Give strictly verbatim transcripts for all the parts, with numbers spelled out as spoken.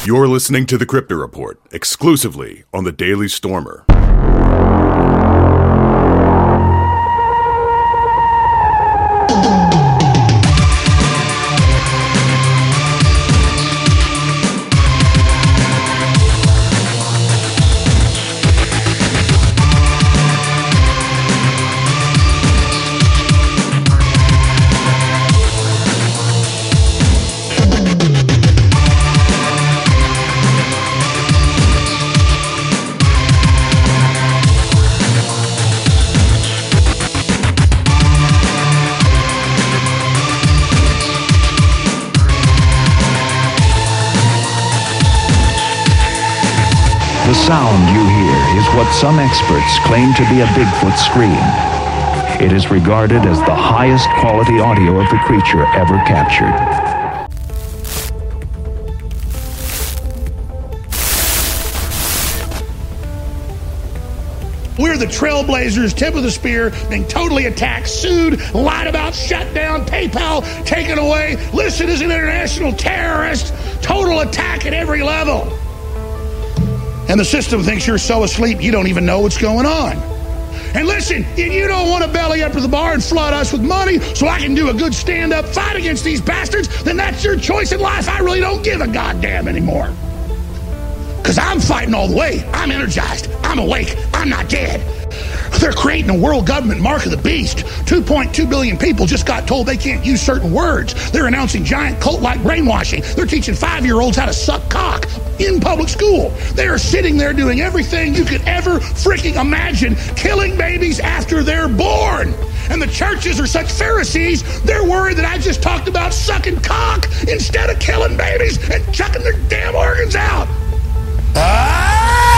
You're listening to The Crypto Report, exclusively on the Daily Stormer. The sound you hear is what some experts claim to be a Bigfoot scream. It is regarded as the highest quality audio of the creature ever captured. We're the trailblazers, tip of the spear, being totally attacked, sued, lied about, shut down, PayPal taken away, listed as an international terrorist, total attack at every level. And the system thinks you're so asleep you don't even know what's going on. And listen, if you don't want to belly up to the bar and flood us with money so I can do a good stand-up fight against these bastards, then that's your choice in life. I really don't give a goddamn anymore. Because I'm fighting all the way. I'm energized. I'm awake. I'm not dead. They're creating a world government mark of the beast. two point two billion people just got told they can't use certain words. They're announcing giant cult-like brainwashing. They're teaching five-year-olds how to suck cock in public school. They are sitting there doing everything you could ever freaking imagine, killing babies after they're born. And the churches are such Pharisees, they're worried that I just talked about sucking cock instead of killing babies and chucking their damn organs out. Ah!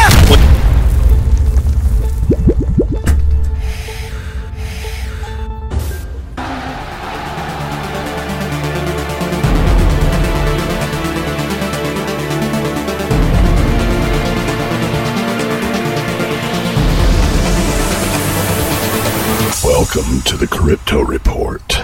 Welcome to the Crypto Report.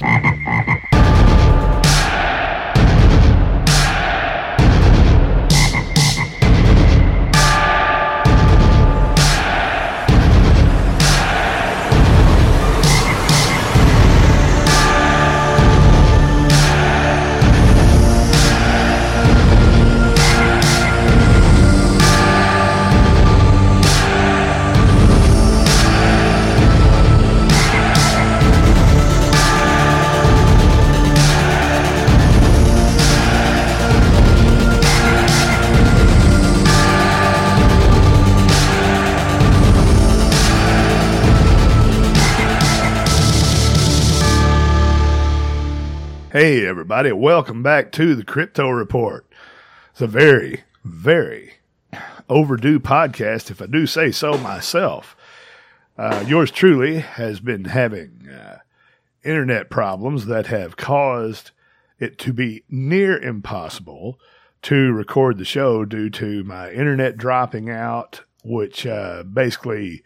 Hey everybody, welcome back to the Crypto Report. It's a very, very overdue podcast, if I do say so myself. Uh, yours truly has been having uh, internet problems that have caused it to be near impossible to record the show due to my internet dropping out, which uh, basically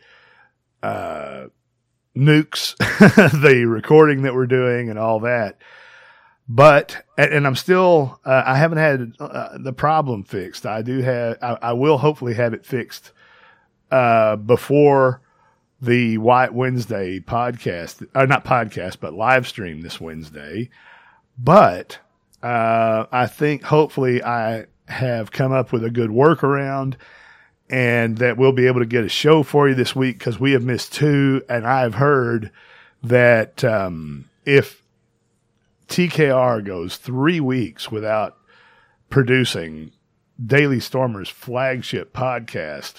uh, nukes the recording that we're doing and all that. But, and I'm still, uh, I haven't had uh, the problem fixed. I do have, I, I will hopefully have it fixed uh, before the White Wednesday podcast, or not podcast, but live stream this Wednesday. But uh, I think hopefully I have come up with a good workaround and that we'll be able to get a show for you this week because we have missed two. And I've heard that um, if T K R goes three weeks without producing Daily Stormer's flagship podcast,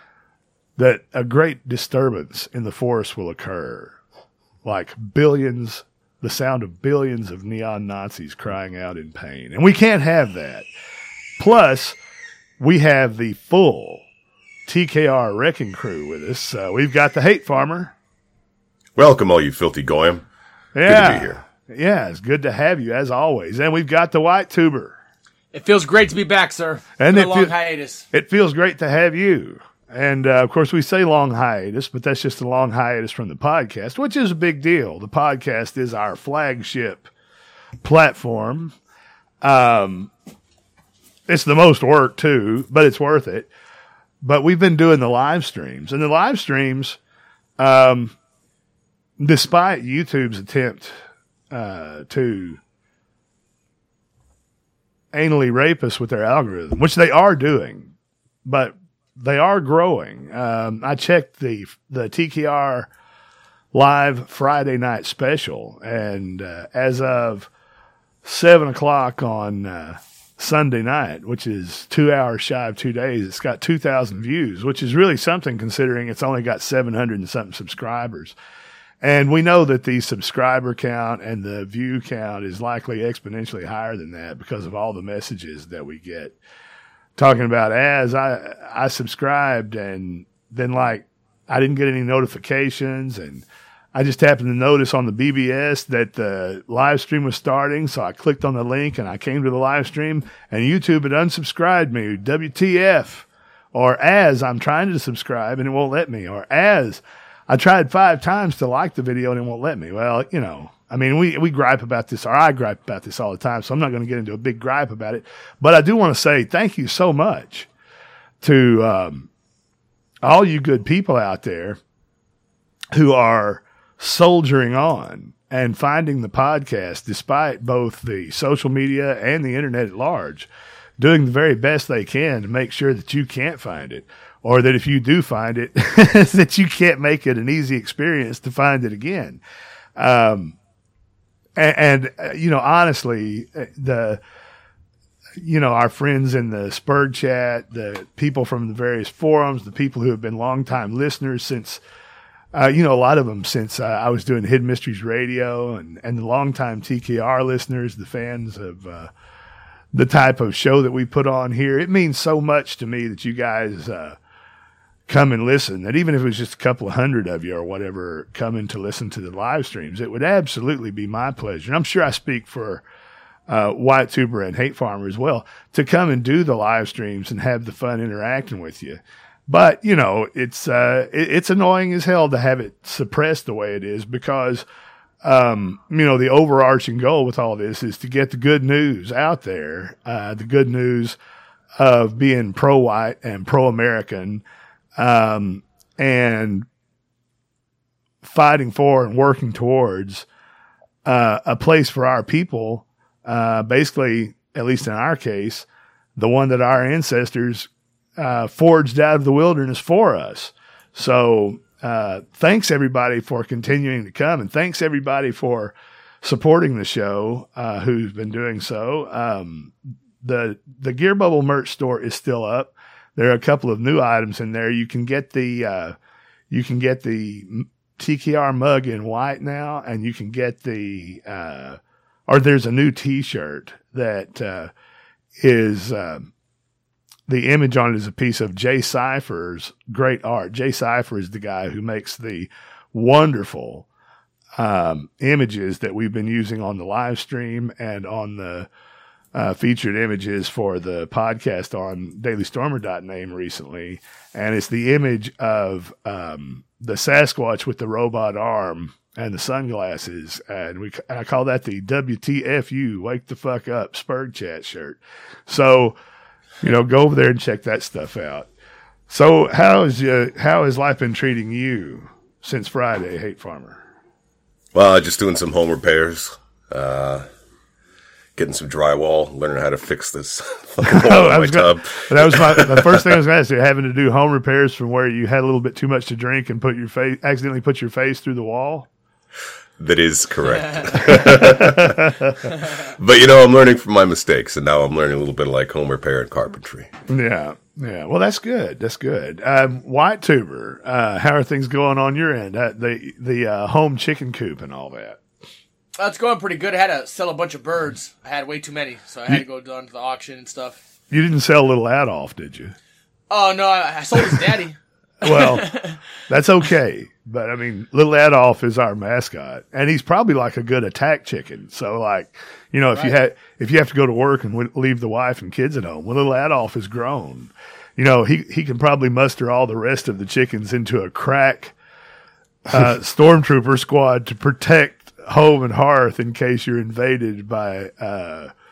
that a great disturbance in the forest will occur. Like billions, the sound of billions of neon Nazis crying out in pain. And we can't have that. Plus, we have the full T K R wrecking crew with us. Uh, we've got the Hate Farmer. Welcome, all you filthy goyim. Yeah. Good to be here. Yeah, it's good to have you, as always. And we've got the White Tuber. It feels great to be back, sir. And Been it a long fe- hiatus. It feels great to have you. And, uh, of course, we say long hiatus, but that's just a long hiatus from the podcast, which is a big deal. The podcast is our flagship platform. Um, it's the most work too, but it's worth it. But we've been doing the live streams, and the live streams, um, despite YouTube's attempt uh, to anally rape us with their algorithm, which they are doing, but they are growing. Um, I checked the the T K R Live Friday night special, and uh, as of seven o'clock on uh, Sunday night, which is two hours shy of two days, it's got two thousand views, which is really something considering it's only got seven hundred and something subscribers. And we know that the subscriber count and the view count is likely exponentially higher than that because of all the messages that we get talking about as I, I subscribed, and then like I didn't get any notifications, and I just happened to notice on the B B S that the live stream was starting. So I clicked on the link and I came to the live stream, and YouTube had unsubscribed me. W T F. Or as I'm trying to subscribe and it won't let me, or as I tried five times to like the video and it won't let me. Well, you know, I mean, we, we gripe about this, or I gripe about this all the time, so I'm not going to get into a big gripe about it. But I do want to say thank you so much to um, all you good people out there who are soldiering on and finding the podcast despite both the social media and the internet at large, doing the very best they can to make sure that you can't find it. Or that if you do find it, that you can't make it an easy experience to find it again. Um, and, and uh, you know, honestly, the, you know, our friends in the Spurg chat, the people from the various forums, the people who have been longtime listeners since, uh, you know, a lot of them since uh, I was doing Hidden Mysteries Radio, and, and the longtime T K R listeners, the fans of, uh, the type of show that we put on here. It means so much to me that you guys, uh, come and listen, that even if it was just a couple of hundred of you or whatever coming to listen to the live streams, it would absolutely be my pleasure. And I'm sure I speak for uh, White Tuber and Hate Farmer as well, to come and do the live streams and have the fun interacting with you. But, you know, it's uh, it, it's annoying as hell to have it suppressed the way it is because, um, you know, the overarching goal with all this is to get the good news out there, uh, the good news of being pro-white and pro-American, Um, and fighting for and working towards, uh, a place for our people, uh, basically, at least in our case, the one that our ancestors, uh, forged out of the wilderness for us. So, uh, thanks everybody for continuing to come, and thanks everybody for supporting the show, uh, who's been doing so. Um, the, the Gear Bubble merch store is still up. There are a couple of new items in there. You can get the, uh, you can get the T K R mug in white now, and you can get the, uh, or there's a new t-shirt that, uh, is, uh, the image on it is a piece of Jay Cypher's great art. Jay Cypher is the guy who makes the wonderful, um, images that we've been using on the live stream and on the, Uh, featured images for the podcast on daily stormer dot name recently. And it's the image of, um, the Sasquatch with the robot arm and the sunglasses. And we, and I call that the W T F U, wake the fuck up, Spurg chat shirt. So, you know, go over there and check that stuff out. So how is, uh, how has life been treating you since Friday, Hate Farmer? Well, just doing some home repairs, uh, getting some drywall, learning how to fix this fucking wall in my gonna, tub. That was my, the first thing I was going to say, having to do home repairs from where you had a little bit too much to drink and put your face, accidentally put your face through the wall. That is correct. But, you know, I'm learning from my mistakes, and now I'm learning a little bit of like home repair and carpentry. Yeah. Yeah. Well, that's good. That's good. Um, White Tuber, uh, how are things going on your end? Uh, the, the, uh, home chicken coop and all that. Uh, it's going pretty good. I had to sell a bunch of birds. I had way too many, so I had to go down to the auction and stuff. You didn't sell Little Adolf, did you? Oh, no, I, I sold his daddy. Well, that's okay. But, I mean, Little Adolf is our mascot, and he's probably like a good attack chicken. So, like, you know, if right. you had, if you have to go to work and w- leave the wife and kids at home, well, Little Adolf is grown. You know, he, he can probably muster all the rest of the chickens into a crack uh, stormtrooper squad to protect home and hearth in case you're invaded by uh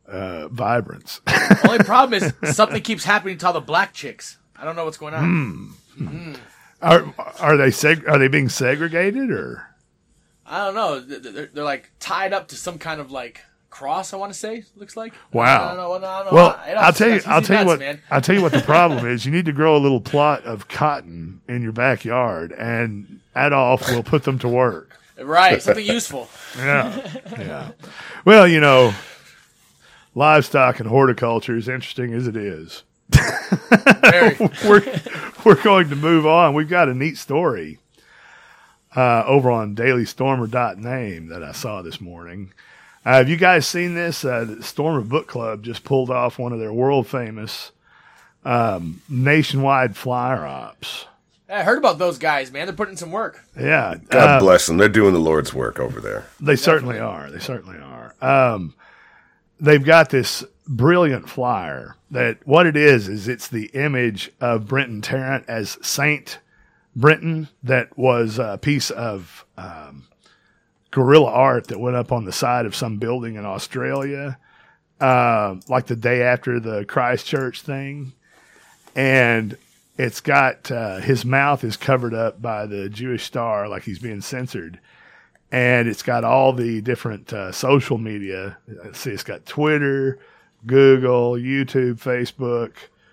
uh, vibrance. Only problem is something keeps happening to all the black chicks. I don't know what's going on. Mm. Mm. Are are they seg- are they being segregated or? I don't know. They're, they're like tied up to some kind of like cross. I want to say looks like. Wow. I don't know. I don't know. Well, I don't, I'll tell you. I'll tell you nuts, what. Man. I'll tell you what the problem is. You need to grow a little plot of cotton in your backyard, and Adolf will put them to work. Right, something useful. Yeah, yeah. Well, you know, livestock and horticulture, as interesting as it is, Very. we're we're going to move on. We've got a neat story uh, over on daily stormer dot name that I saw this morning. Uh, have you guys seen this? Uh, the Stormer Book Club just pulled off one of their world famous um, nationwide flyer ops. I heard about those guys, man. They're putting in some work. Yeah. God uh, bless them. They're doing the Lord's work over there. They certainly are. They certainly are. Um, they've got this brilliant flyer that what it is, is it's the image of Brenton Tarrant as Saint Brenton. That was a piece of um, guerrilla art that went up on the side of some building in Australia, uh, like the day after the Christchurch thing. And it's got uh, his mouth is covered up by the Jewish star, like he's being censored. And it's got all the different uh, social media. Let's see, it's got Twitter, Google, YouTube, Facebook,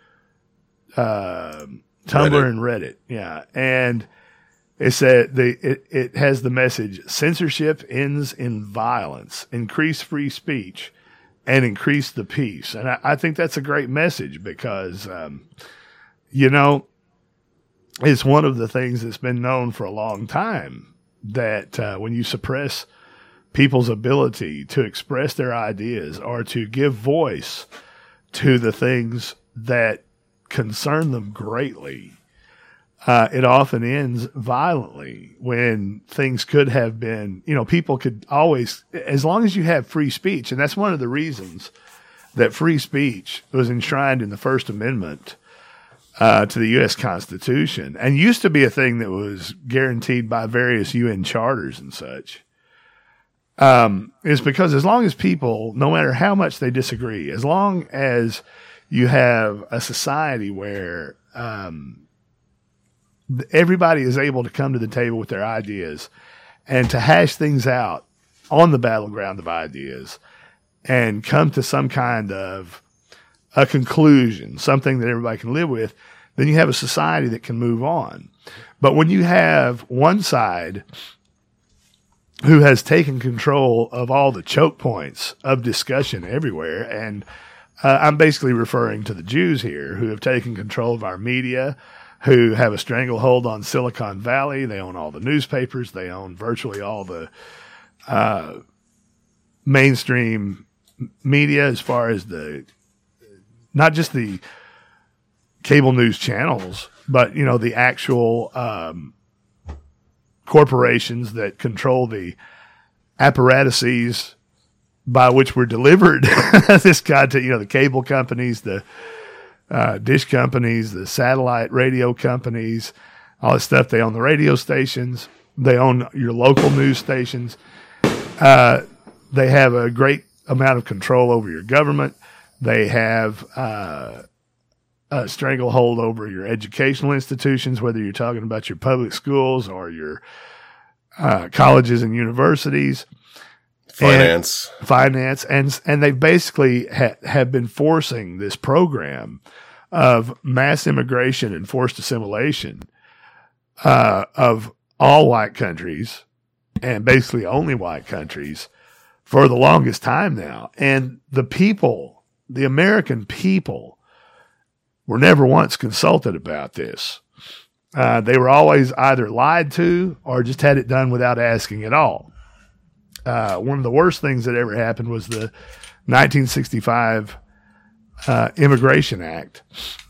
uh, Tumblr, Reddit. and Reddit. Yeah. And it said the it, it has the message: censorship ends in violence, increase free speech, and increase the peace. And I, I think that's a great message because, um, you know, it's one of the things that's been known for a long time that uh, when you suppress people's ability to express their ideas or to give voice to the things that concern them greatly, uh, it often ends violently when things could have been, you know, people could always, as long as you have free speech, and that's one of the reasons that free speech was enshrined in the First Amendment Uh, to the U S Constitution, and used to be a thing that was guaranteed by various U N charters and such, um, is because as long as people, no matter how much they disagree, as long as you have a society where um, everybody is able to come to the table with their ideas and to hash things out on the battleground of ideas and come to some kind of a conclusion, something that everybody can live with, then you have a society that can move on. But when you have one side who has taken control of all the choke points of discussion everywhere, and uh, I'm basically referring to the Jews here who have taken control of our media, who have a stranglehold on Silicon Valley. They own all the newspapers. They own virtually all the uh, mainstream media as far as the not just the cable news channels, but, you know, the actual um, corporations that control the apparatuses by which we're delivered this content, you know, the cable companies, the uh, dish companies, the satellite radio companies, all this stuff. They own the radio stations. They own your local news stations. Uh, they have a great amount of control over your government. They have uh, a stranglehold over your educational institutions, whether you're talking about your public schools or your uh, colleges and universities. Finance. And finance. And, and they basically ha- have been forcing this program of mass immigration and forced assimilation uh, of all white countries, and basically only white countries, for the longest time now. And the people, the American people, were never once consulted about this. Uh, they were always either lied to or just had it done without asking at all. Uh, one of the worst things that ever happened was the nineteen sixty-five uh, Immigration Act.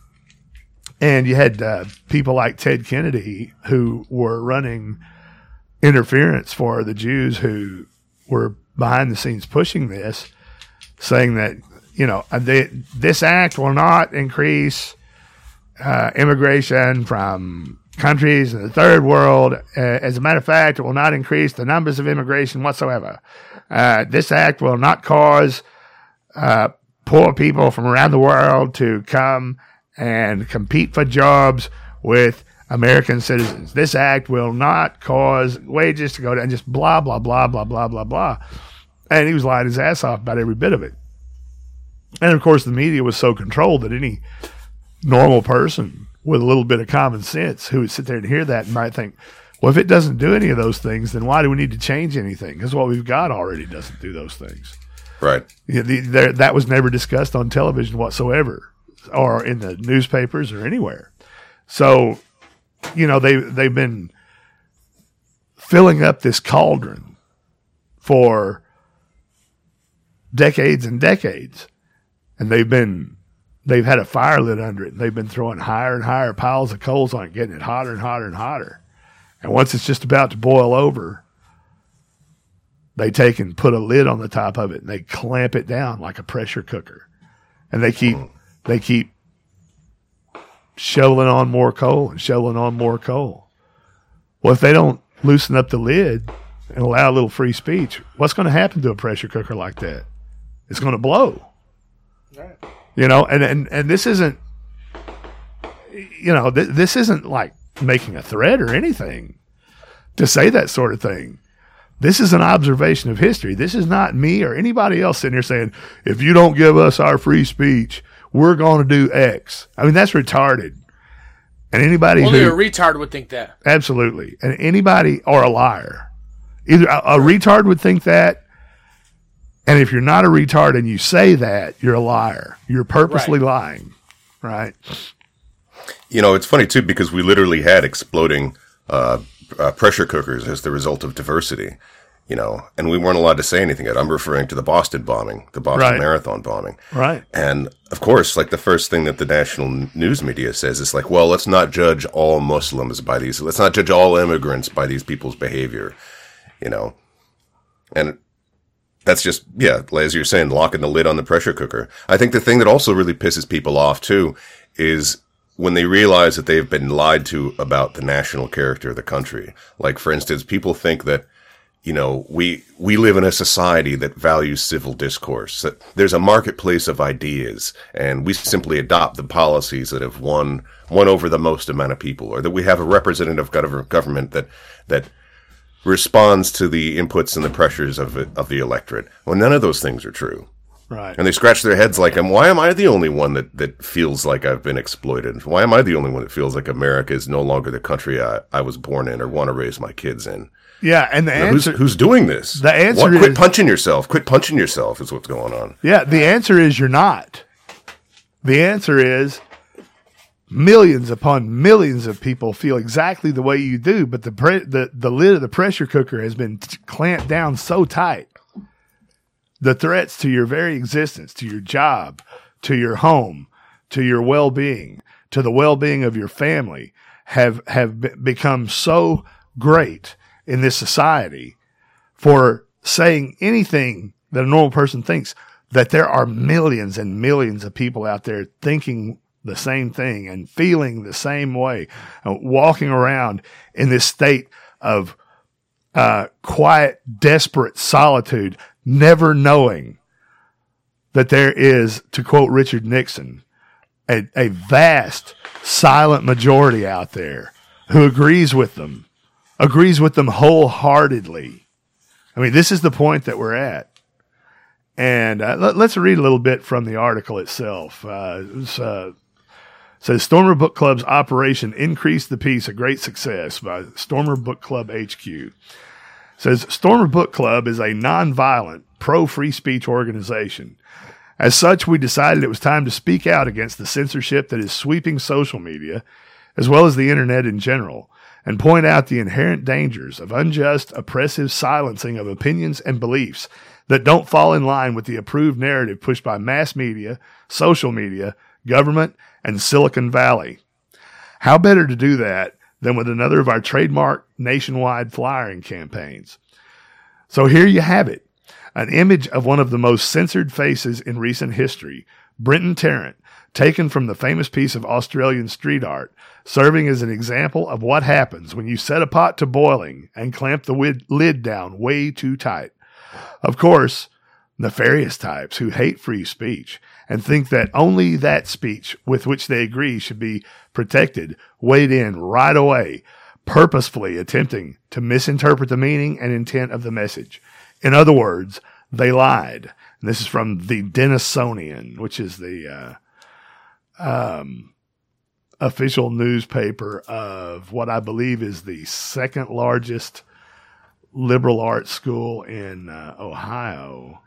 And you had uh, people like Ted Kennedy who were running interference for the Jews who were behind the scenes pushing this, saying that, you know, they, this act will not increase uh, immigration from countries in the third world. Uh, as a matter of fact, it will not increase the numbers of immigration whatsoever. Uh, this act will not cause uh, poor people from around the world to come and compete for jobs with American citizens. This act will not cause wages to go down, just blah, blah, blah, blah, blah, blah, blah. And he was lying his ass off about every bit of it. And, of course, the media was so controlled that any normal person with a little bit of common sense who would sit there and hear that and might think, well, if it doesn't do any of those things, then why do we need to change anything? Because what we've got already doesn't do those things. Right. Yeah, the, the, that was never discussed on television whatsoever or in the newspapers or anywhere. So, you know, they, they've been filling up this cauldron for decades and decades. And they've been, they've had a fire lit under it. And they've been throwing higher and higher piles of coals on it, getting it hotter and hotter and hotter. And once it's just about to boil over, they take and put a lid on the top of it and they clamp it down like a pressure cooker. And they keep, they keep shoveling on more coal and shoveling on more coal. Well, if they don't loosen up the lid and allow a little free speech, what's going to happen to a pressure cooker like that? It's going to blow. Right. You know, and, and, and this isn't, you know, th- this isn't like making a threat or anything to say that sort of thing. This is an observation of history. This is not me or anybody else sitting here saying, if you don't give us our free speech, we're going to do X. I mean, that's retarded. And anybody Only who, a retard would think that. Absolutely. And anybody, or a liar. Either a, a retard would think that, and if you're not a retard and you say that, you're a liar. You're purposely Right. lying, right? You know, it's funny, too, because we literally had exploding uh, uh, pressure cookers as the result of diversity, you know, and we weren't allowed to say anything yet. I'm referring to the Boston bombing, the Boston Right. Marathon bombing. Right. And, of course, like the first thing that the national news media says is like, well, let's not judge all Muslims by these. Let's not judge all immigrants by these people's behavior, you know. And that's just, yeah, as you're saying, locking the lid on the pressure cooker. I think the thing that also really pisses people off, too, is when they realize that they've been lied to about the national character of the country. Like, for instance, people think that, you know, we we live in a society that values civil discourse, that there's a marketplace of ideas, and we simply adopt the policies that have won won over the most amount of people, or that we have a representative government that that responds to the inputs and the pressures of it, of the electorate. Well, none of those things are true. Right. And they scratch their heads like, why am I the only one that, that feels like I've been exploited? Why am I the only one that feels like America is no longer the country I, I was born in or want to raise my kids in? Yeah, and the You know, answer, who's, who's doing this? The answer what? is- Quit punching yourself. Quit punching yourself is what's going on. yeah, the answer is you're not. The answer is millions upon millions of people feel exactly the way you do, but the pre- the, the lid of the pressure cooker has been t- clamped down so tight. The threats to your very existence, to your job, to your home, to your well-being, to the well-being of your family have, have be- become so great in this society for saying anything that a normal person thinks, that there are millions and millions of people out there thinking the same thing and feeling the same way, uh, walking around in this state of uh, quiet, desperate solitude, never knowing that there is, to quote Richard Nixon, a, a vast, silent majority out there who agrees with them, agrees with them wholeheartedly. I mean, this is the point that we're at. And uh, let, let's read a little bit from the article itself. Uh, it's, uh, says Stormer Book Club's Operation Increase the Peace, a great success by Stormer Book Club H Q. Says Stormer Book Club is a nonviolent, pro-free speech organization. As such, we decided it was time to speak out against the censorship that is sweeping social media, as well as the internet in general, and point out the inherent dangers of unjust, oppressive silencing of opinions and beliefs that don't fall in line with the approved narrative pushed by mass media, social media, government, and Silicon Valley. How better to do that than with another of our trademark nationwide flyering campaigns? So here you have it, an image of one of the most censored faces in recent history, Brenton Tarrant, taken from the famous piece of Australian street art, serving as an example of what happens when you set a pot to boiling and clamp the wid- lid down way too tight. Of course, nefarious types who hate free speech and think that only that speech with which they agree should be protected weighed in right away, purposefully attempting to misinterpret the meaning and intent of the message. In other words, they lied. And this is from the Denisonian, which is the uh, um, official newspaper of what I believe is the second largest liberal arts school in uh, Ohio.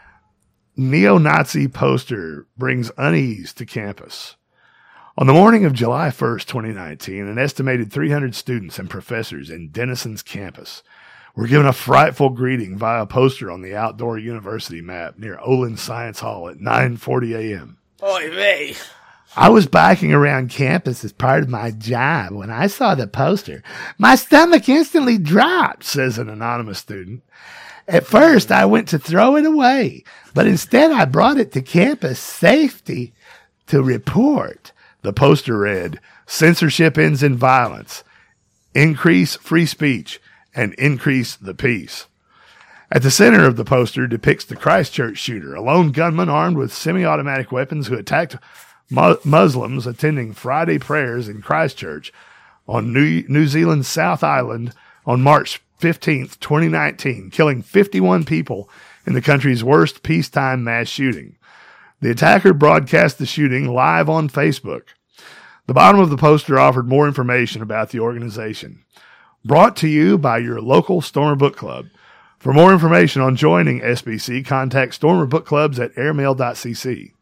Neo-Nazi poster brings unease to campus. On the morning of July first, twenty nineteen, an estimated three hundred students and professors in Denison's campus were given a frightful greeting via a poster on the outdoor university map near Olin Science Hall at nine forty a.m. Oy vey. I was biking around campus as part of my job when I saw the poster. My stomach instantly dropped, says an anonymous student. At first, I went to throw it away, but instead I brought it to campus safety to report. The poster read, "Censorship ends in violence, increase free speech, and increase the peace." At the center of the poster depicts the Christchurch shooter, a lone gunman armed with semi-automatic weapons who attacked mu- Muslims attending Friday prayers in Christchurch on New, New Zealand's South Island on March fifteenth, twenty nineteen, killing fifty-one people in the country's worst peacetime mass shooting. The attacker broadcast the shooting live on Facebook. The bottom of the poster offered more information about the organization. Brought to you by your local Stormer Book Club. For more information on joining S B C, contact Stormer Book Clubs at airmail dot c c.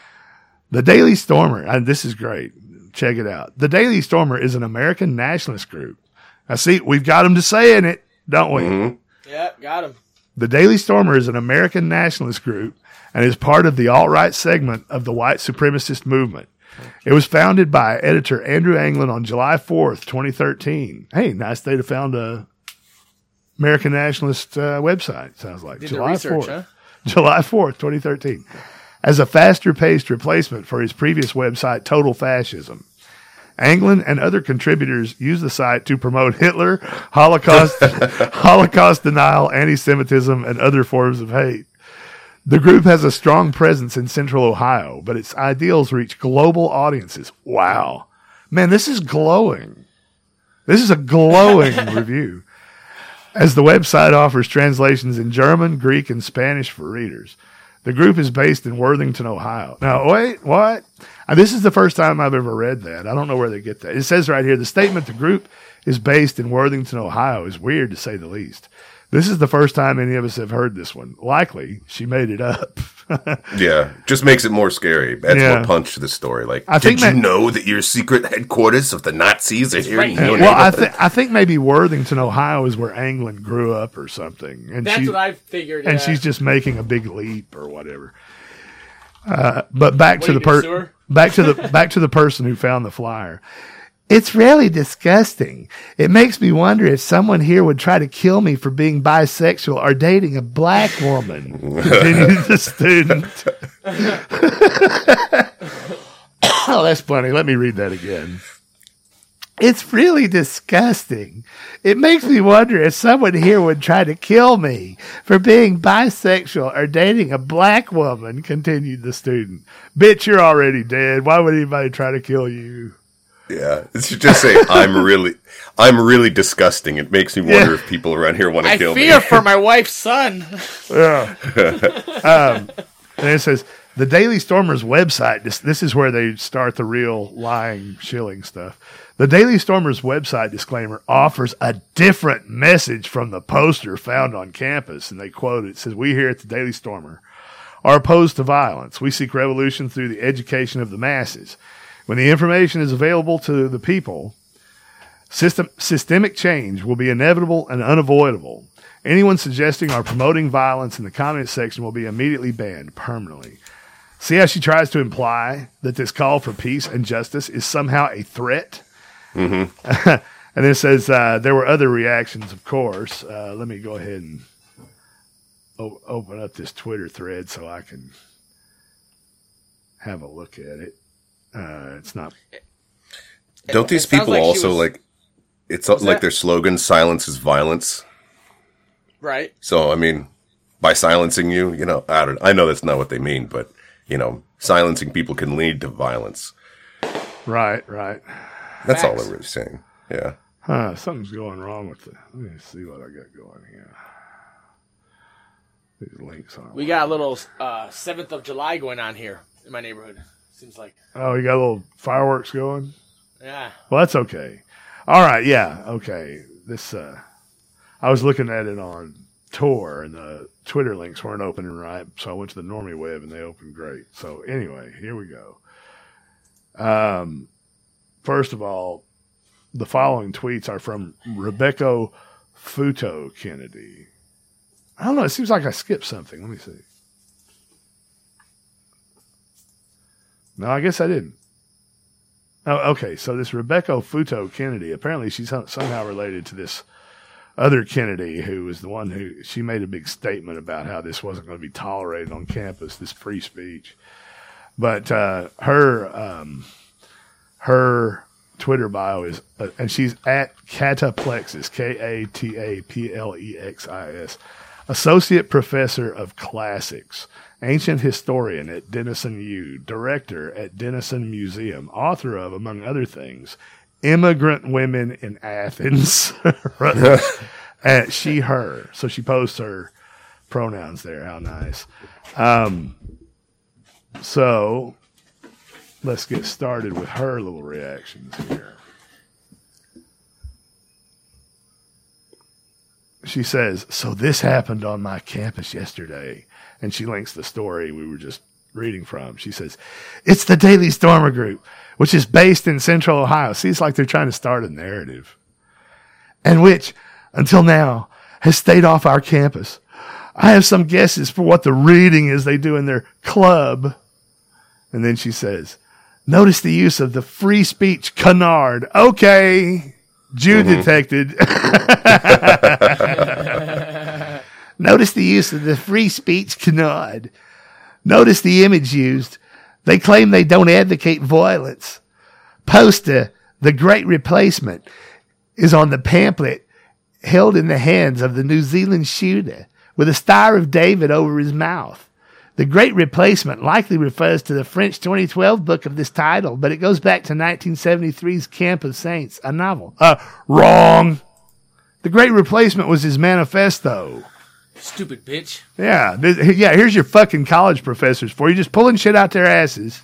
The Daily Stormer, and this is great. Check it out. The Daily Stormer is an American nationalist group. Now, see, we've got them to saying it, don't we? Mm-hmm. Yeah, got him. The Daily Stormer is an American nationalist group and is part of the alt-right segment of the white supremacist movement. It was founded by editor Andrew Anglin on July fourth, twenty thirteen. Hey, nice day to found a American nationalist uh, website, sounds like. Did July the research, fourth. huh? July fourth, twenty thirteen. As a faster-paced replacement for his previous website, Total Fascism. Anglin and other contributors use the site to promote Hitler, Holocaust, Holocaust denial, anti-Semitism, and other forms of hate. The group has a strong presence in central Ohio, but its ideals reach global audiences. Wow. Man, this is glowing. This is a glowing review. As the website offers translations in German, Greek, and Spanish for readers. The group is based in Worthington, Ohio. Now, wait, what? Uh, this is the first time I've ever read that. I don't know where they get that. It says right here, the statement the group is based in Worthington, Ohio is weird to say the least. This is the first time any of us have heard this one. Likely, she made it up. Yeah, just makes it more scary. Adds Yeah. more punch to the story. Like, I did think you that- know that your secret headquarters of the Nazis are here right in here. your Well, I, neighborhood? th- I think maybe Worthington, Ohio is where Anglin grew up or something. And That's she, what I figured. And yeah. she's just making a big leap or whatever. Uh, but back What to do the you do, per- sewer? back to the back to the person who found the flyer. It's really disgusting. It makes me wonder if someone here would try to kill me for being bisexual or dating a black woman. Continues the student. Oh, that's funny. Let me read that again. It's really disgusting. It makes me wonder if someone here would try to kill me for being bisexual or dating a black woman, continued the student. Bitch, you're already dead. Why would anybody try to kill you? Yeah, it should just say, I'm really, I'm really disgusting. It makes me wonder Yeah. if people around here want to I kill fear me. for my wife's son. Yeah. um, and it says, the Daily Stormer's website, this, this is where they start the real lying, shilling stuff. The Daily Stormer's website disclaimer offers a different message from the poster found on campus. And they quote it. It says, we here at the Daily Stormer are opposed to violence. We seek revolution through the education of the masses. When the information is available to the people, system, systemic change will be inevitable and unavoidable. Anyone suggesting or promoting violence in the comment section will be immediately banned permanently. See how she tries to imply that this call for peace and justice is somehow a threat? Mm-hmm. And then it says uh, there were other reactions, of course. Uh, let me go ahead and o- open up this Twitter thread so I can have a look at it. Uh, it's not. Don't these It sounds people like she also was- like? It's like that? their slogan: "Silence is violence." Right. So I mean, by silencing you, you know, I don't. I know that's not what they mean, but you know, silencing people can lead to violence. Right, right. That's Facts. all they're really saying. Yeah. Huh, something's going wrong with the. Let me see what I got going here. These links on. We got a little uh, seventh of July going on here in my neighborhood. Seems like. Oh, you got a little fireworks going? Yeah. Well, that's okay. All right, yeah, okay. This, uh, I was looking at it on Tor, and the Twitter links weren't opening right, so I went to the Normie web, and they opened great. So anyway, here we go. Um, first of all, the following tweets are from Rebecca Futo Kennedy. I don't know. It seems like I skipped something. Let me see. No, I guess I didn't. Oh, okay. So this Rebecca Futo Kennedy, apparently she's somehow related to this other Kennedy who was the one who, she made a big statement about how this wasn't going to be tolerated on campus, this free speech. But uh, her um, her Twitter bio is, uh, and she's at Cataplexis, K A T A P L E X I S, Associate Professor of Classics, Ancient Historian at Denison U, Director at Denison Museum, author of, among other things, Immigrant Women in Athens, at she, her. So she posts her pronouns there. How nice. Um, so let's get started with her little reactions here. She says, so this happened on my campus yesterday. And she links the story we were just reading from. She says, it's the Daily Stormer Group, which is based in Central Ohio. See, it's like they're trying to start a narrative. And which, until now, has stayed off our campus. I have some guesses for what the reading is they do in their club. And then she says, notice the use of the free speech canard. Okay. Jew mm-hmm. detected. Notice the use of the free speech canard. Notice the image used. They claim they don't advocate violence. Poster, The Great Replacement, is on the pamphlet held in the hands of the New Zealand shooter with a Star of David over his mouth. The Great Replacement likely refers to the French twenty twelve book of this title, but it goes back to nineteen seventy-three's Camp of Saints, a novel. Uh, wrong. The Great Replacement was his manifesto. Stupid bitch. Yeah, th- yeah. Here's your fucking college professors for you, just pulling shit out their asses.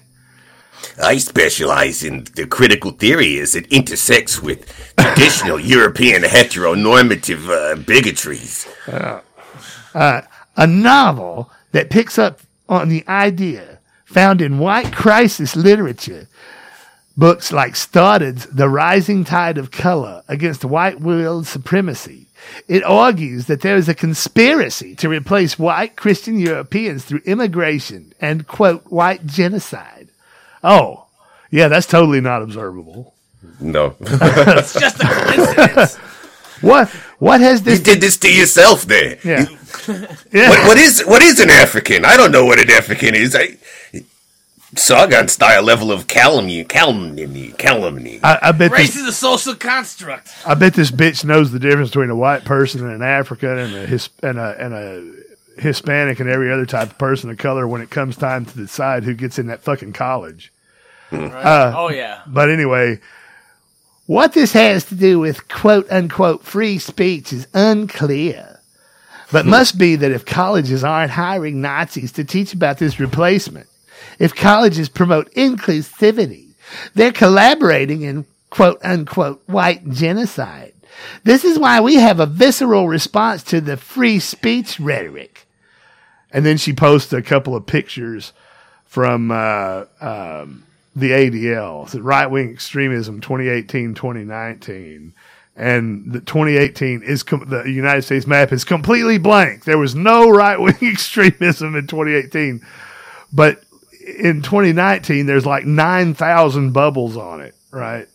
I specialize in the critical theory as it intersects with traditional European heteronormative uh, bigotries. Uh, uh, a novel that picks up on the idea found in white crisis literature. Books like Stoddard's The Rising Tide of Color Against White World Supremacy. It argues that there is a conspiracy to replace white Christian Europeans through immigration and, quote, white genocide. Oh, yeah, that's totally not observable. No. It's just a coincidence. What What has this... You did this to yourself there. Yeah. You, yeah. What, what is what is an African? I don't know what an African is. I... Sargon style level of calumny, calumny, calumny. I, I bet Race this, is a social construct. I bet this bitch knows the difference between a white person and an African and a his, and a and a Hispanic and every other type of person of color when it comes time to decide who gets in that fucking college. Right? Uh, oh yeah. But anyway, what this has to do with quote unquote free speech is unclear. But must be that if colleges aren't hiring Nazis to teach about this replacement, if colleges promote inclusivity, they're collaborating in quote unquote white genocide. This is why we have a visceral response to the free speech rhetoric. And then she posts a couple of pictures from uh, um, the A D L, it's right-wing extremism twenty eighteen twenty nineteen. And the twenty eighteen is com- the United States map is completely blank. There was no right-wing extremism in twenty eighteen. But in twenty nineteen, there's like nine thousand bubbles on it, right?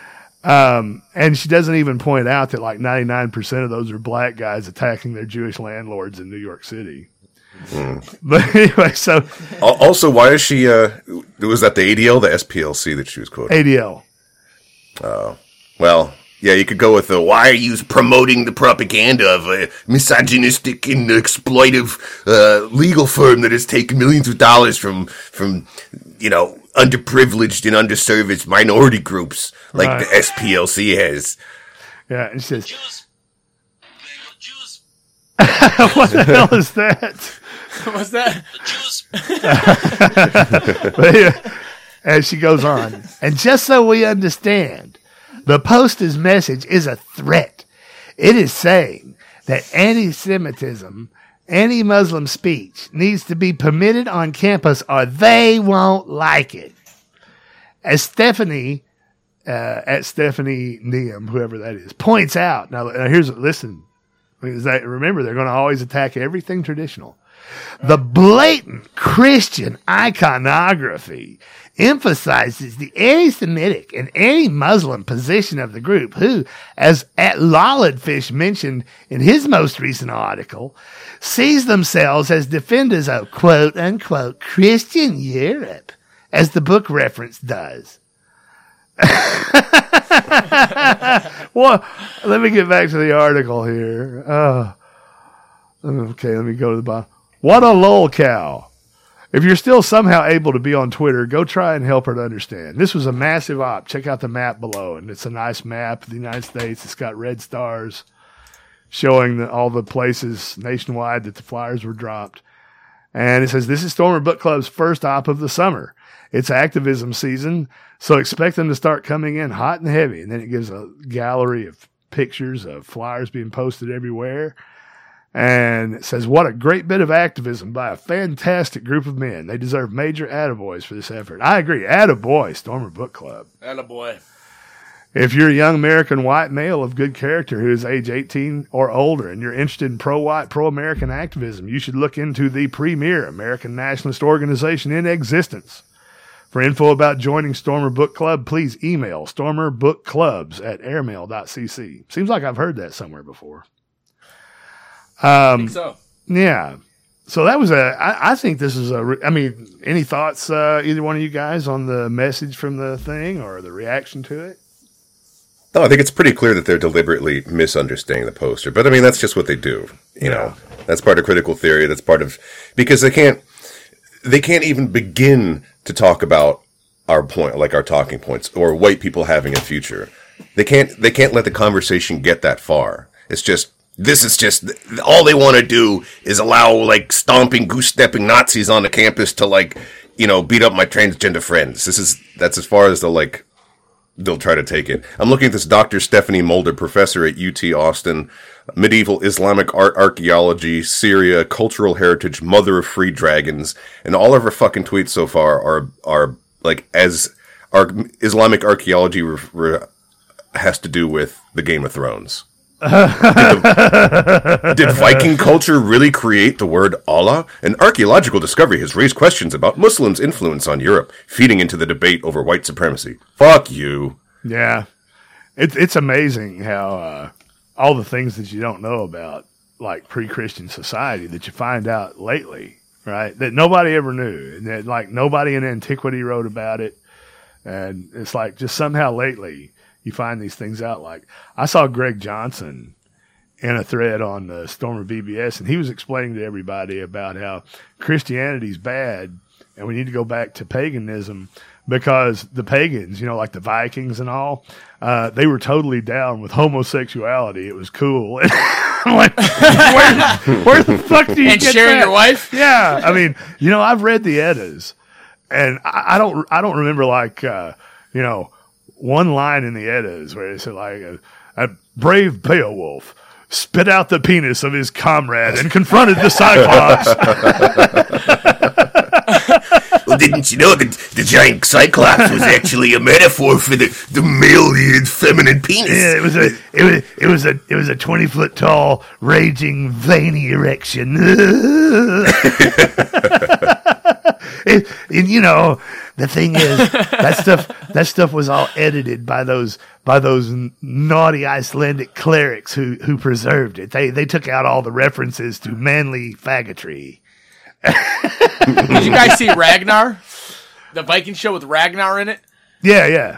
Um, and she doesn't even point out that like ninety-nine percent of those are black guys attacking their Jewish landlords in New York City. Mm. But anyway, so. Also, why is she, uh, was that the A D L, the S P L C that she was quoting? A D L. Oh, well, Yeah, you could go with the, why are you promoting the propaganda of a misogynistic and exploitive uh, legal firm that has taken millions of dollars from, from you know, underprivileged and underserviced minority groups like Right. the S P L C has. Yeah, it says, Jews. Jews. what the hell is that? What's that? The Jews. But yeah, as she goes on, and just so we understand, the poster's message is a threat. It is saying that anti-Semitism, anti-Muslim speech needs to be permitted on campus or they won't like it. As Stephanie, uh, at Stephanie Neum, whoever that is, points out, now, now here's, listen, because they, remember, they're going to always attack everything traditional. The blatant Christian iconography emphasizes the anti-Semitic and anti-Muslim position of the group, who, as at Lollardfish mentioned in his most recent article, sees themselves as defenders of quote-unquote Christian Europe, as the book reference does. Well, let me get back to the article here. Uh, okay, let me go to the bottom. What a lol cow. If you're still somehow able to be on Twitter, go try and help her to understand. This was a massive op. Check out the map below, and it's a nice map of the United States. It's got red stars showing the, all the places nationwide that the flyers were dropped. And it says, this is Stormer Book Club's first op of the summer. It's activism season, so expect them to start coming in hot and heavy. And then it gives a gallery of pictures of flyers being posted everywhere. And it says, what a great bit of activism by a fantastic group of men. They deserve major attaboys for this effort. I agree. Attaboy, Stormer Book Club. Attaboy. If you're a young American white male of good character who is age eighteen or older and you're interested in pro-white, pro-American activism, you should look into the premier American nationalist organization in existence. For info about joining Stormer Book Club, please email stormerbookclubs at airmail dot c c. Seems like I've heard that somewhere before. I Um, think so. Yeah. So that was a, I, I think this is a, re- I mean, any thoughts, uh, either one of you guys on the message from the thing or the reaction to it? No, I think it's pretty clear that they're deliberately misunderstanding the poster. But I mean, that's just what they do. You Yeah. know, that's part of critical theory. That's part of, because they can't, they can't even begin to talk about our point, like our talking points, or white people having a future. They can't, they can't let the conversation get that far. It's just, this is just, all they want to do is allow, like, stomping, goose-stepping Nazis on the campus to, like, you know, beat up my transgender friends. This is, that's as far as they'll, like, they'll try to take it. I'm looking at this Doctor Stephanie Mulder, professor at U T Austin, medieval Islamic art, archaeology, Syria, cultural heritage, mother of free dragons, and all of her fucking tweets so far are, are like, as our Islamic archaeology re- re- has to do with the Game of Thrones. Did, the, did Viking culture really create the word Allah? An archaeological discovery has raised questions about Muslims' influence on Europe, feeding into the debate over white supremacy. Fuck you. Yeah. It's, it's amazing how, uh, all the things that you don't know about, like pre-Christian society, that you find out lately, right? That nobody ever knew. And that, like, nobody in antiquity wrote about it. And it's like, just somehow lately, you find these things out. Like, I saw Greg Johnson in a thread on the Stormer B B S, and he was explaining to everybody about how Christianity's bad, and we need to go back to paganism, because the pagans, you know, like the Vikings and all, uh, they were totally down with homosexuality. It was cool. I'm like, where, where the fuck do you And get sharing that? your wife? Yeah, I mean, you know, I've read the Eddas, and I, I don't, I don't remember, like, uh, you know, one line in the Eddas where it said, like, a, a brave Beowulf spit out the penis of his comrade and confronted the Cyclops. Well, didn't you know that the giant Cyclops was actually a metaphor for the, the male and feminine penis? Yeah, it was a, it was, it was a, it was a twenty foot tall, raging, veiny erection. it, and you know, the thing is, that stuff, that stuff was all edited by those, by those naughty Icelandic clerics who, who preserved it. They, they took out all the references to manly faggotry. Did you guys see Ragnar? The Viking show with Ragnar in it? Yeah, yeah.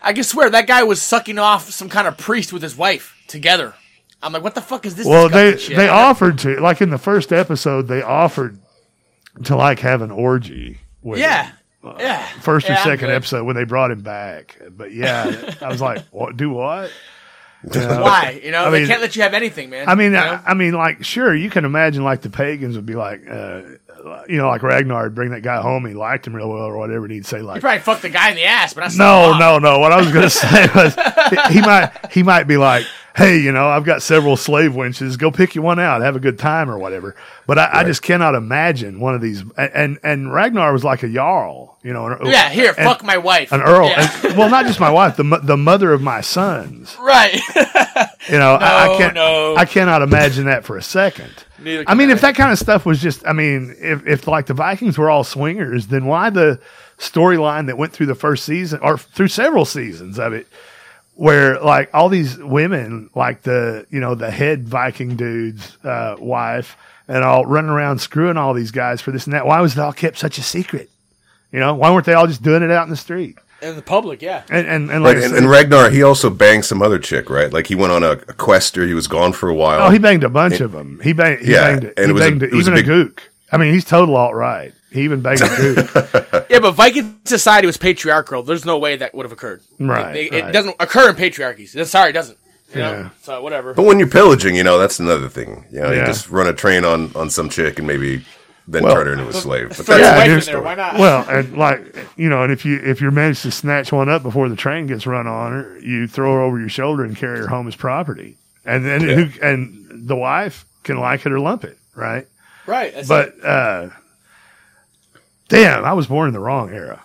I can swear that guy was sucking off some kind of priest with his wife together. I'm like, what the fuck is this? Well, they disgusting shit? they offered to, like in the first episode, they offered to like have an orgy. With Yeah. him. Yeah. First or Yeah, I'm second good. episode when they brought him back. But yeah, I was like, what? Do what? You know? Why? You know, I they mean- can't let you have anything, man. I mean, you I, know? I mean, like, sure, you can imagine like the pagans would be like, uh, you know, like Ragnar would bring that guy home, he liked him real well or whatever, and he'd say like, You probably fucked the guy in the ass, but that's no, no, no. What I was going to say was he might he might be like, hey, you know, I've got several slave wenches. Go pick you one out, have a good time or whatever. But I, I just cannot imagine one of these. And and, and Ragnar was like a jarl, you know. An, Yeah, here, and- fuck my wife. An earl. Yeah. And- well, not just my wife, the mo- the mother of my sons. Right. You know, I, I can't. no. I cannot imagine that for a second. Neither I can mean, I. if that kind of stuff was just, I mean, if, if like the Vikings were all swingers, then why the storyline that went through the first season or through several seasons of it, where like all these women, like the, you know, the head Viking dude's uh, wife and all running around screwing all these guys for this and that. Why was it all kept such a secret? You know, why weren't they all just doing it out in the street? In the public, yeah. And, and, and like Right, I and, said- and Ragnar, he also banged some other chick, right? Like he went on a, a quest or he was gone for a while. oh, he banged a bunch of them. He banged, he Yeah, banged, and he it was a- banged it was a even a, big- gook. I mean, he's total alt-right. He even banged a gook. Yeah, but Viking society was patriarchal. There's no way that would have occurred. Right, They- right. It doesn't occur in patriarchies. It- Sorry, it doesn't. You know? Yeah. So, whatever. But when you're pillaging, you know, that's another thing. You know, Yeah. you just run a train on, on some chick and maybe then Well, turn her into a slave. But Throw that's his Yeah, wife dude. in there. Why not? Well, and like you know, and if you if you manage to snatch one up before the train gets run on her, you throw her over your shoulder and carry her home as property, and then who, and the wife can like it or lump it, right? Right. That's But uh, damn, I was born in the wrong era.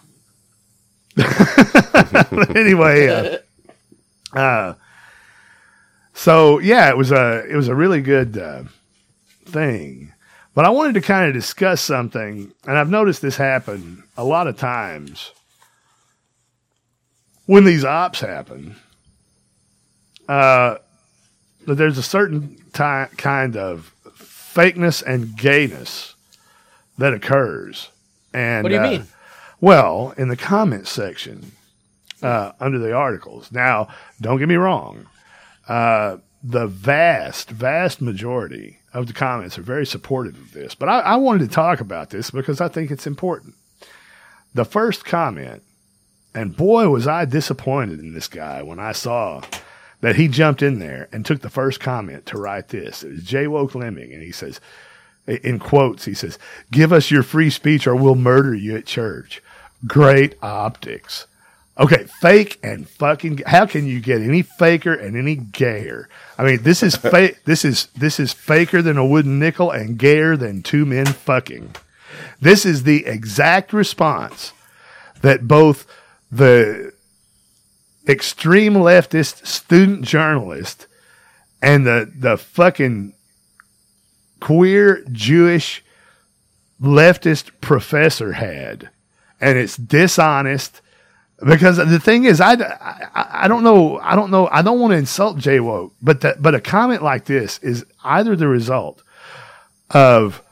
But anyway, uh, uh, so yeah, it was a it was a really good uh, thing. But I wanted to kind of discuss something, and I've noticed this happen a lot of times when these ops happen. Uh, that there's a certain ti- kind of fakeness and gayness that occurs. And What do you uh, mean? Well, in the comments section uh, under the articles. Now, don't get me wrong. Uh, the vast, vast majority of the comments are very supportive of this. But I, I wanted to talk about this because I think it's important. The first comment, and boy, was I disappointed in this guy when I saw that he jumped in there and took the first comment to write this. It was J. Woke Lemming, and he says, in quotes, he says, "Give us your free speech or we'll murder you at church." Great optics. Okay, fake and fucking. How can you get any faker and any gayer? I mean, this is fake. This is this is faker than a wooden nickel and gayer than two men fucking. This is the exact response that both the extreme leftist student journalist and the the fucking queer Jewish leftist professor had, and it's dishonest. Because the thing is, I, I, I don't know, I don't know, I don't want to insult J-Woke, but that, but a comment like this is either the result of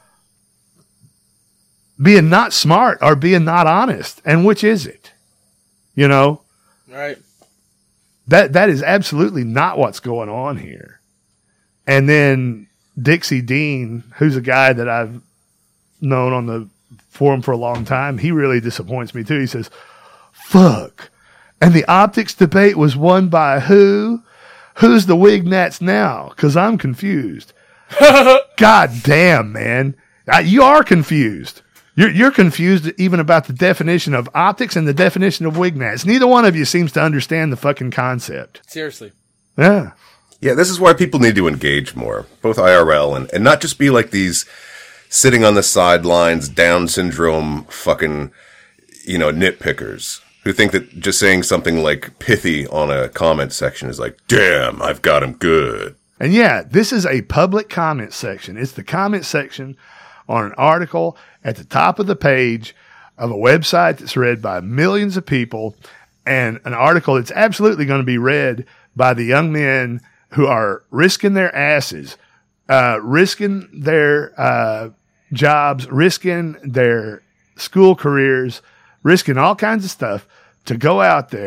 being not smart or being not honest. And which is it? You know, Right. that, that is absolutely not what's going on here. And then Dixie Dean, who's a guy that I've known on the forum for a long time, he really disappoints me too. He says, fuck. And the optics debate was won by who? Who's the Wignats now? Because I'm confused. God damn, man. Uh, You are confused. You're, you're confused even about the definition of optics and the definition of Wignats. Neither one of you seems to understand the fucking concept. Seriously. Yeah. Yeah, this is why people need to engage more, both I R L and, and not just be like these sitting on the sidelines, Down syndrome fucking, you know, nitpickers who think that just saying something like pithy on a comment section is like, damn, I've got him good. And yeah, this is a public comment section. It's the comment section on an article at the top of the page of a website that's read by millions of people, and an article that's absolutely going to be read by the young men who are risking their asses, uh, risking their uh, jobs, risking their school careers, risking all kinds of stuff to go out there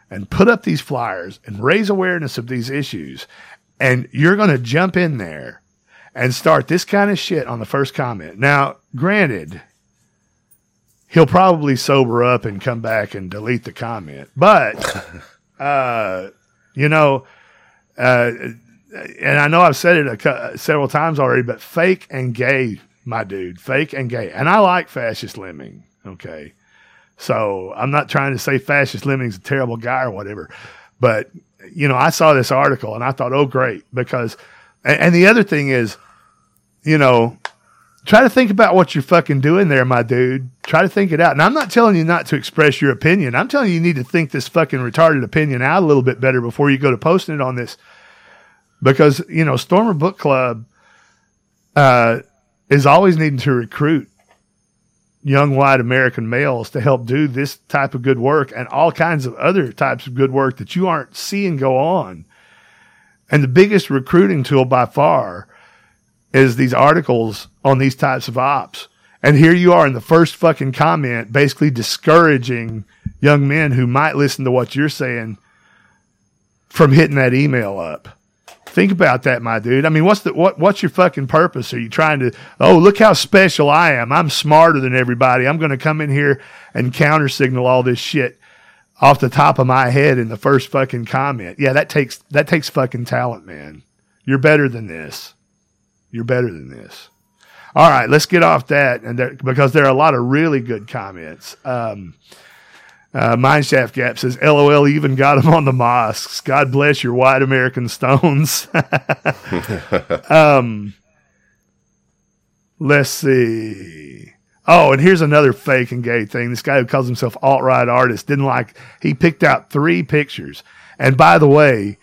and put up these flyers and raise awareness of these issues, and you're going to jump in there and start this kind of shit on the first comment. Now, granted, he'll probably sober up and come back and delete the comment. But, uh, you know, uh, and I know I've said it a, several times already, but fake and gay, my dude, fake and gay. And I like Fascist Lemming, okay? So I'm not trying to say Fascist Lemming's a terrible guy or whatever. But, you know, I saw this article and I thought, oh, great. Because, and, and the other thing is, you know, try to think about what you're fucking doing there, my dude. Try to think it out. And I'm not telling you not to express your opinion. I'm telling you you need to think this fucking retarded opinion out a little bit better before you go to posting it on this. Because, you know, Stormer Book Club uh, is always needing to recruit young white American males to help do this type of good work and all kinds of other types of good work that you aren't seeing go on. And the biggest recruiting tool by far is these articles on these types of ops. And here you are in the first fucking comment, basically discouraging young men who might listen to what you're saying from hitting that email up. Think about that, my dude. I mean, what's the what? What's your fucking purpose? Are you trying to, oh, look how special I am. I'm smarter than everybody. I'm going to come in here and counter signal all this shit off the top of my head in the first fucking comment. Yeah, that takes that takes fucking talent, man. You're better than this. You're better than this. All right, let's get off that, and there, because there are a lot of really good comments. Um, uh, Mineshaft Gap says, L O L even got him on the mosques. God bless your white American stones. um, let's see. Oh, and here's another fake and gay thing. This guy who calls himself alt-right artist didn't like, he picked out three pictures. And by the way,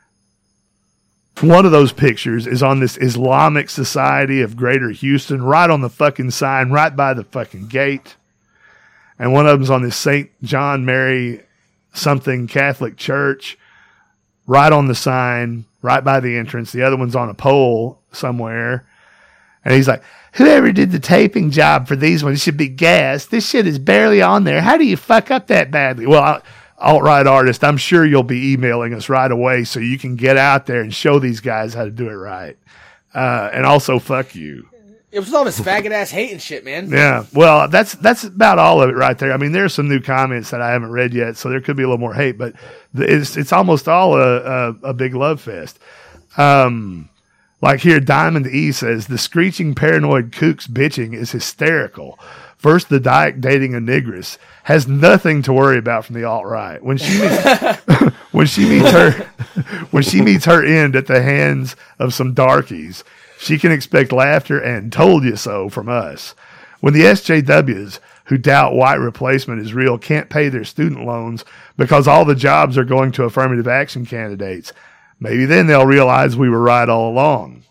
one of those pictures is on this Islamic Society of Greater Houston, right on the fucking sign, right by the fucking gate. And one of them's on this Saint John Mary something Catholic church, right on the sign, right by the entrance. The other one's on a pole somewhere. And he's like, whoever did the taping job for these ones should be gassed. This shit is barely on there. How do you fuck up that badly? Well, I, alt-right artist, I'm sure you'll be emailing us right away so you can get out there and show these guys how to do it right. Uh, and also, fuck you. It was all this faggot ass hate and shit, man. Yeah, well, that's that's about all of it right there. I mean, there's some new comments that I haven't read yet, so there could be a little more hate, but it's it's almost all a, a, a big love fest. Um, like here, Diamond E says, the screeching paranoid kook's bitching is hysterical. First, the dyke dating a negress has nothing to worry about from the alt-right. When she meets, when she meets her, when she meets her end at the hands of some darkies, she can expect laughter and told you so from us. When the S J Ws who doubt white replacement is real can't pay their student loans because all the jobs are going to affirmative action candidates, maybe then they'll realize we were right all along.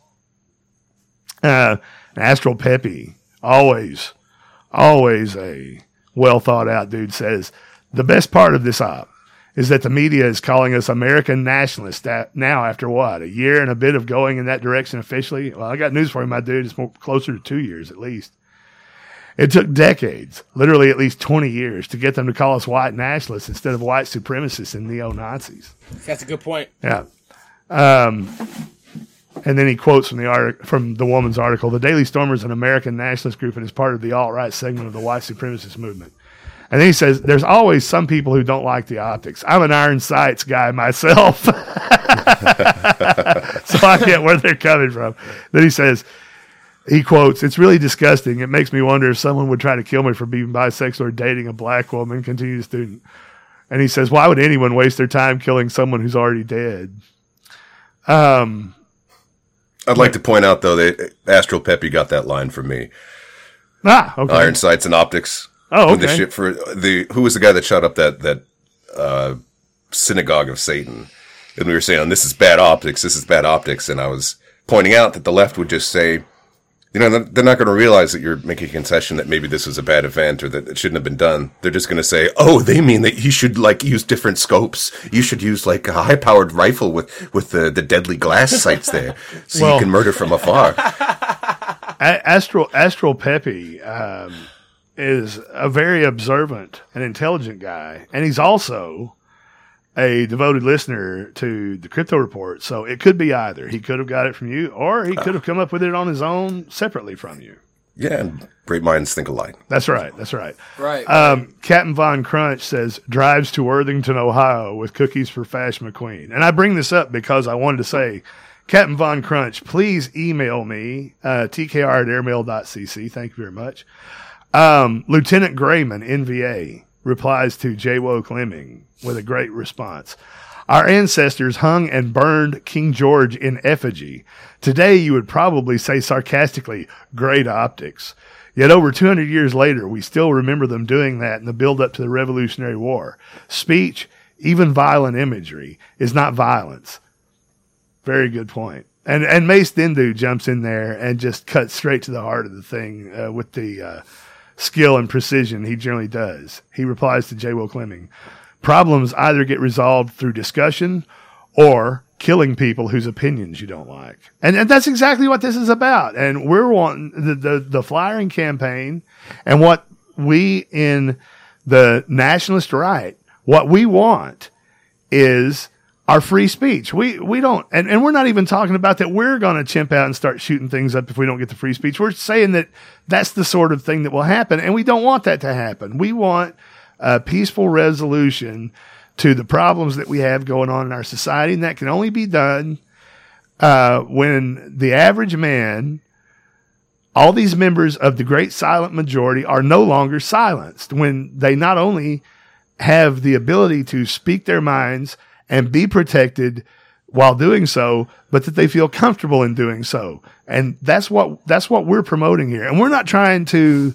Uh, Astral Peppy, always, always a well thought out dude, says, the best part of this op is that the media is calling us American nationalists now after what, a year and a bit of going in that direction officially? Well, I got news for you, my dude. It's more, closer to two years at least. It took decades, literally at least twenty years, to get them to call us white nationalists instead of white supremacists and neo-Nazis. That's a good point. Yeah. Um, and then he quotes from the artic- from the woman's article, the Daily Stormer is an American nationalist group and is part of the alt-right segment of the white supremacist movement. And then he says, there's always some people who don't like the optics. I'm an Iron Sights guy myself. So I get where they're coming from. Then he says, he quotes, it's really disgusting. It makes me wonder if someone would try to kill me for being bisexual or dating a black woman, continued the student. And he says, why would anyone waste their time killing someone who's already dead? Um, I'd like to point out, though, that Astral Peppy got that line from me. Ah, okay. Iron Sights and Optics. Oh, When okay. the shit for the who was the guy that shot up that that uh, synagogue of Satan? And we were saying, this is bad optics. This is bad optics. And I was pointing out that the left would just say, you know, they're not going to realize that you're making a concession that maybe this was a bad event or that it shouldn't have been done. They're just going to say, oh, they mean that you should like use different scopes. You should use like a high-powered rifle with with the, the deadly glass sights there, so Well- you can murder from afar. A- Astral Astral Peppy um, is a very observant and intelligent guy, and he's also a devoted listener to the Crypto Report, so it could be either. He could have got it from you, or he could have come up with it on his own separately from you. Yeah, and great minds think alike. That's right. That's right. Right. Um, Captain Von Crunch says, drives to Worthington, Ohio with cookies for Fash McQueen. And I bring this up because I wanted to say, Captain Von Crunch, please email me, uh, t k r at airmail dot c c. Thank you very much. Um, Lieutenant Grayman, N V A, replies to J. Woke Lemming with a great response. Our ancestors hung and burned King George in effigy. Today, you would probably say sarcastically, great optics. Yet over two hundred years later, we still remember them doing that in the build-up to the Revolutionary War. Speech, even violent imagery, is not violence. Very good point. And and Mace Dindu jumps in there and just cuts straight to the heart of the thing uh, with the uh, skill and precision he generally does. He replies to J. Will Clemming, problems either get resolved through discussion or killing people whose opinions you don't like. And, and that's exactly what this is about. And we're wanting the, the, the flyering campaign and what we in the nationalist right, what we want is our free speech. We, we don't, and, and we're not even talking about that we're going to chimp out and start shooting things up if we don't get the free speech. We're saying that that's the sort of thing that will happen. And we don't want that to happen. We want a peaceful resolution to the problems that we have going on in our society. And that can only be done, uh, when the average man, all these members of the great silent majority are no longer silenced, when they not only have the ability to speak their minds and be protected while doing so, but that they feel comfortable in doing so. And that's what, that's what we're promoting here. And we're not trying to,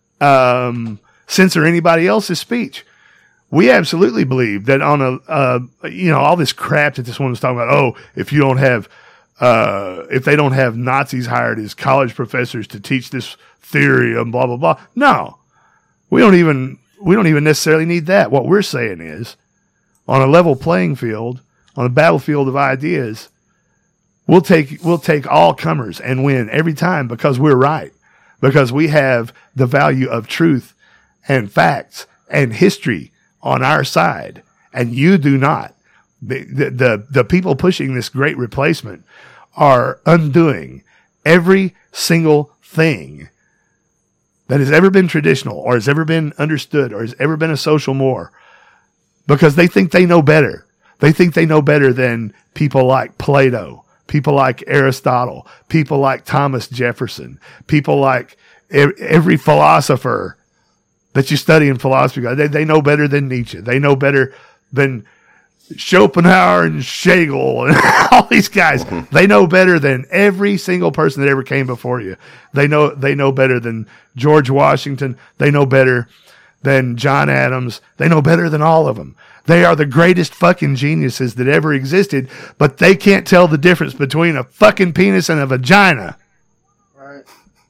um, censor anybody else's speech. We absolutely believe that on a, uh, you know, all this crap that this one was talking about. Oh, if you don't have, uh, if they don't have Nazis hired as college professors to teach this theory and blah, blah, blah. No, we don't even, we don't even necessarily need that. What we're saying is, on a level playing field, on a battlefield of ideas, we'll take, we'll take all comers and win every time because we're right, because we have the value of truth and facts and history on our side, and you do not. The, the, the, the people pushing this great replacement are undoing every single thing that has ever been traditional or has ever been understood or has ever been a social more, because they think they know better. They think they know better than people like Plato, people like Aristotle, people like Thomas Jefferson, people like every philosopher that you study in philosophy. They, they know better than Nietzsche. They know better than Schopenhauer and Hegel and all these guys. They know better than every single person that ever came before you. They know, they know better than George Washington. They know better than John Adams. They know better than all of them. They are the greatest fucking geniuses that ever existed, but they can't tell the difference between a fucking penis and a vagina. Right.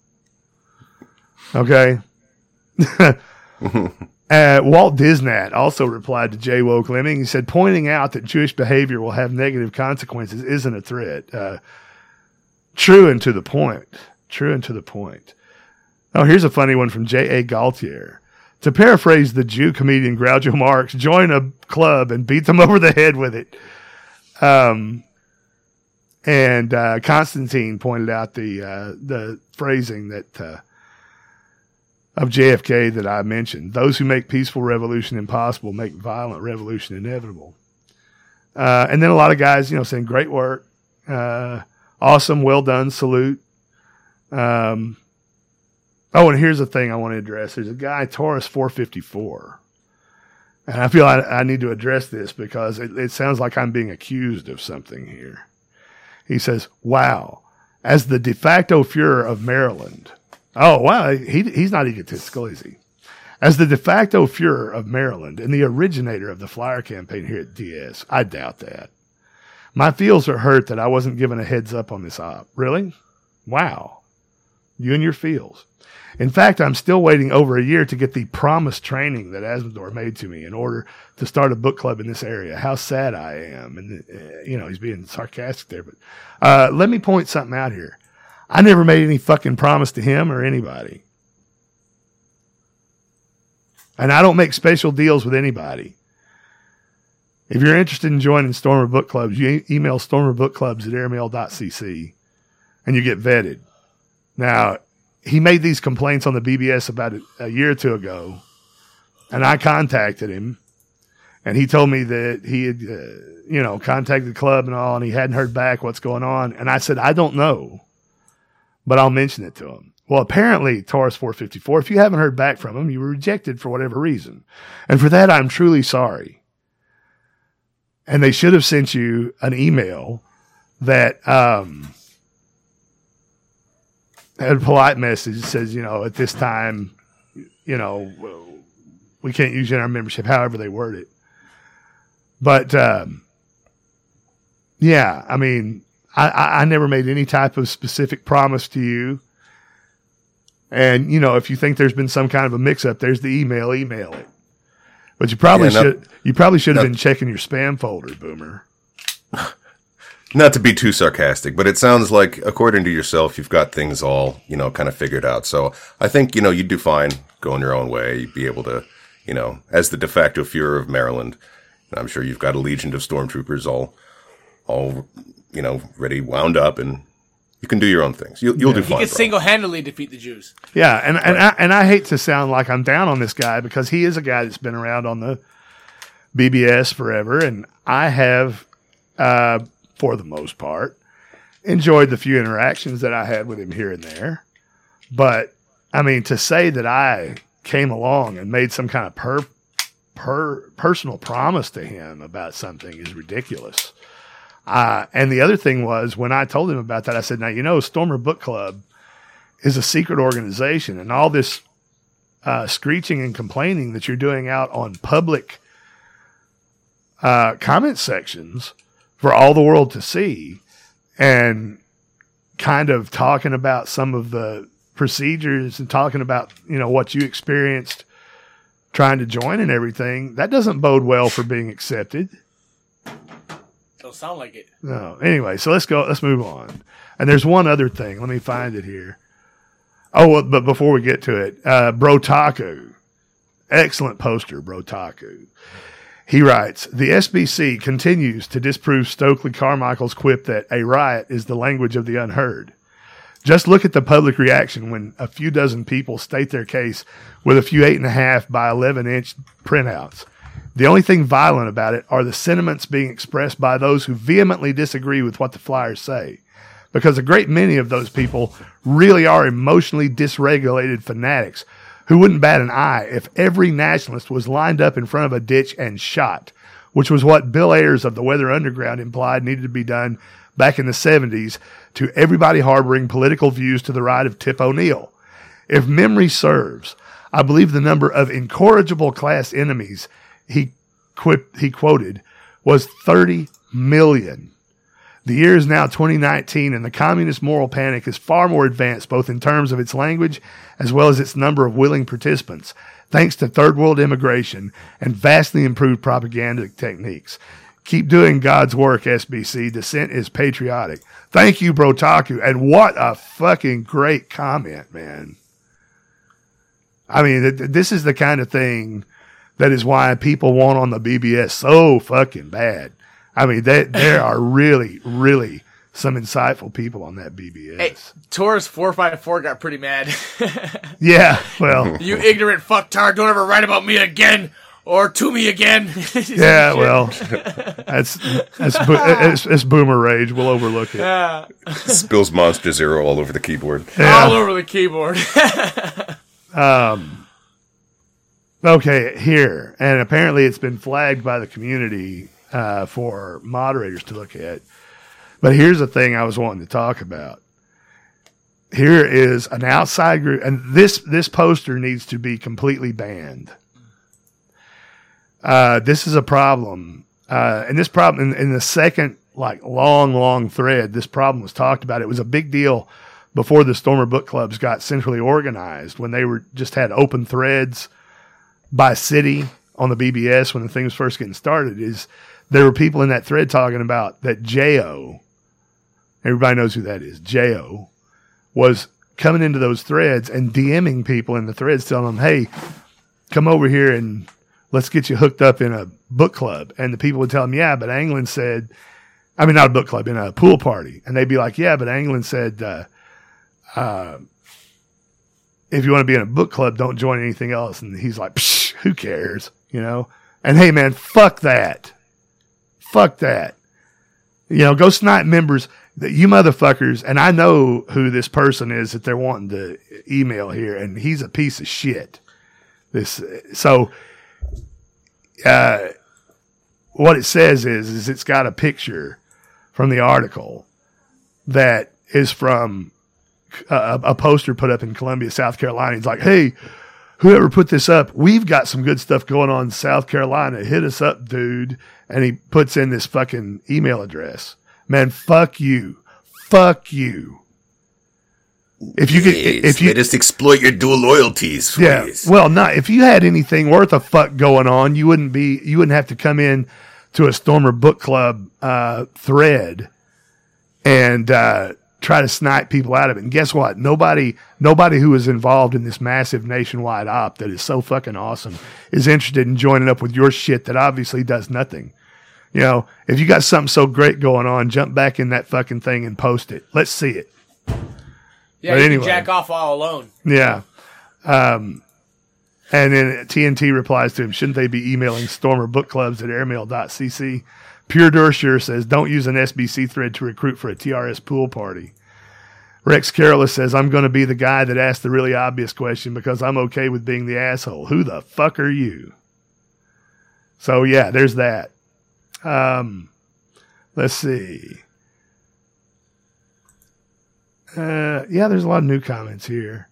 Okay. uh, Walt Disney also replied to J. Woke Lemming. He said, pointing out that Jewish behavior will have negative consequences isn't a threat. Uh, true and to the point. True and to the point. Oh, here's a funny one from J A. Gaultier. To paraphrase the Jew comedian Groucho Marx, join a club and beat them over the head with it. Um, and uh, Constantine pointed out the uh, the phrasing that uh, of J F K that I mentioned. Those who make peaceful revolution impossible make violent revolution inevitable. Uh, and then a lot of guys, you know, saying great work, uh, awesome, well done, salute. Um, oh, and here's the thing I want to address. There's a guy, Taurus four fifty-four. And I feel I, I need to address this because it, it sounds like I'm being accused of something here. He says, wow, as the de facto Fuhrer of Maryland. Oh, wow, he he's not egotistical, is he? As the de facto Fuhrer of Maryland and the originator of the flyer campaign here at D S, I doubt that. My feels are hurt that I wasn't given a heads up on this op. Really? Wow. You and your feels. In fact, I'm still waiting over a year to get the promised training that Azzmador made to me in order to start a book club in this area. How sad I am. And, uh, you know, he's being sarcastic there. But uh, let me point something out here. I never made any fucking promise to him or anybody. And I don't make special deals with anybody. If you're interested in joining Stormer Book Clubs, you e- email stormerbookclubs at airmail dot c c and you get vetted. Now, he made these complaints on the B B S about a, a year or two ago, and I contacted him, and he told me that he had, uh, you know, contacted the club and all, and he hadn't heard back what's going on. And I said, I don't know, but I'll mention it to him. Well, apparently, Taurus four fifty-four, if you haven't heard back from him, you were rejected for whatever reason. And for that, I'm truly sorry. And they should have sent you an email that um, had a polite message that says, you know, at this time, you know, we can't use you in our membership, however they word it. But, um, yeah, I mean, I, I, I never made any type of specific promise to you. And, you know, if you think there's been some kind of a mix-up, there's the email, email it. But you probably yeah, should you probably should have not, been checking your spam folder, Boomer. Not to be too sarcastic, but it sounds like, according to yourself, you've got things all, you know, kind of figured out. So I think, you know, you'd do fine going your own way. You'd be able to, you know, as the de facto Fuhrer of Maryland, I'm sure you've got a legion of stormtroopers all, all, you know, ready, wound up, and you can do your own things. You'll, you'll Yeah. do He fine. can bro. single-handedly defeat the Jews. Yeah, and and I, and I hate to sound like I'm down on this guy because he is a guy that's been around on the B B S forever, and I have, uh, for the most part, enjoyed the few interactions that I had with him here and there. But I mean, to say that I came along and made some kind of per, per personal promise to him about something is ridiculous. Uh, and the other thing was, when I told him about that, I said, now, you know, Stormer Book Club is a secret organization, and all this uh, screeching and complaining that you're doing out on public uh, comment sections for all the world to see, and kind of talking about some of the procedures and talking about, you know, what you experienced trying to join and everything, that doesn't bode well for being accepted. Don't sound like it. No. Anyway, so let's go. Let's move on. And there's one other thing. Let me find it here. Oh, well, but before we get to it, uh, Brotaku, excellent poster, Brotaku. He writes, the S B C continues to disprove Stokely Carmichael's quip that a riot is the language of the unheard. Just look at the public reaction when a few dozen people state their case with a few eight and a half by eleven inch printouts. The only thing violent about it are the sentiments being expressed by those who vehemently disagree with what the flyers say, because a great many of those people really are emotionally dysregulated fanatics who wouldn't bat an eye if every nationalist was lined up in front of a ditch and shot, which was what Bill Ayers of the Weather Underground implied needed to be done back in the seventies to everybody harboring political views to the right of Tip O'Neill. If memory serves, I believe the number of incorrigible class enemies he quip, he quoted was thirty million. The year is now twenty nineteen, and the communist moral panic is far more advanced both in terms of its language as well as its number of willing participants, thanks to third world immigration and vastly improved propaganda techniques. Keep doing God's work, S B C. Dissent is patriotic. Thank you, Brotaku. And what a fucking great comment, man. I mean, th- this is the kind of thing that is why people want on the B B S so fucking bad. I mean, they, there are really, really some insightful people on that B B S. Hey, Taurus four five four got pretty mad. Yeah, well. You ignorant fucktard, don't ever write about me again or to me again. Yeah, well, that's, that's, that's, that's boomer rage. We'll overlook it. Yeah. Spills Monster Zero all over the keyboard. Yeah. All over the keyboard. Um. Okay, here. And apparently it's been flagged by the community uh, for moderators to look at. But here's the thing I was wanting to talk about. Here is an outside group, and this, this poster needs to be completely banned. Uh, this is a problem. Uh, and this problem, in, in the second, like, long, long thread, this problem was talked about. It was a big deal before the Stormer Book Clubs got centrally organized, when they were just had open threads by city on the B B S when the thing was first getting started. Is there were people in that thread talking about that J O, everybody knows who that is, J O, was coming into those threads and DMing people in the threads telling them, hey, come over here and let's get you hooked up in a book club. And the people would tell them, yeah, but Anglin said, I mean, not a book club, in a pool party. And they'd be like, yeah, but Anglin said, uh, uh, if you want to be in a book club, don't join anything else. And he's like, psh, who cares? You know? And hey, man, fuck that. Fuck that. You know, go snipe members that you motherfuckers. And I know who this person is that they're wanting to email here. And he's a piece of shit. This, so, uh, what it says is, is it's got a picture from the article that is from a, a poster put up in Columbia, South Carolina. He's like, hey, whoever put this up, we've got some good stuff going on in South Carolina. Hit us up, dude. And he puts in this fucking email address. Man, fuck you. Fuck you. If you could, if you they just exploit your dual loyalties. Yeah. Please. Well, not if you had anything worth a fuck going on, you wouldn't be, you wouldn't have to come in to a Stormer Book Club uh, thread and uh, try to snipe people out of it. And guess what? Nobody, nobody who is involved in this massive nationwide op that is so fucking awesome is interested in joining up with your shit that obviously does nothing. You know, if you got something so great going on, jump back in that fucking thing and post it. Let's see it. Yeah, but you anyway, can jack off all alone. Yeah. Um, and then T N T replies to him, shouldn't they be emailing Stormer Book Clubs at airmail dot c c? Pure Dursure says, don't use an S B C thread to recruit for a T R S pool party. Rex Carolus says, I'm going to be the guy that asked the really obvious question because I'm okay with being the asshole. Who the fuck are you? So, yeah, there's that. Um, let's see. Uh, yeah, there's a lot of new comments here.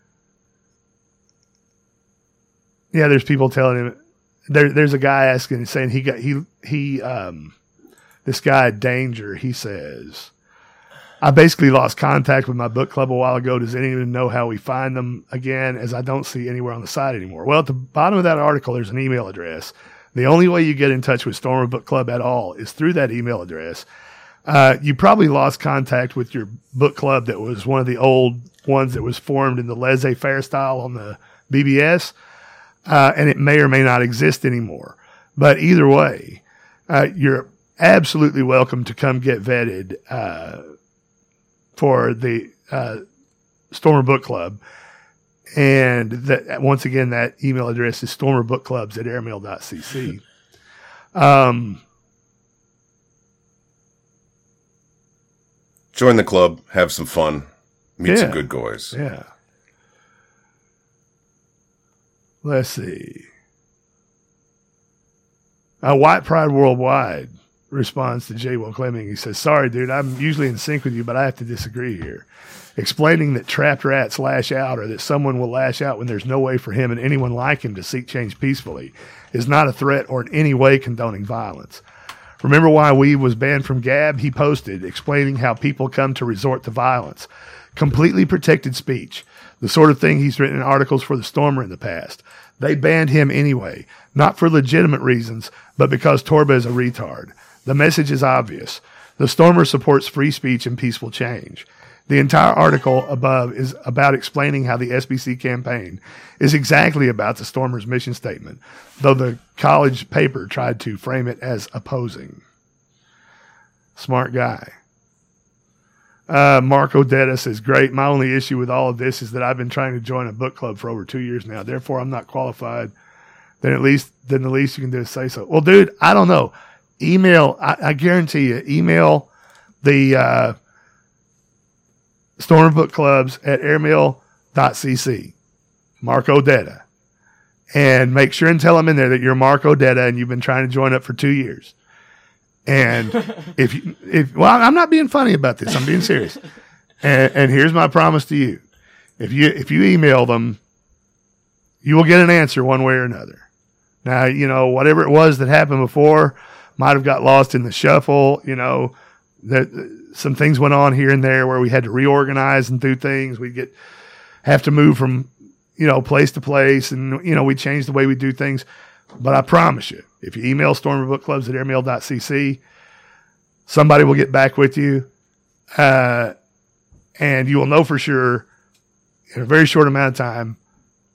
Yeah, there's people telling him there. There's a guy asking, saying he got he he um this guy Danger. He says, I basically lost contact with my book club a while ago. Does anyone know how we find them again? As I don't see anywhere on the site anymore. Well, at the bottom of that article, there's an email address. The only way you get in touch with Stormer Book Club at all is through that email address. Uh, you probably lost contact with your book club that was one of the old ones that was formed in the laissez-faire style on the B B S, uh, and it may or may not exist anymore. But either way, uh, you're absolutely welcome to come get vetted uh, for the uh, Stormer Book Club. And that, once again, that email address is stormerbookclubs at airmail dot c c. Um, Join the club, have some fun, meet Yeah. some good guys. Yeah. Let's see. Uh, White Pride Worldwide responds to J. Will Clemming. He says, sorry, dude, I'm usually in sync with you, but I have to disagree here. Explaining that trapped rats lash out or that someone will lash out when there's no way for him and anyone like him to seek change peacefully is not a threat or in any way condoning violence. Remember why Weave was banned from Gab? He posted explaining how people come to resort to violence. Completely protected speech. The sort of thing he's written in articles for the Stormer in the past. They banned him anyway, not for legitimate reasons, but because Torba is a retard. The message is obvious. The Stormer supports free speech and peaceful change. The entire article above is about explaining how the S B C campaign is exactly about the Stormer's mission statement, though the college paper tried to frame it as opposing. Smart guy. Uh, Mark Odetta says, great. My only issue with all of this is that I've been trying to join a book club for over two years now. Therefore, I'm not qualified. Then at least, then the least you can do is say so. Well, dude, I don't know. Email, I, I guarantee you, email the, uh, Stormer Book Clubs at airmail dot c c. Mark Odetta. And make sure and tell them in there that you're Mark Odetta and you've been trying to join up for two years. And if you, if, well, I'm not being funny about this. I'm being serious. And, and here's my promise to you. If you, if you email them, you will get an answer one way or another. Now, you know, whatever it was that happened before might have got lost in the shuffle. You know, that some things went on here and there where we had to reorganize and do things. We get, have to move from, you know, place to place, and, you know, we change the way we do things. But I promise you, if you email Stormer Book Clubs at airmail dot c c, somebody will get back with you. Uh, and you will know for sure in a very short amount of time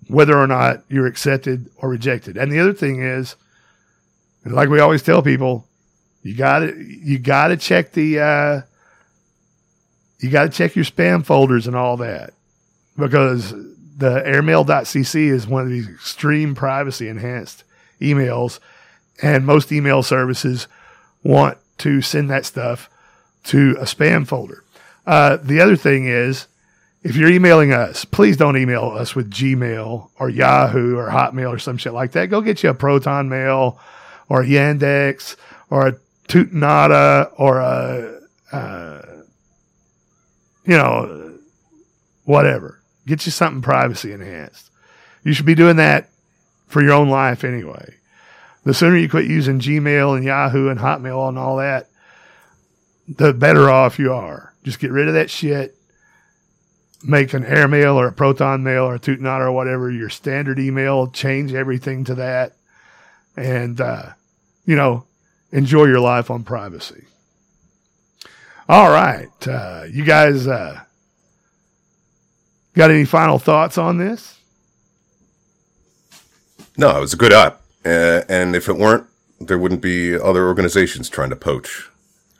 whether or not you're accepted or rejected. And the other thing is, like we always tell people, you got to you got to check the uh, you got to check your spam folders and all that, because the airmail dot c c is one of these extreme privacy enhanced emails, and most email services want to send that stuff to a spam folder. Uh, the other thing is, if you're emailing us, please don't email us with Gmail or Yahoo or Hotmail or some shit like that. Go get you a Proton Mail or a Yandex or a Tutanota or a, uh, you know, whatever. Get you something privacy enhanced. You should be doing that for your own life anyway. The sooner you quit using Gmail and Yahoo and Hotmail and all that, the better off you are. Just get rid of that shit. Make an airmail or a Proton Mail or a Tutanota or whatever your standard email. Change everything to that. And, uh, you know, enjoy your life on privacy. All right. Uh, you guys uh, got any final thoughts on this? No, it was a good app. Uh, and if it weren't, there wouldn't be other organizations trying to poach.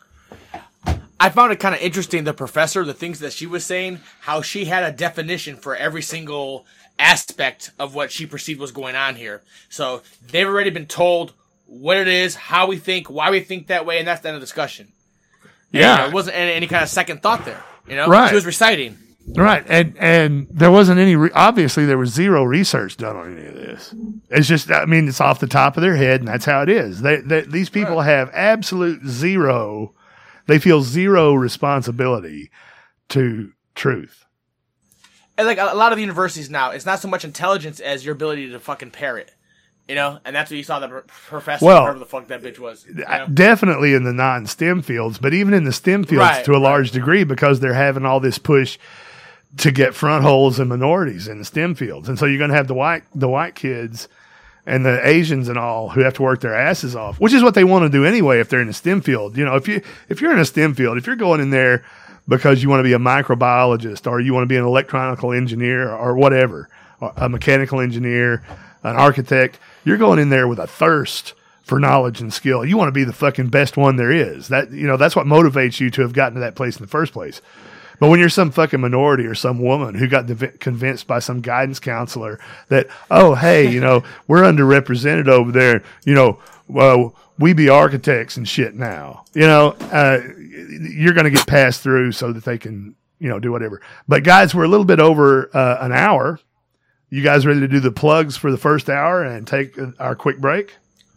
I found it kind of interesting, the professor, the things that she was saying, how she had a definition for every single aspect of what she perceived was going on here. So they've already been told what it is, how we think, why we think that way, and that's the end of the discussion. And, Yeah. you know, it wasn't any, any kind of second thought there. You know, Right. She was reciting. Right. And and there wasn't any, re- obviously, there was zero research done on any of this. It's just, I mean, it's off the top of their head, and that's how it is. They, they, these people have absolute zero, they feel zero responsibility to truth. And like a lot of the universities now, it's not so much intelligence as your ability to fucking parrot. You know, and that's what you saw the professor, Well, whoever the fuck that bitch was. You know? Definitely in the non-STEM fields, but even in the STEM fields Right, to a large right. degree, because they're having all this push to get front holes and minorities in the STEM fields. And so you're going to have the white, the white kids and the Asians and all who have to work their asses off, which is what they want to do anyway if they're in a STEM field. You know, if you, if you're in a STEM field, if you're going in there because you want to be a microbiologist or you want to be an electronical engineer or whatever, or a mechanical engineer, an architect, you're going in there with a thirst for knowledge and skill. You want to be the fucking best one there is. That, you know, that's what motivates you to have gotten to that place in the first place. But when you're some fucking minority or some woman who got div- convinced by some guidance counselor that, oh, hey, you know, we're underrepresented over there, you know, well, we be architects and shit now, you know, uh, you're going to get passed through so that they can, you know, do whatever. But guys, we're a little bit over uh, an hour. You guys ready to do the plugs for the first hour and take our quick break?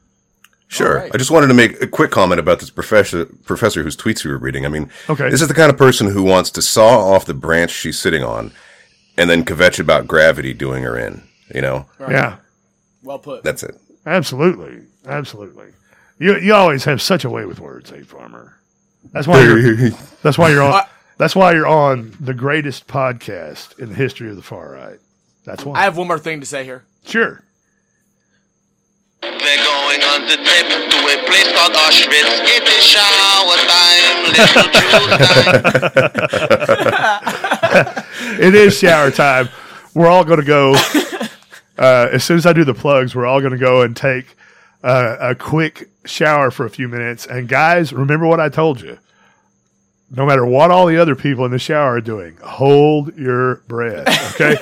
Sure. All right. I just wanted to make a quick comment about this professor professor whose tweets we were reading. I mean, Okay. this is the kind of person who wants to saw off the branch she's sitting on and then kvetch about gravity doing her in, you know? Yeah, Well put. That's it. absolutely. Absolutely. You you always have such a way with words, Abe Farmer. That's why you're that's why you're on that's why you're on the greatest podcast in the history of the far right. That's why. I have one more thing to say here. Sure. We're going on the trip to a place called Auschwitz. It is shower time, little Jews time. It is shower time. We're all going to go. Uh, as soon as I do the plugs, we're all going to go and take uh, a quick shower for a few minutes. And guys, remember what I told you. No matter what all the other people in the shower are doing, hold your breath. Okay.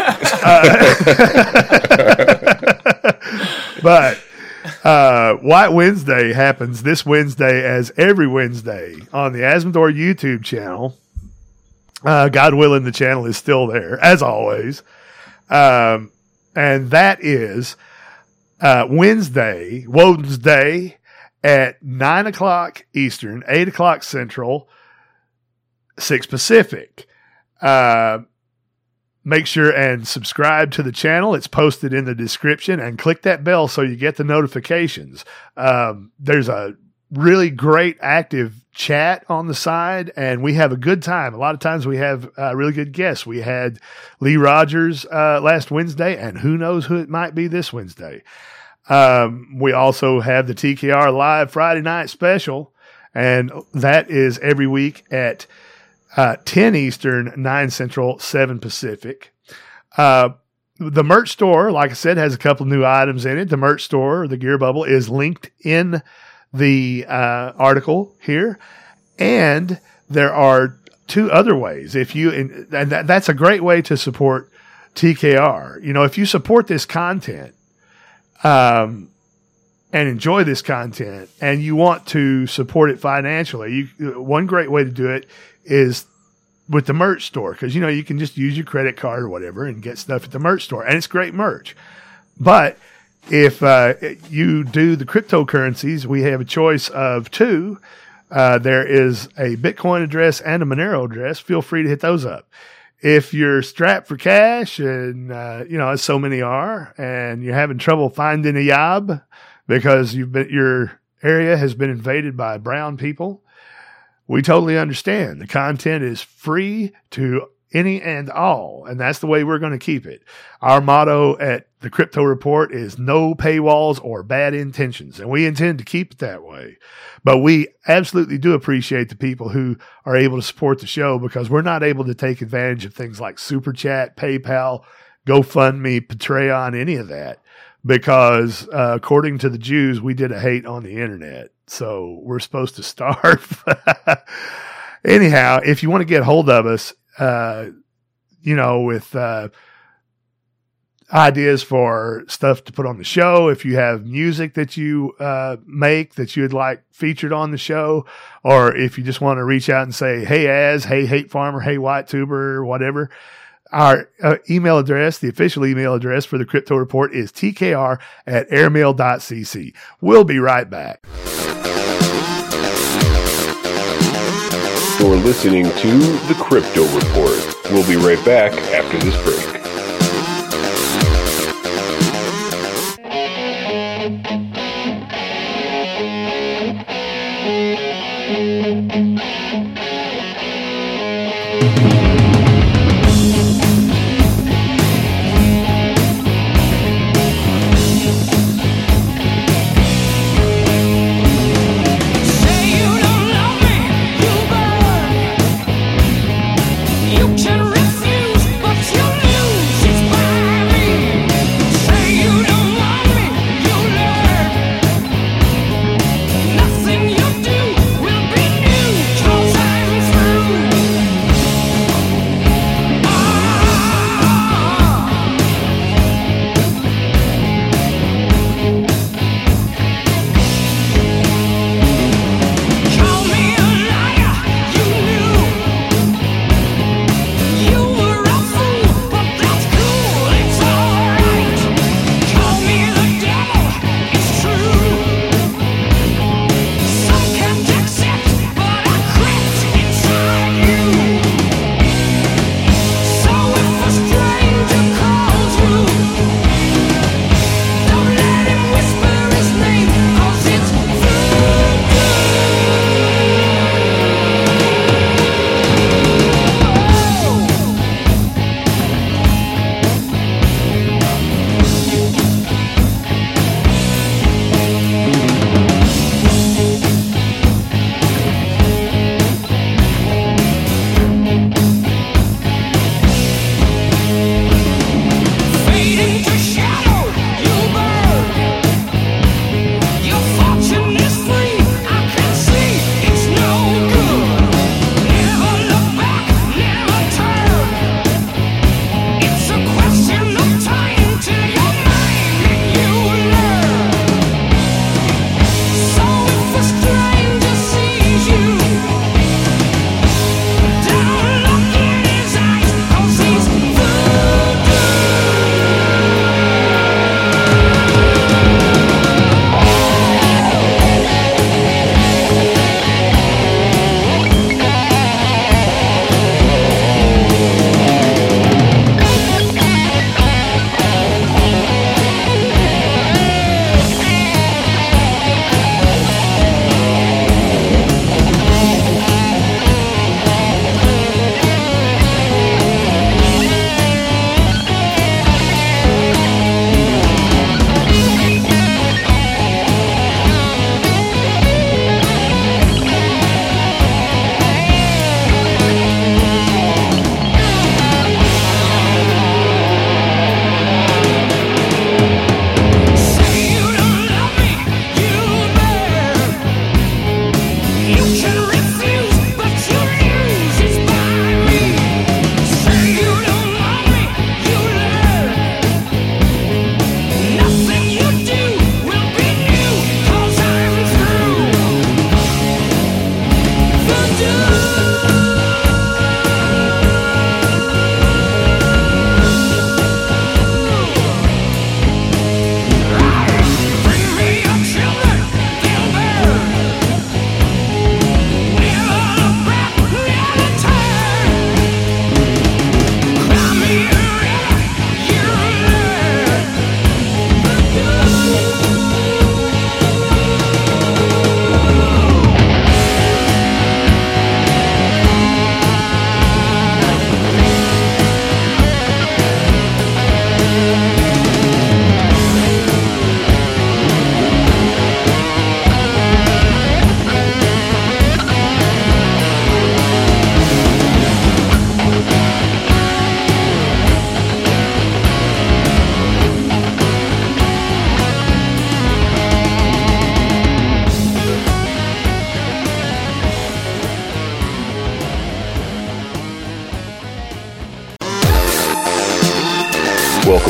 uh, but uh, White Wednesday happens this Wednesday, as every Wednesday, on the Asmodor YouTube channel. Uh, God willing, the channel is still there, as always. Um, and that is uh, Wednesday, Woden's Day, at nine o'clock Eastern, eight o'clock Central, six Pacific. Uh, make sure and subscribe to the channel. It's posted in the description, and click that bell so you get the notifications. Um, there's a really great active chat on the side, and we have a good time. A lot of times we have uh, really good guests. We had Lee Rogers uh, last Wednesday, and who knows who it might be this Wednesday. Um, we also have the T K R Live Friday night special, and that is every week at uh, ten Eastern, nine Central, seven Pacific. Uh, the merch store, like I said, has a couple new items in it. The merch store, the Gear Bubble, is linked in the uh, article here. And there are two other ways. If you, and that, that's a great way to support T K R. You know, if you support this content, um, and enjoy this content and you want to support it financially, you, one great way to do it is with the merch store. Cause you know, you can just use your credit card or whatever and get stuff at the merch store, and it's great merch. But if, uh, you do the cryptocurrencies, we have a choice of two. Uh, there is a Bitcoin address and a Monero address. Feel free to hit those up. If you're strapped for cash and, uh, you know, as so many are, and you're having trouble finding a job because you've been, your area has been invaded by brown people, we totally understand. The content is free to any and all, and that's the way we're going to keep it. Our motto at the Crypto Report is no paywalls or bad intentions, and we intend to keep it that way. But we absolutely do appreciate the people who are able to support the show, because we're not able to take advantage of things like Super Chat, PayPal, GoFundMe, Patreon, any of that, because uh, according to the Jews, we did a hate on the internet. So we're supposed to starve. Anyhow, if you want to get hold of us, uh, you know, with uh, ideas for stuff to put on the show, if you have music that you uh, make that you'd like featured on the show, or if you just want to reach out and say, hey, Az, hey, Hate Farmer, hey, White Tuber, whatever, our uh, email address, the official email address for the Crypto Report, is t k r at airmail dot c c. We'll be right back. You're listening to the Crypto Report. We'll be right back after this break. Say you don't want me, you love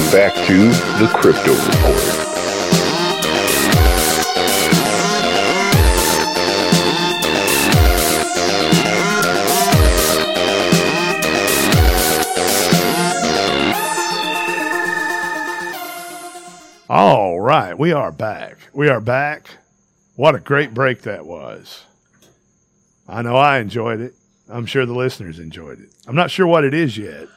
back to the Crypto Report. All right, we are back. We are back. What a great break that was. I know I enjoyed it. I'm sure the listeners enjoyed it. I'm not sure what it is yet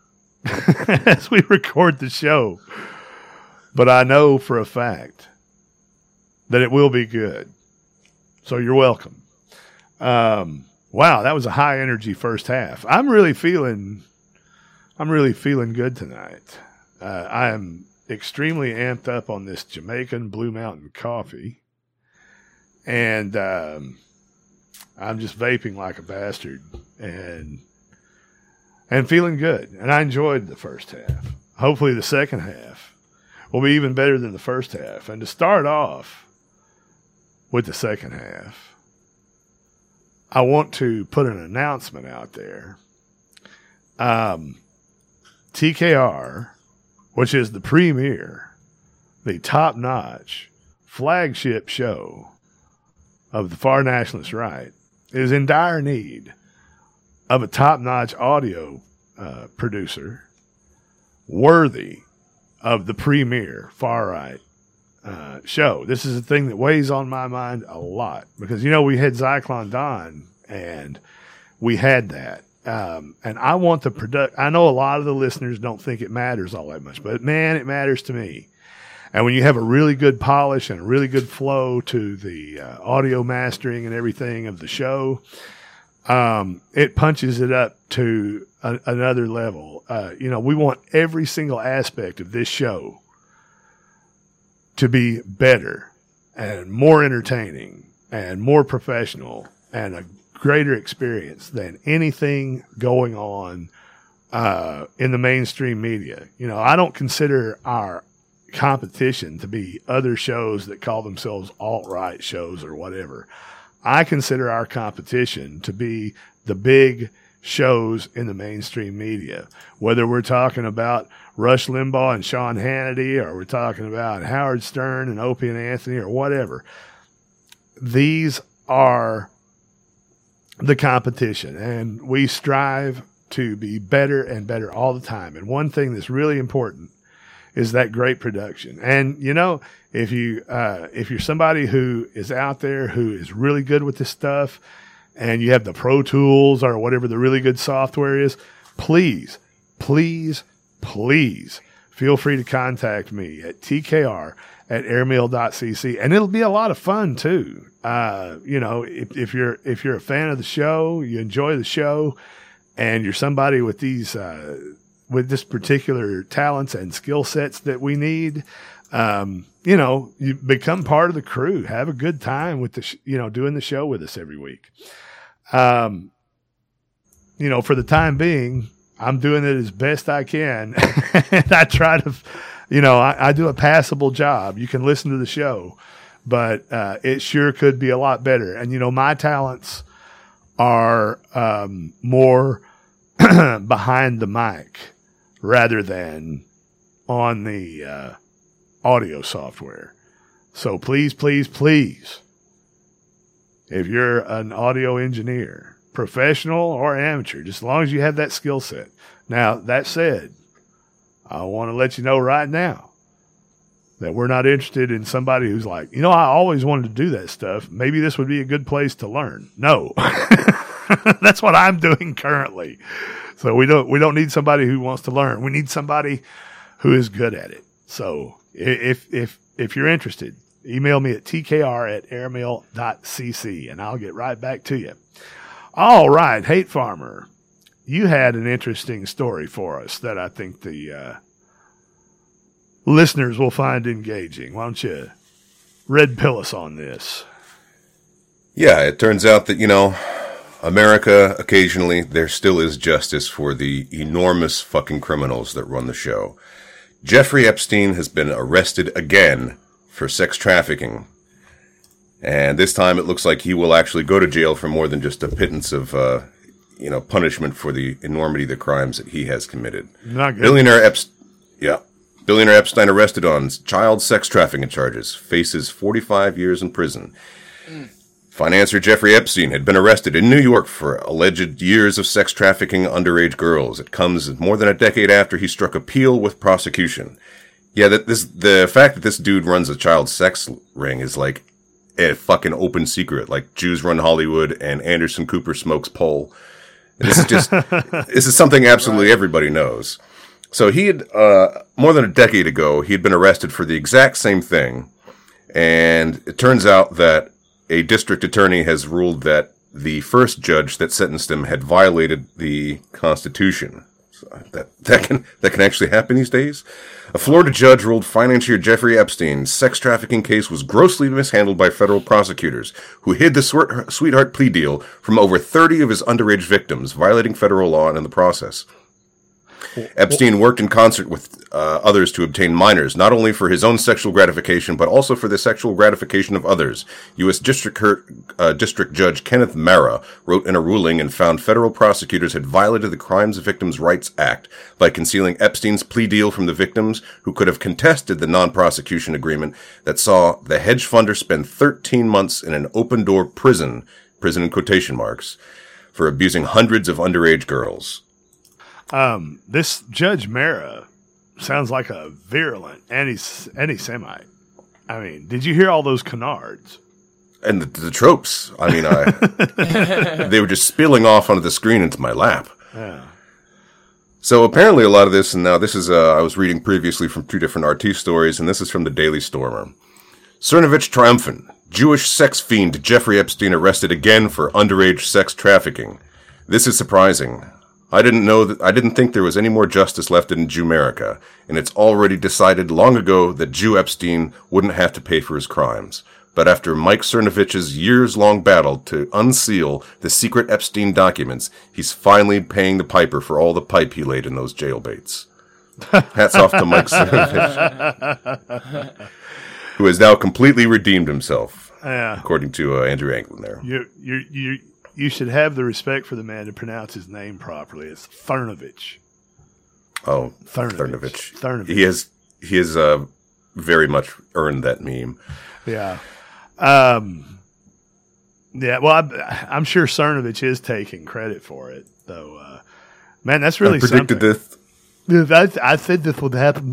as we record the show, but I know for a fact that it will be good. So you're welcome. Um, wow, that was a high energy first half. I'm really feeling, I'm really feeling good tonight. Uh, I am extremely amped up on this Jamaican Blue Mountain coffee, and um, I'm just vaping like a bastard and and feeling good. And I enjoyed the first half. Hopefully the second half will be even better than the first half. And to start off with the second half, I want to put an announcement out there. Um, T K R, which is the premier, the top-notch flagship show of the Far Nationalist Right, is in dire need of a top-notch audio uh, producer worthy of the premier Far Right uh, show. This is a thing that weighs on my mind a lot because, you know, we had Zyklon Don, and we had that. Um, and I want the product. I know a lot of the listeners don't think it matters all that much, but man, it matters to me. And when you have a really good polish and a really good flow to the uh, audio mastering and everything of the show, um, it punches it up to a, another level. Uh, you know, we want every single aspect of this show to be better and more entertaining and more professional and a greater experience than anything going on uh, in the mainstream media. You know, I don't consider our competition to be other shows that call themselves alt-right shows or whatever. I consider our competition to be the big shows in the mainstream media, whether we're talking about Rush Limbaugh and Sean Hannity, or we're talking about Howard Stern and Opie and Anthony, or whatever. These are the competition, and we strive to be better and better all the time. And one thing that's really important is that great production. And you know, if you uh, if you're somebody who is out there who is really good with this stuff, and you have the Pro Tools or whatever the really good software is, please, please, please feel free to contact me at T K R at airmail dot c c, and it'll be a lot of fun too. Uh, you know, if, if you're if you're a fan of the show, you enjoy the show, and you're somebody with these uh, with this particular talents and skill sets that we need, um, you know, you become part of the crew. Have a good time with the sh- you know doing the show with us every week. Um, you know, for the time being, I'm doing it as best I can, and I try to. You know, I, I do a passable job. You can listen to the show, but uh, it sure could be a lot better. And, you know, my talents are um, more behind the mic rather than on the uh, audio software. So please, please, please, if you're an audio engineer, professional or amateur, just as long as you have that skill set. Now, that said, I want to let you know right now that we're not interested in somebody who's like, you know, I always wanted to do that stuff. Maybe this would be a good place to learn. No, that's what I'm doing currently. So we don't, we don't need somebody who wants to learn. We need somebody who is good at it. So if, if, if you're interested, email me at T K R at airmail dot c c and I'll get right back to you. All right. Hate Farmer. You had an interesting story for us that I think the uh, listeners will find engaging. Why don't you red pill us on this? Yeah, it turns out that, you know, America, occasionally, there still is justice for the enormous fucking criminals that run the show. Jeffrey Epstein has been arrested again for sex trafficking. And this time it looks like he will actually go to jail for more than just a pittance of uh, you know, punishment for the enormity of the crimes that he has committed. Not good. Billionaire Epstein, yeah. Billionaire Epstein arrested on child sex trafficking charges, faces forty-five years in prison. Mm. Financier Jeffrey Epstein had been arrested in New York for alleged years of sex trafficking underage girls. It comes more than a decade after he struck a deal with prosecution. Yeah, that this the fact that this dude runs a child sex ring is like a fucking open secret. Like Jews run Hollywood and Anderson Cooper smokes pole. This is just this is something absolutely everybody knows. So he had uh, more than a decade ago he had been arrested for the exact same thing, and it turns out that a district attorney has ruled that the first judge that sentenced him had violated the Constitution. So that that can that can actually happen these days. A Florida judge ruled financier Jeffrey Epstein's sex trafficking case was grossly mishandled by federal prosecutors, who hid the sweet- sweetheart plea deal from over thirty of his underage victims, violating federal law in the process. Epstein worked in concert with uh, others to obtain minors, not only for his own sexual gratification, but also for the sexual gratification of others. U S District, uh, District Judge Kenneth Mara wrote in a ruling and found federal prosecutors had violated the Crimes Victims' Rights Act by concealing Epstein's plea deal from the victims, who could have contested the non-prosecution agreement that saw the hedge funder spend thirteen months in an open-door prison, prison in quotation marks, for abusing hundreds of underage girls. Um, this Judge Mara sounds like a virulent anti anti-Semite. I mean, did you hear all those canards? And the, the tropes. I mean, I they were just spilling off onto the screen into my lap. Yeah. So apparently a lot of this, and now this is, uh, I was reading previously from two different R T stories, and this is from the Daily Stormer. Cernovich triumphant. Jewish sex fiend Jeffrey Epstein arrested again for underage sex trafficking. This is surprising. I didn't know that, I didn't think there was any more justice left in Jewmerica, and it's already decided long ago that Jew Epstein wouldn't have to pay for his crimes. But after Mike Cernovich's years-long battle to unseal the secret Epstein documents, he's finally paying the piper for all the pipe he laid in those jailbaits. Hats off to Mike Cernovich, who has now completely redeemed himself, yeah. according to uh, Andrew Anglin there. You you you you should have the respect for the man to pronounce his name properly. It's Cernovich. Oh, Cernovich. Cernovich. Cernovich. He has he has uh, very much earned that meme. Yeah. Um. Yeah. Well, I, I'm sure Cernovich is taking credit for it, though. Uh, man, that's really I predicted something. this. I, I said this would happen.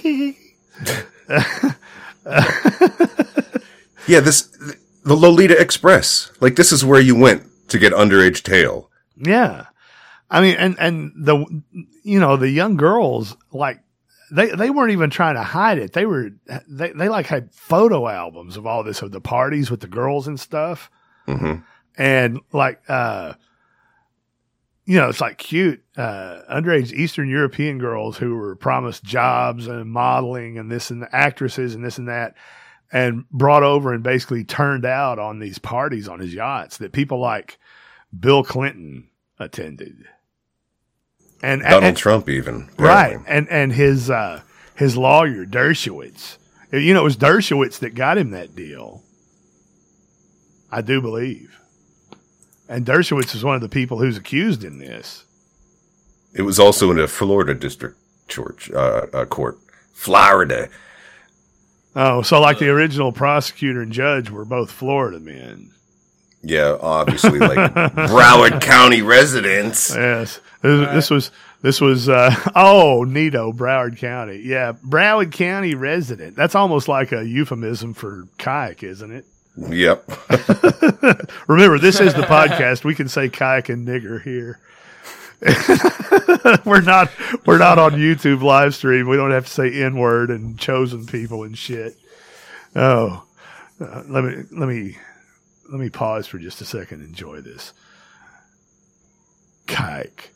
Yeah, this the Lolita Express. Like, this is where you went to get underage tail. Yeah, I mean, and and the you know the young girls, like they they weren't even trying to hide it. They were they they like had photo albums of all this, of the parties with the girls and stuff, mm-hmm. and like uh, you know, it's like cute uh, underage Eastern European girls who were promised jobs and modeling and this and the actresses and this and that. And brought over and basically turned out on these parties on his yachts that people like Bill Clinton attended, and Donald and, Trump even right, and and his uh, his lawyer Dershowitz. You know, it was Dershowitz that got him that deal. I do believe, and Dershowitz is one of the people who's accused in this. It was also in a Florida district church, uh, uh, court, Florida. Oh, so like the original prosecutor and judge were both Florida men. Yeah, obviously, like Broward County residents. Yes, this, this was this was uh, oh, neato, Broward County. Yeah, Broward County resident. That's almost like a euphemism for kayak, isn't it? Yep. Remember, this is the podcast. We can say kayak and nigger here. we're not we're not on YouTube live stream. We don't have to say N word and chosen people and shit. Oh, uh, let me let me let me pause for just a second and enjoy this. Kike,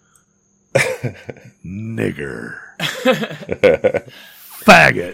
nigger, faggot.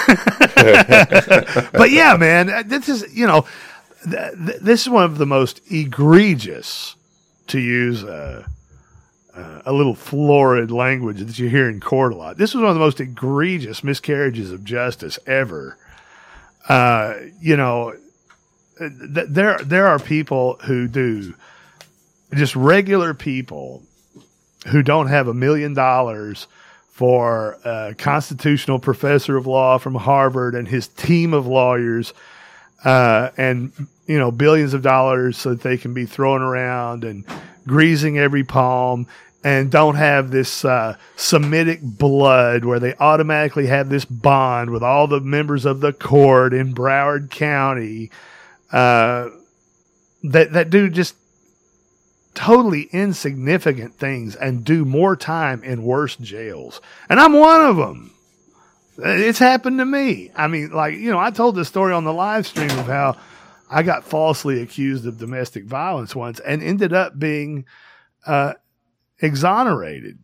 But yeah, man, this is you know th- th- this is one of the most egregious, to use a. Uh, a little florid language that you hear in court a lot. This was one of the most egregious miscarriages of justice ever. Uh, you know, th- there there are people who do, just regular people who don't have a million dollars for a constitutional professor of law from Harvard and his team of lawyers, uh, and, you know, billions of dollars so that they can be thrown around and greasing every palm, and don't have this uh, Semitic blood where they automatically have this bond with all the members of the court in Broward County, uh, that, that do just totally insignificant things and do more time in worse jails. And I'm one of them. It's happened to me. I mean, like, you know, I told this story on the live stream of how I got falsely accused of domestic violence once and ended up being uh, exonerated.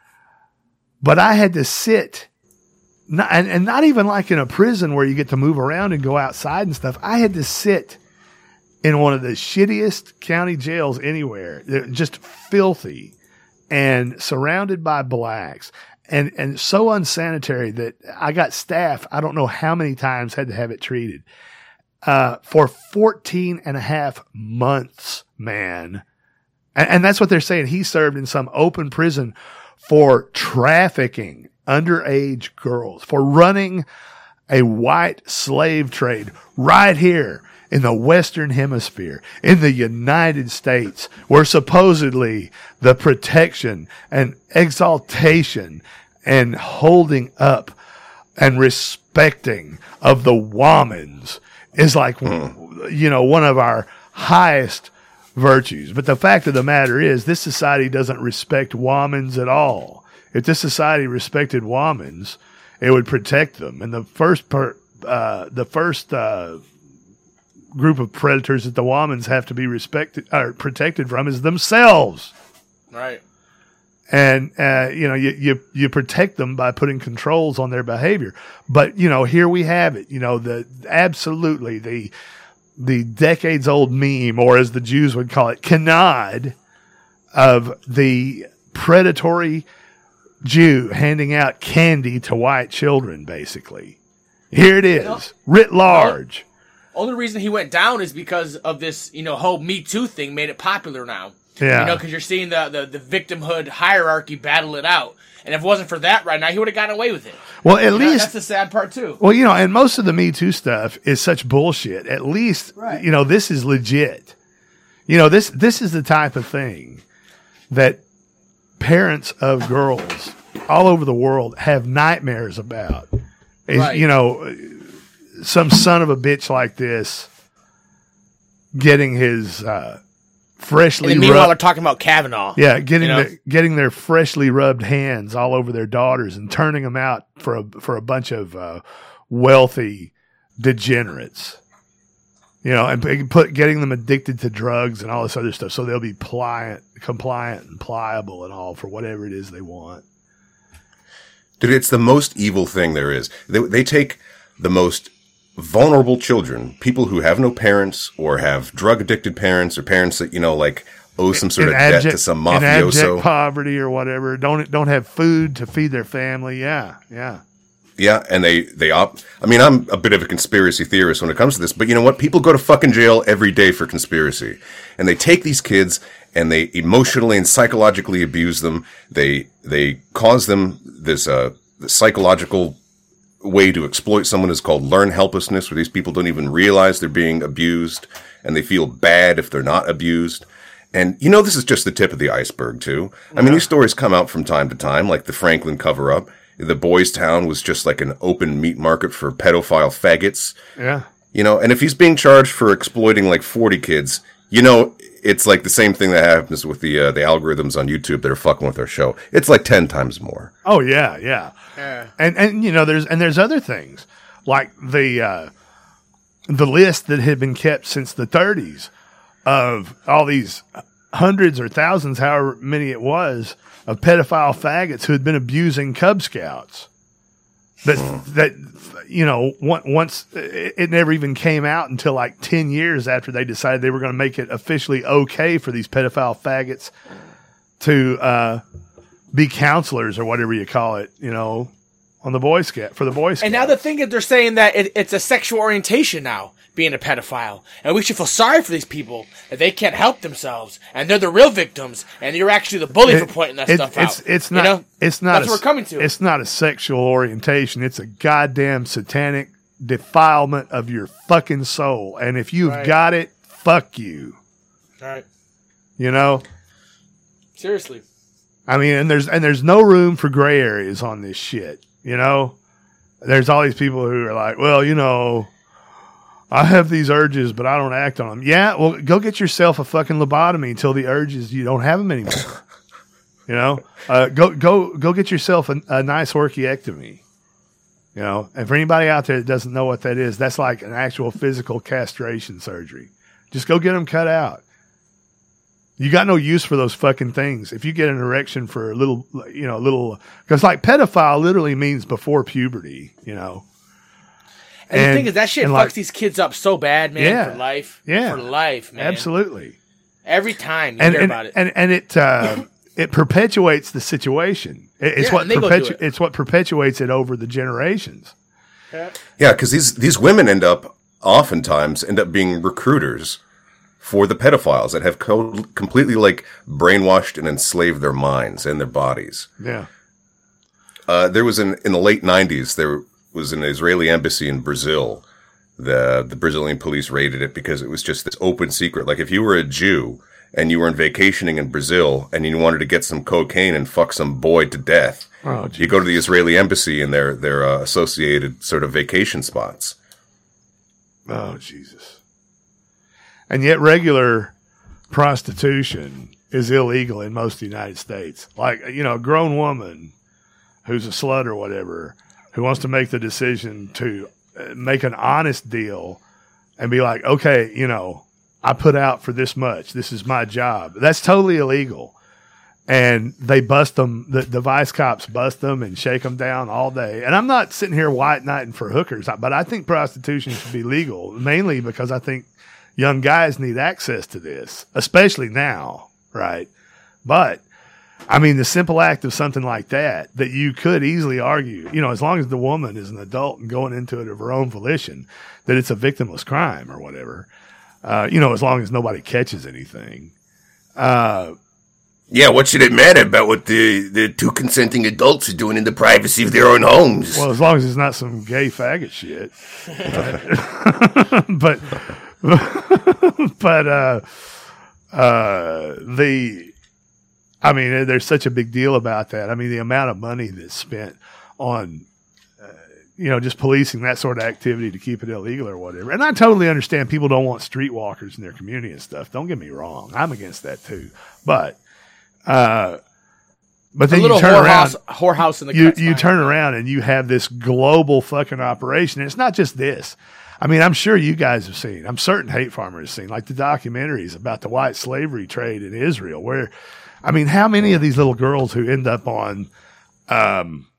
But I had to sit, not, and, and not even like in a prison where you get to move around and go outside and stuff. I had to sit in one of the shittiest county jails anywhere. They're just filthy and surrounded by blacks, and, and so unsanitary that I got staff, I don't know how many times, had to have it treated. Uh, for fourteen and a half months, man. And, and that's what they're saying. He served in some open prison for trafficking underage girls, for running a white slave trade right here in the Western Hemisphere, in the United States, where supposedly the protection and exaltation and holding up and respecting of the womans is like, you know, one of our highest virtues. But the fact of the matter is, this society doesn't respect womans at all. If this society respected womans, it would protect them. And the first per, uh, the first, uh, group of predators that the womans have to be respected or protected from is themselves. Right. And, uh, you know, you, you, you protect them by putting controls on their behavior. But, you know, here we have it, you know, the, absolutely the, the decades old meme, or as the Jews would call it, canard, of the predatory Jew handing out candy to white children, basically. Here it is, you know, writ large. Only reason he went down is because of this, you know, whole Me Too thing made it popular now. Yeah. You know, because you're seeing the, the, the victimhood hierarchy battle it out. And if it wasn't for that right now, he would have gotten away with it. Well, at you know, least... That's the sad part, too. Well, you know, and most of the Me Too stuff is such bullshit. At least, right. You know, this is legit. You know, this this is the type of thing that parents of girls all over the world have nightmares about. Is, right. You know... some son of a bitch like this getting his uh, freshly and meanwhile, rubbed, they're talking about Kavanaugh. Yeah, getting you know? the, getting their freshly rubbed hands all over their daughters and turning them out for a for a bunch of uh, wealthy degenerates. You know, and put getting them addicted to drugs and all this other stuff, so they'll be pliant, compliant, and pliable and all for whatever it is they want. Dude, it's the most evil thing there is. They, they take the most vulnerable children, people who have no parents or have drug addicted parents or parents that, you know, like owe some sort in of abject, debt to some mafioso. In abject poverty or whatever. Don't, don't have food to feed their family. Yeah. Yeah. Yeah. And they, they opt, I mean, I'm a bit of a conspiracy theorist when it comes to this, but you know what? People go to fucking jail every day for conspiracy, and they take these kids and they emotionally and psychologically abuse them. They, they cause them this, uh, this psychological way to exploit someone is called learned helplessness, where these people don't even realize they're being abused and they feel bad if they're not abused. And, you know, this is just the tip of the iceberg, too. I mean, these stories come out from time to time, like the Franklin cover-up. The Boys Town was just like an open meat market for pedophile faggots. Yeah. You know, and if he's being charged for exploiting like forty kids, you know, it's like the same thing that happens with the uh, the algorithms on YouTube that are fucking with our show. It's like ten times more. Oh, yeah, yeah. Yeah. And, and you know, there's and there's other things, like the uh, the list that had been kept since the thirties of all these hundreds or thousands, however many it was, of pedophile faggots who had been abusing Cub Scouts. That, that you know, once it never even came out until like ten years after they decided they were going to make it officially okay for these pedophile faggots to uh, be counselors or whatever you call it, you know, on the Boy Scout for the Boy Scouts. And now the thing is, they're saying that it, it's a sexual orientation now. being a pedophile. And we should feel sorry for these people that they can't help themselves and they're the real victims and you're actually the bully It- for pointing that it- stuff it's, out. It's You not. know? It's not. That's a, what we're coming to. It's not a sexual orientation. It's a goddamn satanic defilement of your fucking soul. And if you've Right. got it, fuck you. All right. You know. Seriously. I mean, and there's and there's no room for gray areas on this shit. You know, there's all these people who are like, well, you know, I have these urges, but I don't act on them. Yeah, well, go get yourself a fucking lobotomy until the urges you don't have them anymore. You know, uh, go go go get yourself a, a nice orchiectomy. You know, and for anybody out there that doesn't know what that is, that's like an actual physical castration surgery. Just go get them cut out. You got no use for those fucking things. If you get an erection for a little, you know, little, because like pedophile literally means before puberty, you know. And, And- the thing is, that shit and fucks like- these kids up so bad, man, Yeah. for life. Yeah. For life, man. Absolutely. Every time you And hear and, about it. and and it uh, it perpetuates the situation. It- it's Yeah, what and they go perpetu- do it. it's what perpetuates it over the generations. Yeah, because these these women end up oftentimes end up being recruiters for the pedophiles that have co- completely like brainwashed and enslaved their minds and their bodies. Yeah. Uh, there was an in the late nineties. There was an Israeli embassy in Brazil. The the Brazilian police raided it because it was just this open secret. Like if you were a Jew and you were vacationing in Brazil and you wanted to get some cocaine and fuck some boy to death, Oh, you go to the Israeli embassy and their their uh, associated sort of vacation spots. Oh, Jesus. And yet regular prostitution is illegal in most of the United States. Like, you know, a grown woman who's a slut or whatever, who wants to make the decision to uh, make an honest deal and be like, okay, you know, I put out for this much. This is my job. That's totally illegal. And they bust them. The, the vice cops bust them and shake them down all day. And I'm not sitting here white knighting for hookers, but I think prostitution should be legal, mainly because I think young guys need access to this, especially now, right? But, I mean, the simple act of something like that, that you could easily argue, you know, as long as the woman is an adult and going into it of her own volition, that it's a victimless crime or whatever, uh, you know, as long as nobody catches anything. Uh, Yeah, what should it matter about what the, the two consenting adults are doing in the privacy of their own homes? well, as long as it's not some gay faggot shit. but, but, uh, uh, the, I mean, there's such a big deal about that. I mean, the amount of money that's spent on, uh, you know, just policing that sort of activity to keep it illegal or whatever. And I totally understand people don't want streetwalkers in their community and stuff. Don't get me wrong. I'm against that too. But, uh, but then a little you turn around, whorehouse, whorehouse in the you cut's you fine. turn around and you have this global fucking operation. And it's not just this. I mean, I'm sure you guys have seen, I'm certain Hate Farmer has seen, like the documentaries about the white slavery trade in Israel, where, I mean, how many of these little girls who end up on um,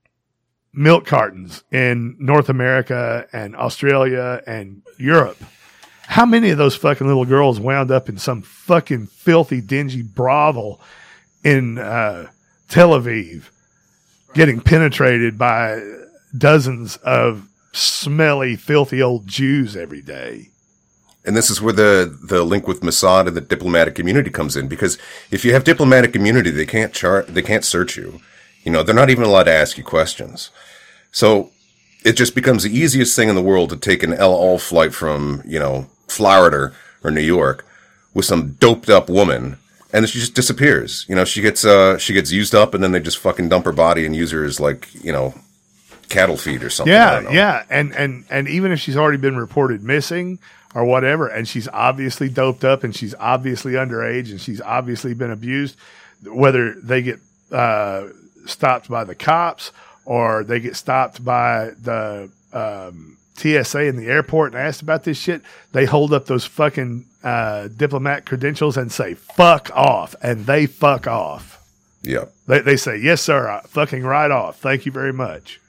milk cartons in North America and Australia and Europe, how many of those fucking little girls wound up in some fucking filthy, dingy brothel in uh, Tel Aviv, getting penetrated by dozens of smelly, filthy old Jews every day? And this is where the, the link with Mossad and the diplomatic community comes in, because if you have diplomatic immunity, they can't char- they can't search you. You know, they're not even allowed to ask you questions. So it just becomes the easiest thing in the world to take an El Al flight from, you know, Florida or New York with some doped up woman, and then she just disappears. You know, she gets uh she gets used up, and then they just fucking dump her body and use her as, like, you know, cattle feed or something. I Yeah, don't know. yeah, and and and even if she's already been reported missing or whatever, and she's obviously doped up and she's obviously underage and she's obviously been abused, whether they get uh, stopped by the cops or they get stopped by the um, T S A in the airport and asked about this shit, they hold up those fucking uh, diplomat credentials and say "fuck off," and they fuck off. Yeah. They they say, "Yes, sir, I, fucking right off. Thank you very much."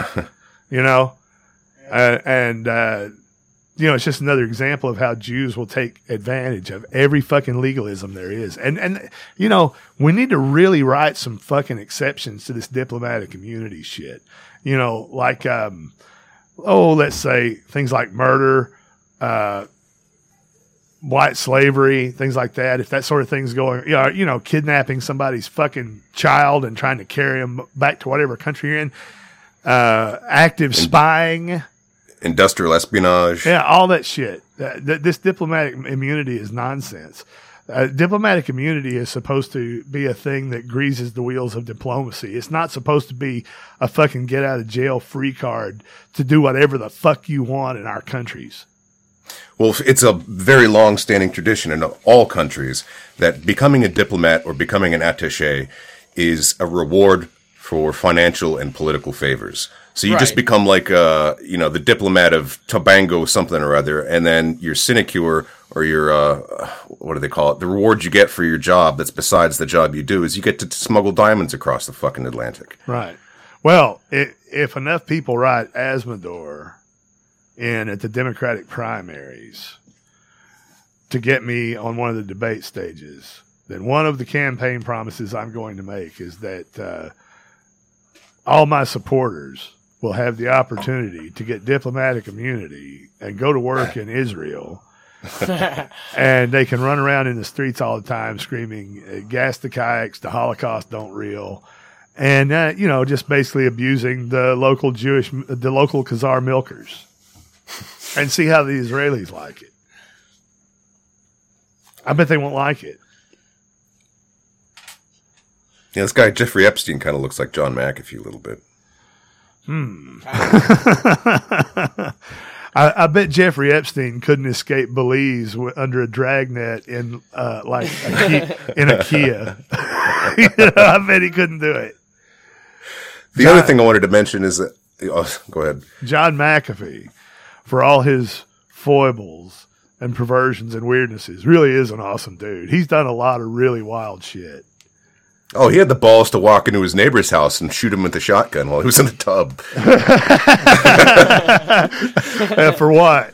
You know, uh, and uh, you know, it's just another example of how Jews will take advantage of every fucking legalism there is. And and you know, we need to really write some fucking exceptions to this diplomatic immunity shit. You know, like um, oh, let's say things like murder, uh, white slavery, things like that, if that sort of thing's going, you know, you know, kidnapping somebody's fucking child and trying to carry them back to whatever country you're in, uh, active spying, industrial espionage, yeah, all that shit. Uh, th- this diplomatic immunity is nonsense. Uh, diplomatic immunity is supposed to be a thing that greases the wheels of diplomacy. It's not supposed to be a fucking get out of jail free card to do whatever the fuck you want in our countries. Well, it's a very long-standing tradition in all countries that becoming a diplomat or becoming an attaché is a reward for financial and political favors. So you Right. just become like, uh, you know, the diplomat of Tobago something or other, and then your sinecure or your, uh, what do they call it? The reward you get for your job that's besides the job you do is you get to smuggle diamonds across the fucking Atlantic. Right. Well, it, if enough people write Azzmador in at the Democratic primaries to get me on one of the debate stages, then one of the campaign promises I'm going to make is that uh, all my supporters will have the opportunity to get diplomatic immunity and go to work in Israel. And they can run around in the streets all the time screaming, gas the kayaks, the Holocaust don't real. And, uh, you know, just basically abusing the local Jewish, the local Khazar milkers. And see how the Israelis like it. I bet they won't like it. Yeah, this guy Jeffrey Epstein kind of looks like John McAfee a little bit. Hmm. I, I bet Jeffrey Epstein couldn't escape Belize w- under a dragnet in uh, like a Kia, in a Kia. You know, I bet he couldn't do it. The John, other thing I wanted to mention is that, oh, go ahead. John McAfee, for all his foibles and perversions and weirdnesses, really is an awesome dude. He's done a lot of really wild shit. Oh, he had the balls to walk into his neighbor's house and shoot him with a shotgun while he was in the tub. uh, for what?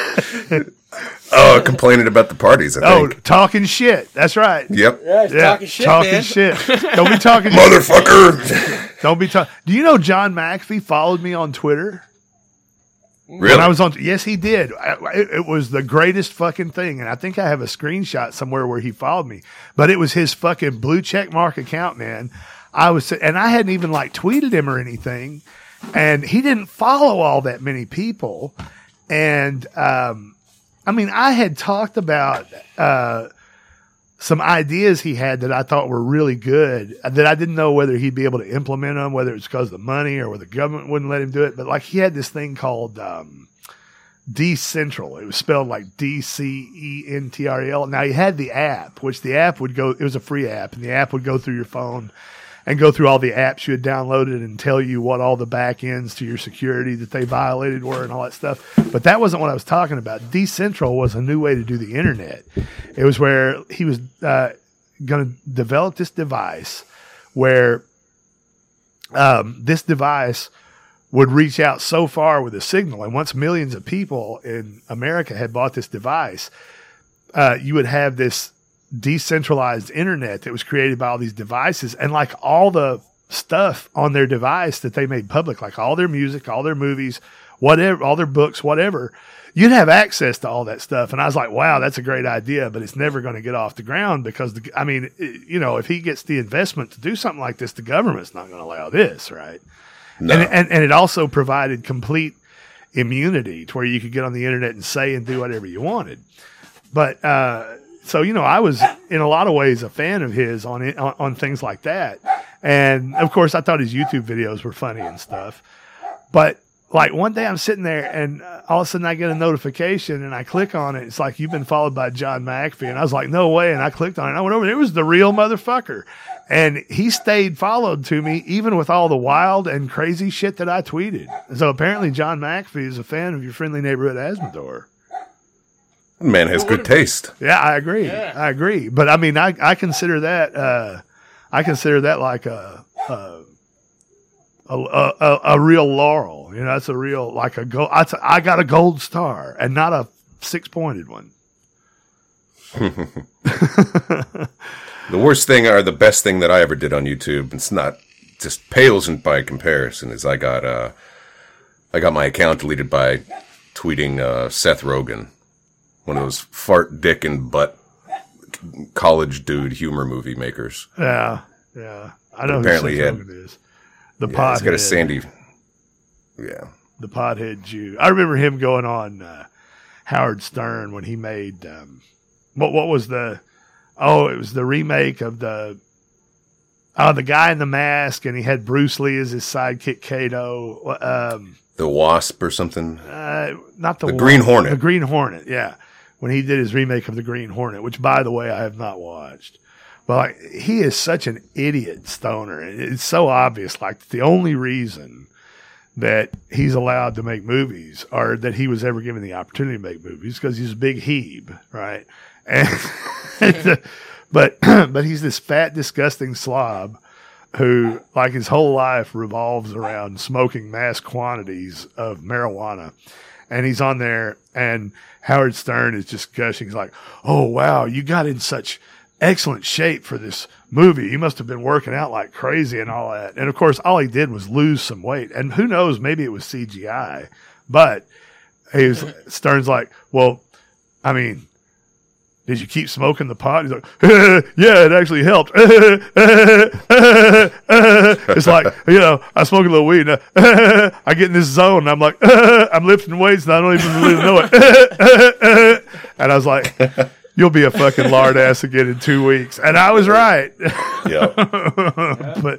Oh, complaining about the parties, I Oh, think. talking shit. That's right. Yep. Yeah, he's Yeah, talking shit, talking man. shit. Don't be talking Motherfucker! Don't be talking. Do you know John McAfee followed me on Twitter? Really? When I was on, yes, he did. I, it, it was the greatest fucking thing, and I think I have a screenshot somewhere where he followed me. But it was his fucking blue check mark account, man. I was, and I hadn't even like tweeted him or anything, and he didn't follow all that many people. And um, I mean, I had talked about uh, some ideas he had that I thought were really good, that I didn't know whether he'd be able to implement them, whether it's because of the money or whether the government wouldn't let him do it. But like he had this thing called um, Decentral. It was spelled like D C E N T R E L. Now he had the app, which the app would go, it was a free app, and the app would go through your phone and go through all the apps you had downloaded and tell you what all the back ends to your security that they violated were and all that stuff. But that wasn't what I was talking about. Decentral was a new way to do the internet. It was where he was uh, going to develop this device where um, this device would reach out so far with a signal. And once millions of people in America had bought this device, uh, you would have this decentralized internet that was created by all these devices, and like all the stuff on their device that they made public, like all their music, all their movies, whatever, all their books, whatever, you'd have access to all that stuff. And I was like, wow, that's a great idea, but it's never going to get off the ground because the, I mean, it, you know, if he gets the investment to do something like this, the government's not going to allow this. Right. No. And, and, and it also provided complete immunity to where you could get on the internet and say and do whatever you wanted. But, uh, so, you know, I was in a lot of ways a fan of his on, it, on on things like that. And of course, I thought his YouTube videos were funny and stuff. But like one day I'm sitting there and uh, all of a sudden I get a notification and I click on it. It's like, you've been followed by John McAfee. And I was like, no way. And I clicked on it and I went over there. It was the real motherfucker. And he stayed followed to me, even with all the wild and crazy shit that I tweeted. So apparently John McAfee is a fan of your friendly neighborhood Azzmador. Man has good taste. Yeah, I agree. Yeah. I agree. But I mean, I, I consider that, uh, I consider that like a, a, a, a, a real laurel. You know, that's a real, like a gold, I, I got a gold star and not a six pointed one. The worst thing or the best thing that I ever did on YouTube, it's not, just pales in by comparison, is I got, uh, I got my account deleted by tweeting, uh, Seth Rogen. one of those fart, dick, and butt college dude humor movie makers. Yeah, yeah. I know apparently who he had, it is. The yeah, pothead. He's got a sandy. Yeah. The pothead Jew. I remember him going on uh, Howard Stern when he made um, what? What was the? Oh, it was the remake of the. Oh, the guy in the mask, and he had Bruce Lee as his sidekick, Kato. Um, the Wasp or something. Uh, not the, the Green Hornet. The Green Hornet. Yeah, when he did his remake of the Green Hornet, which, by the way, I have not watched. But like, he is such an idiot stoner. It's so obvious. Like the only reason that he's allowed to make movies, or that he was ever given the opportunity to make movies, because he's a big heeb, right? And but but he's this fat, disgusting slob who, like, his whole life revolves around smoking mass quantities of marijuana. And he's on there, and Howard Stern is just gushing. He's like, "Oh wow, you got in such excellent shape for this movie. You must have been working out like crazy and all that." And of course, all he did was lose some weight. And who knows, maybe it was C G I. But he was, Stern's like, "Well, I mean, did you keep smoking the pot?" He's like, "Yeah, it actually helped." It's like, you know, I smoke a little weed, and I get in this zone, and I'm like, I'm lifting weights, and I don't even really know it. And I was like, "You'll be a fucking lard ass again in two weeks." And I was right. Yeah. but,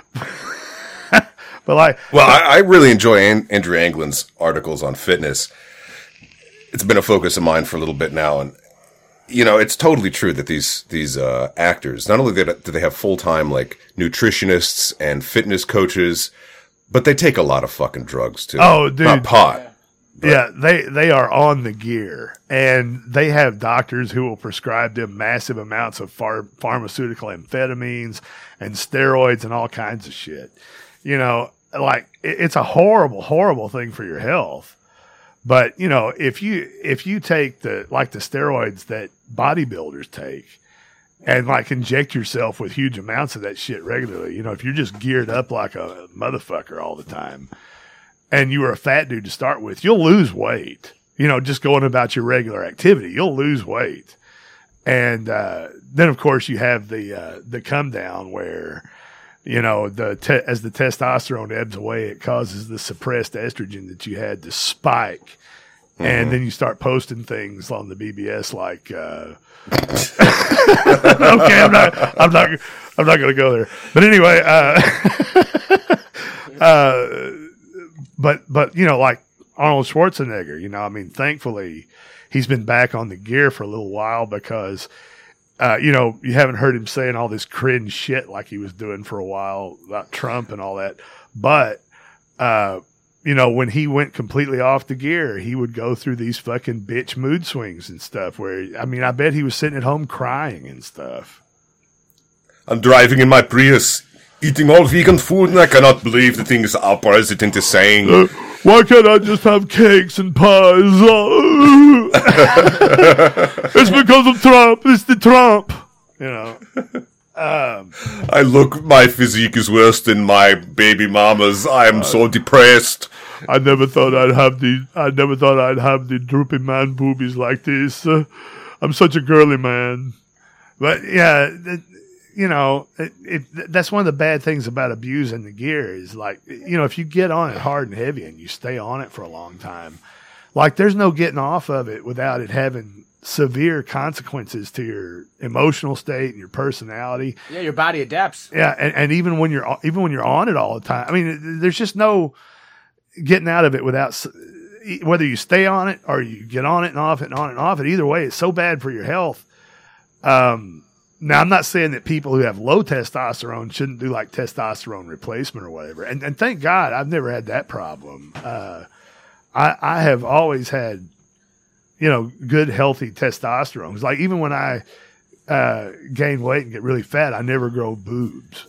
but like, well, I, I really enjoy An- Andrew Anglin's articles on fitness. It's been a focus of mine for a little bit now. And, you know, it's totally true that these, these, uh, actors, not only do they have full-time, like, nutritionists and fitness coaches, but they take a lot of fucking drugs too. Oh, dude. Not pot. But. Yeah, they, they are on the gear, and they have doctors who will prescribe them massive amounts of phar- pharmaceutical amphetamines and steroids and all kinds of shit. You know, like, it, it's a horrible, horrible thing for your health. But, you know, if you if you take the like the steroids that bodybuilders take and like inject yourself with huge amounts of that shit regularly, you know, if you're just geared up like a motherfucker all the time, and you were a fat dude to start with, you'll lose weight. You know, just going about your regular activity, you'll lose weight. And uh, then, of course, you have the uh, the come down where, you know, the te- as the testosterone ebbs away, it causes the suppressed estrogen that you had to spike. Mm-hmm. And then you start posting things on the B B S like, uh, okay, I'm not, I'm not, I'm not going to go there. But anyway, uh, uh, but, but, you know, like Arnold Schwarzenegger, you know, I mean, thankfully he's been back on the gear for a little while because, uh, you know, you haven't heard him saying all this cringe shit like he was doing for a while about Trump and all that. But, uh, you know, when he went completely off the gear, he would go through these fucking bitch mood swings and stuff where, I mean, I bet he was sitting at home crying and stuff. I'm driving in my Prius, eating all vegan food, and I cannot believe the things our president is saying. Uh, why can't I just have cakes and pies? It's because of Trump. It's the Trump. You know. Um, I look, my physique is worse than my baby mama's. I am uh, so depressed. I never thought I'd have the. I never thought I'd have the droopy man boobies like this. Uh, I'm such a girly man. But yeah, it, you know, it, it, that's one of the bad things about abusing the gear is like, you know, if you get on it hard and heavy and you stay on it for a long time, like there's no getting off of it without it having severe consequences to your emotional state and your personality. Yeah, your body adapts. Yeah, and, and even when you're even when you're on it all the time, I mean, there's just no getting out of it without, whether you stay on it or you get on it and off it and on it and off it. Either way, it's so bad for your health. Um, now I'm not saying that people who have low testosterone shouldn't do like testosterone replacement or whatever. And, and thank God I've never had that problem. Uh, I, I have always had, you know, good, healthy testosterone. It's like even when I uh, gain weight and get really fat, I never grow boobs.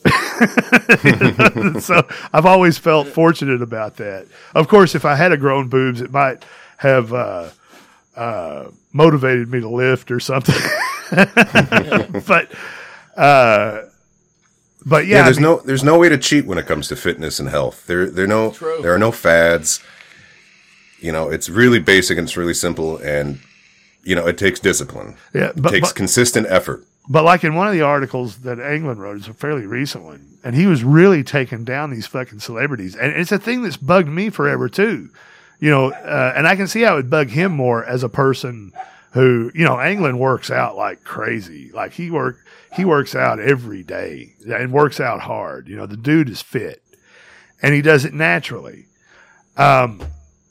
So I've always felt fortunate about that. Of course, if I had a grown boobs, it might have uh, uh, motivated me to lift or something. but, uh, but yeah, yeah there's I mean, no there's no way to cheat when it comes to fitness and health. There there no True. there are no fads. You know, it's really basic and it's really simple. And you know, it takes discipline. Yeah, but, it takes but, consistent effort. But like in one of the articles that Anglin wrote, it's a fairly recent one, and he was really taking down these fucking celebrities. And it's a thing that's bugged me forever too. You know, uh, and I can see how it would bug him more as a person who, you know, Anglin works out like crazy. Like he work, he works out every day and works out hard. You know, the dude is fit and he does it naturally. Um,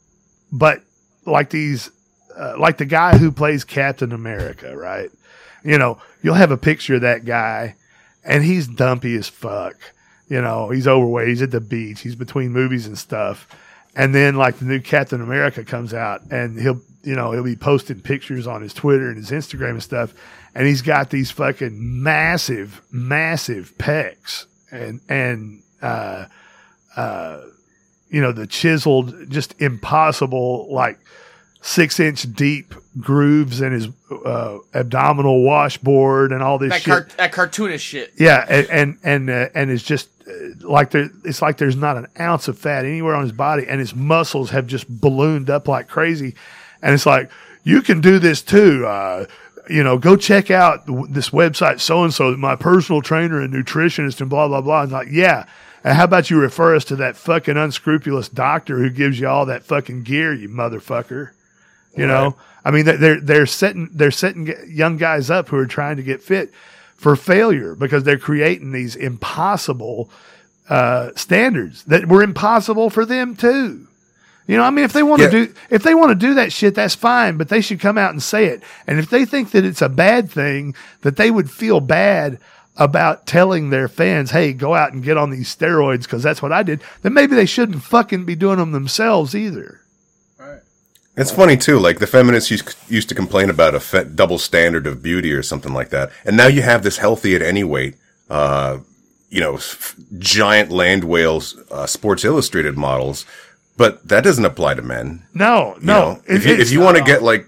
but like these, uh, like the guy who plays Captain America, right? You know, you'll have a picture of that guy and he's dumpy as fuck. You know, he's overweight. He's at the beach. He's between movies and stuff. And then like the new Captain America comes out and he'll, you know, he'll be posting pictures on his Twitter and his Instagram and stuff. And he's got these fucking massive, massive pecs and, and, uh, uh, you know, the chiseled, just impossible, like six inch deep grooves in his, uh, abdominal washboard and all this that shit. Car- that cartoonish shit. Yeah. And, and, and, uh, and it's just, like there, it's like there's not an ounce of fat anywhere on his body, and his muscles have just ballooned up like crazy. And it's like, you can do this too. Uh, you know, go check out this website, so and so, my personal trainer and nutritionist, and blah blah blah. And like, yeah. And how about you refer us to that fucking unscrupulous doctor who gives you all that fucking gear, you motherfucker? You right. know, I mean, they're they're setting they're setting young guys up who are trying to get fit for failure because they're creating these impossible uh, standards that were impossible for them too. You know, I mean, if they want to yeah. do, if they want to do that shit, that's fine, but they should come out and say it. And if they think that it's a bad thing, that they would feel bad about telling their fans, hey, go out and get on these steroids because that's what I did, then maybe they shouldn't fucking be doing them themselves either. It's funny too, like the feminists used, used to complain about a fe- double standard of beauty or something like that. And now you have this healthy at any weight, uh, you know, f- giant land whales, uh, Sports Illustrated models, but that doesn't apply to men. No, you no. Know? If you, if you want to get like,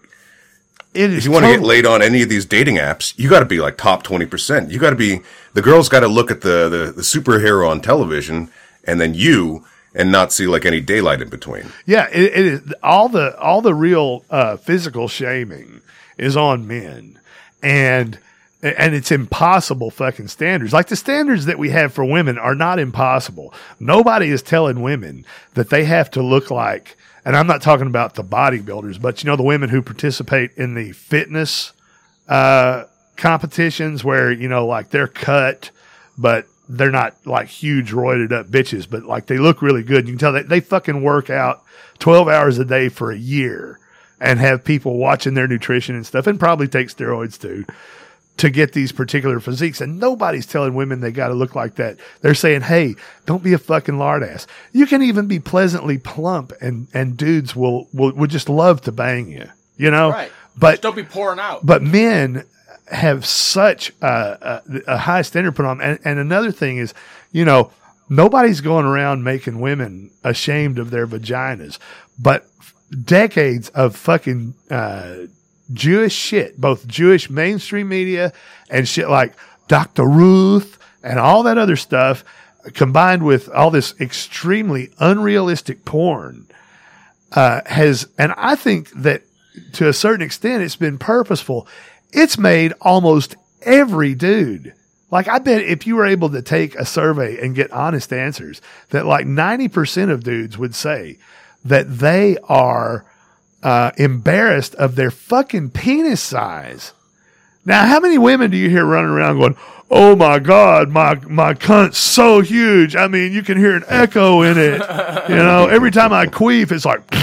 it if you want to totally. get laid on any of these dating apps, you got to be like top twenty percent. You got to be, the girls got to look at the, the, the superhero on television and then you, and not see like any daylight in between. Yeah, it, it is all the all the real uh, physical shaming is on men, and and it's impossible fucking standards. Like the standards that we have for women are not impossible. Nobody is telling women that they have to look like. And I'm not talking about the bodybuilders, but you know the women who participate in the fitness uh, competitions where you know like they're cut, but they're not like huge roided up bitches, but like they look really good. You can tell that they fucking work out twelve hours a day for a year and have people watching their nutrition and stuff and probably take steroids too to get these particular physiques. And nobody's telling women they got to look like that. They're saying, hey, don't be a fucking lard ass. You can even be pleasantly plump and, and dudes will, will, would just love to bang you, you know, right. but just don't be pouring out, but men have such a, a, a high standard put on. And, and another thing is, you know, nobody's going around making women ashamed of their vaginas, but decades of fucking, uh, Jewish shit, both Jewish mainstream media and shit like Doctor Ruth and all that other stuff combined with all this extremely unrealistic porn, uh, has, and I think that to a certain extent it's been purposeful. It's made almost every dude. Like, I bet if you were able to take a survey and get honest answers, that like ninety percent of dudes would say that they are uh, embarrassed of their fucking penis size. Now, how many women do you hear running around going, oh my God, my, my cunt's so huge. I mean, you can hear an echo in it. You know, every time I queef, it's like,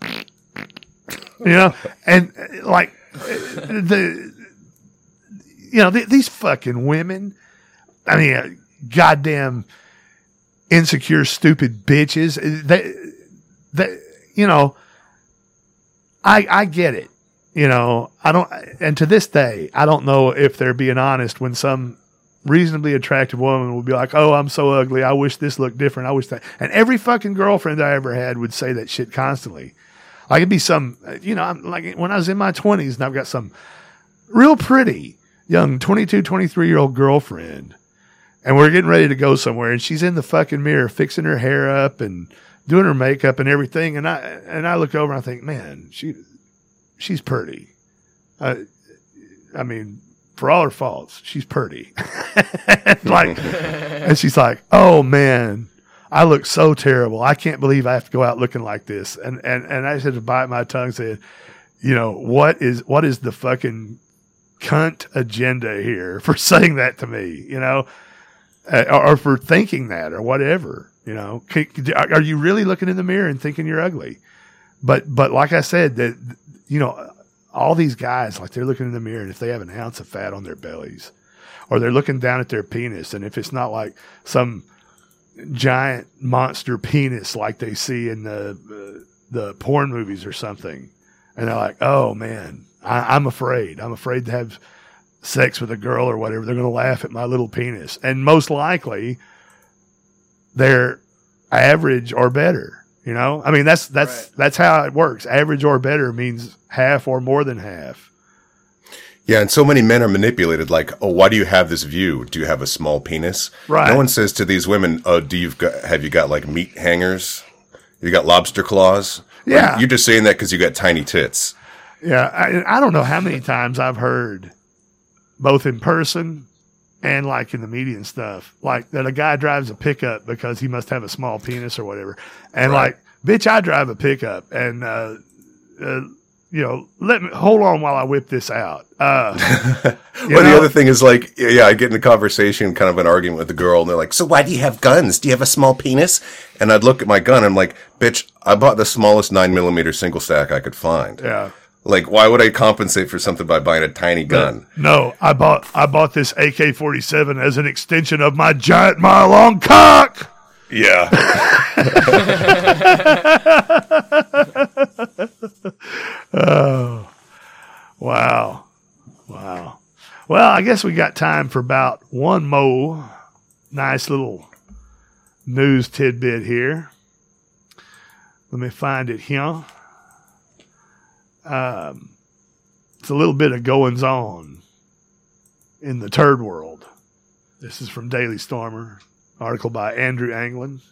you know, and like the, you know, th- these fucking women, I mean, uh, goddamn insecure, stupid bitches. They, they, you know, I, I get it. You know, I don't, and to this day, I don't know if they're being honest when some reasonably attractive woman will be like, oh, I'm so ugly. I wish this looked different. I wish that. And every fucking girlfriend I ever had would say that shit constantly. Like it'd be some, you know, I'm like when I was in my twenties and I've got some real pretty young twenty-two, twenty-three year old girlfriend and we're getting ready to go somewhere and she's in the fucking mirror fixing her hair up and doing her makeup and everything. And I, and I look over and I think, man, she, she's pretty. uh, I mean, for all her faults, she's pretty. like, and she's like, oh man, I look so terrible. I can't believe I have to go out looking like this. And, and, and I just had to bite my tongue saying, you know, what is, what is the fucking cunt agenda here for saying that to me, you know, uh, or, or for thinking that or whatever, you know, Can, are you really looking in the mirror and thinking you're ugly? But, but like I said, that, you know, all these guys, like they're looking in the mirror and if they have an ounce of fat on their bellies or they're looking down at their penis. And if it's not like some giant monster penis, like they see in the, uh, the porn movies or something. And they're like, oh man, I, I'm afraid, I'm afraid to have sex with a girl or whatever. They're going to laugh at my little penis. And most likely they're average or better. You know, I mean, that's, that's, right. that's how it works. Average or better means half or more than half. Yeah. And so many men are manipulated. Like, oh, why do you have this view? Do you have a small penis? Right. No one says to these women, oh, do you've got, have you got like meat hangers? You got lobster claws? Yeah. Or you're just saying that because you got tiny tits. Yeah. I, I don't know how many times I've heard both in person and like in the media and stuff, like that a guy drives a pickup because he must have a small penis or whatever. And right. like, bitch, I drive a pickup and, uh, uh, you know, let me hold on while I whip this out. Uh, well, know? The other thing is like, yeah, I get in a conversation, kind of an argument with the girl and they're like, so why do you have guns? Do you have a small penis? And I'd look at my gun. And I'm like, bitch, I bought the smallest nine millimeter single stack I could find. Yeah. Like, why would I compensate for something by buying a tiny gun? No, I bought I bought this A K forty-seven as an extension of my giant mile long cock. Yeah. Oh, wow, wow. Well, I guess we got time for about one more nice little news tidbit here. Let me find it here. Um, it's a little bit of goings on in the turd world. This is from Daily Stormer, article by Andrew Anglin,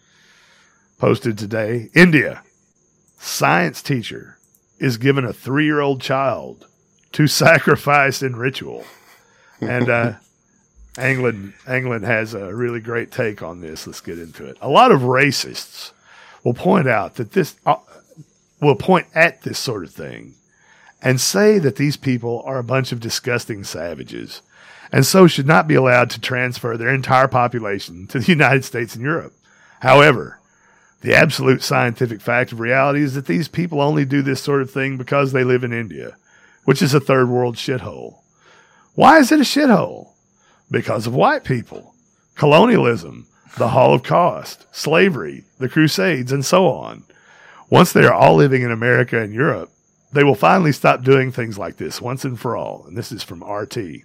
posted today. India, science teacher is given a three-year-old child to sacrifice in ritual. And uh, Anglin, Anglin has a really great take on this. Let's get into it. A lot of racists will point out that this... Uh, will point at this sort of thing and say that these people are a bunch of disgusting savages and so should not be allowed to transfer their entire population to the United States and Europe. However, the absolute scientific fact of reality is that these people only do this sort of thing because they live in India, which is a third world shithole. Why is it a shithole? Because of white people, colonialism, the Holocaust, slavery, the Crusades, and so on. Once they are all living in America and Europe, they will finally stop doing things like this once and for all. And this is from R T.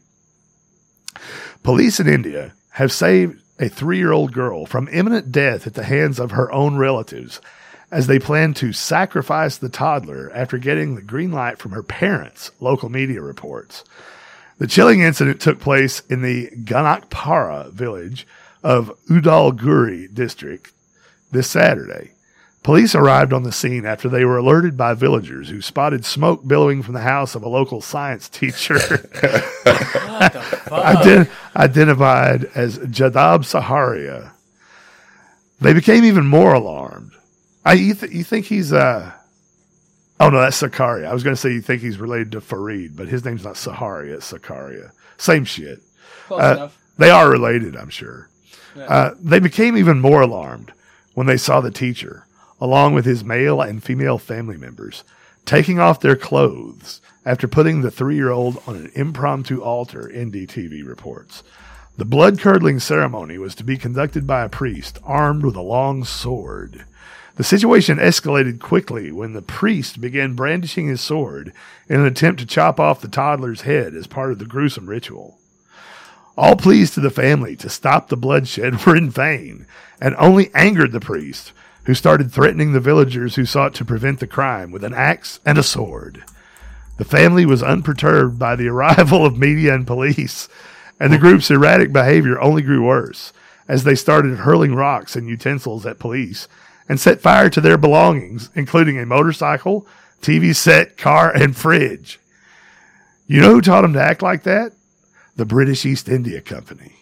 Police in India have saved a three-year-old girl from imminent death at the hands of her own relatives as they plan to sacrifice the toddler after getting the green light from her parents, local media reports. The chilling incident took place in the Ganakpara village of Udalguri district this Saturday. Police arrived on the scene after they were alerted by villagers who spotted smoke billowing from the house of a local science teacher. What the fuck? Ident- identified as Jadab Saharia. They became even more alarmed. I, you, th- you think he's, uh, oh no, that's Sakaria. I was going to say you think he's related to Farid, but his name's not Saharia, it's Sakaria. Same shit. Close uh, enough. They are related, I'm sure. Yeah. Uh, they became even more alarmed when they saw the teacher, along with his male and female family members, taking off their clothes after putting the three-year-old on an impromptu altar, N D T V reports. The blood-curdling ceremony was to be conducted by a priest armed with a long sword. The situation escalated quickly when the priest began brandishing his sword in an attempt to chop off the toddler's head as part of the gruesome ritual. All pleas to the family to stop the bloodshed were in vain and only angered the priest, who started threatening the villagers who sought to prevent the crime with an axe and a sword. The family was unperturbed by the arrival of media and police, and the group's erratic behavior only grew worse as they started hurling rocks and utensils at police and set fire to their belongings, including a motorcycle, T V set, car, and fridge. You know who taught them to act like that? The British East India Company.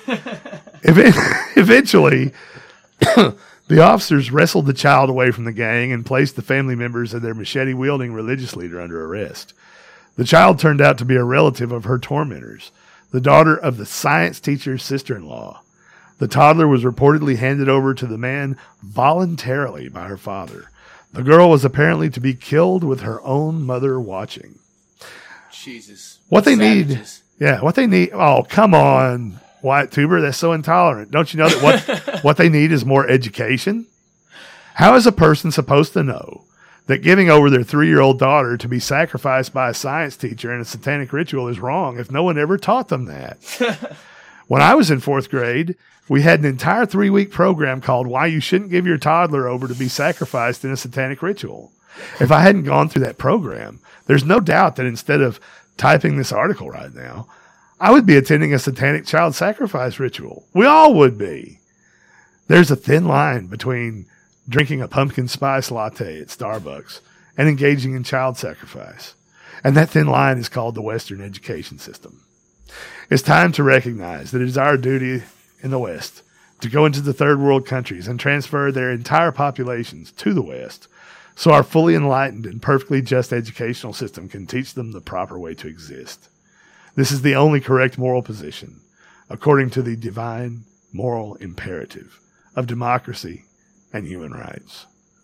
Eventually, the officers wrestled the child away from the gang and placed the family members of their machete-wielding religious leader under arrest. The child turned out to be a relative of her tormentors, the daughter of the science teacher's sister-in-law. The toddler was reportedly handed over to the man voluntarily by her father. The girl was apparently to be killed with her own mother watching. Jesus. What they Savages. need, yeah, what they need, oh, come on, Wyatt Tuber, that's so intolerant. Don't you know that what, what they need is more education? How is a person supposed to know that giving over their three-year-old daughter to be sacrificed by a science teacher in a satanic ritual is wrong if no one ever taught them that? When I was in fourth grade, we had an entire three-week program called Why You Shouldn't Give Your Toddler Over to Be Sacrificed in a Satanic Ritual. If I hadn't gone through that program, there's no doubt that instead of typing this article right now, I would be attending a satanic child sacrifice ritual. We all would be. There's a thin line between drinking a pumpkin spice latte at Starbucks and engaging in child sacrifice. And that thin line is called the Western education system. It's time to recognize that it is our duty in the West to go into the third world countries and transfer their entire populations to the West so our fully enlightened and perfectly just educational system can teach them the proper way to exist. This is the only correct moral position, according to the divine moral imperative of democracy and human rights.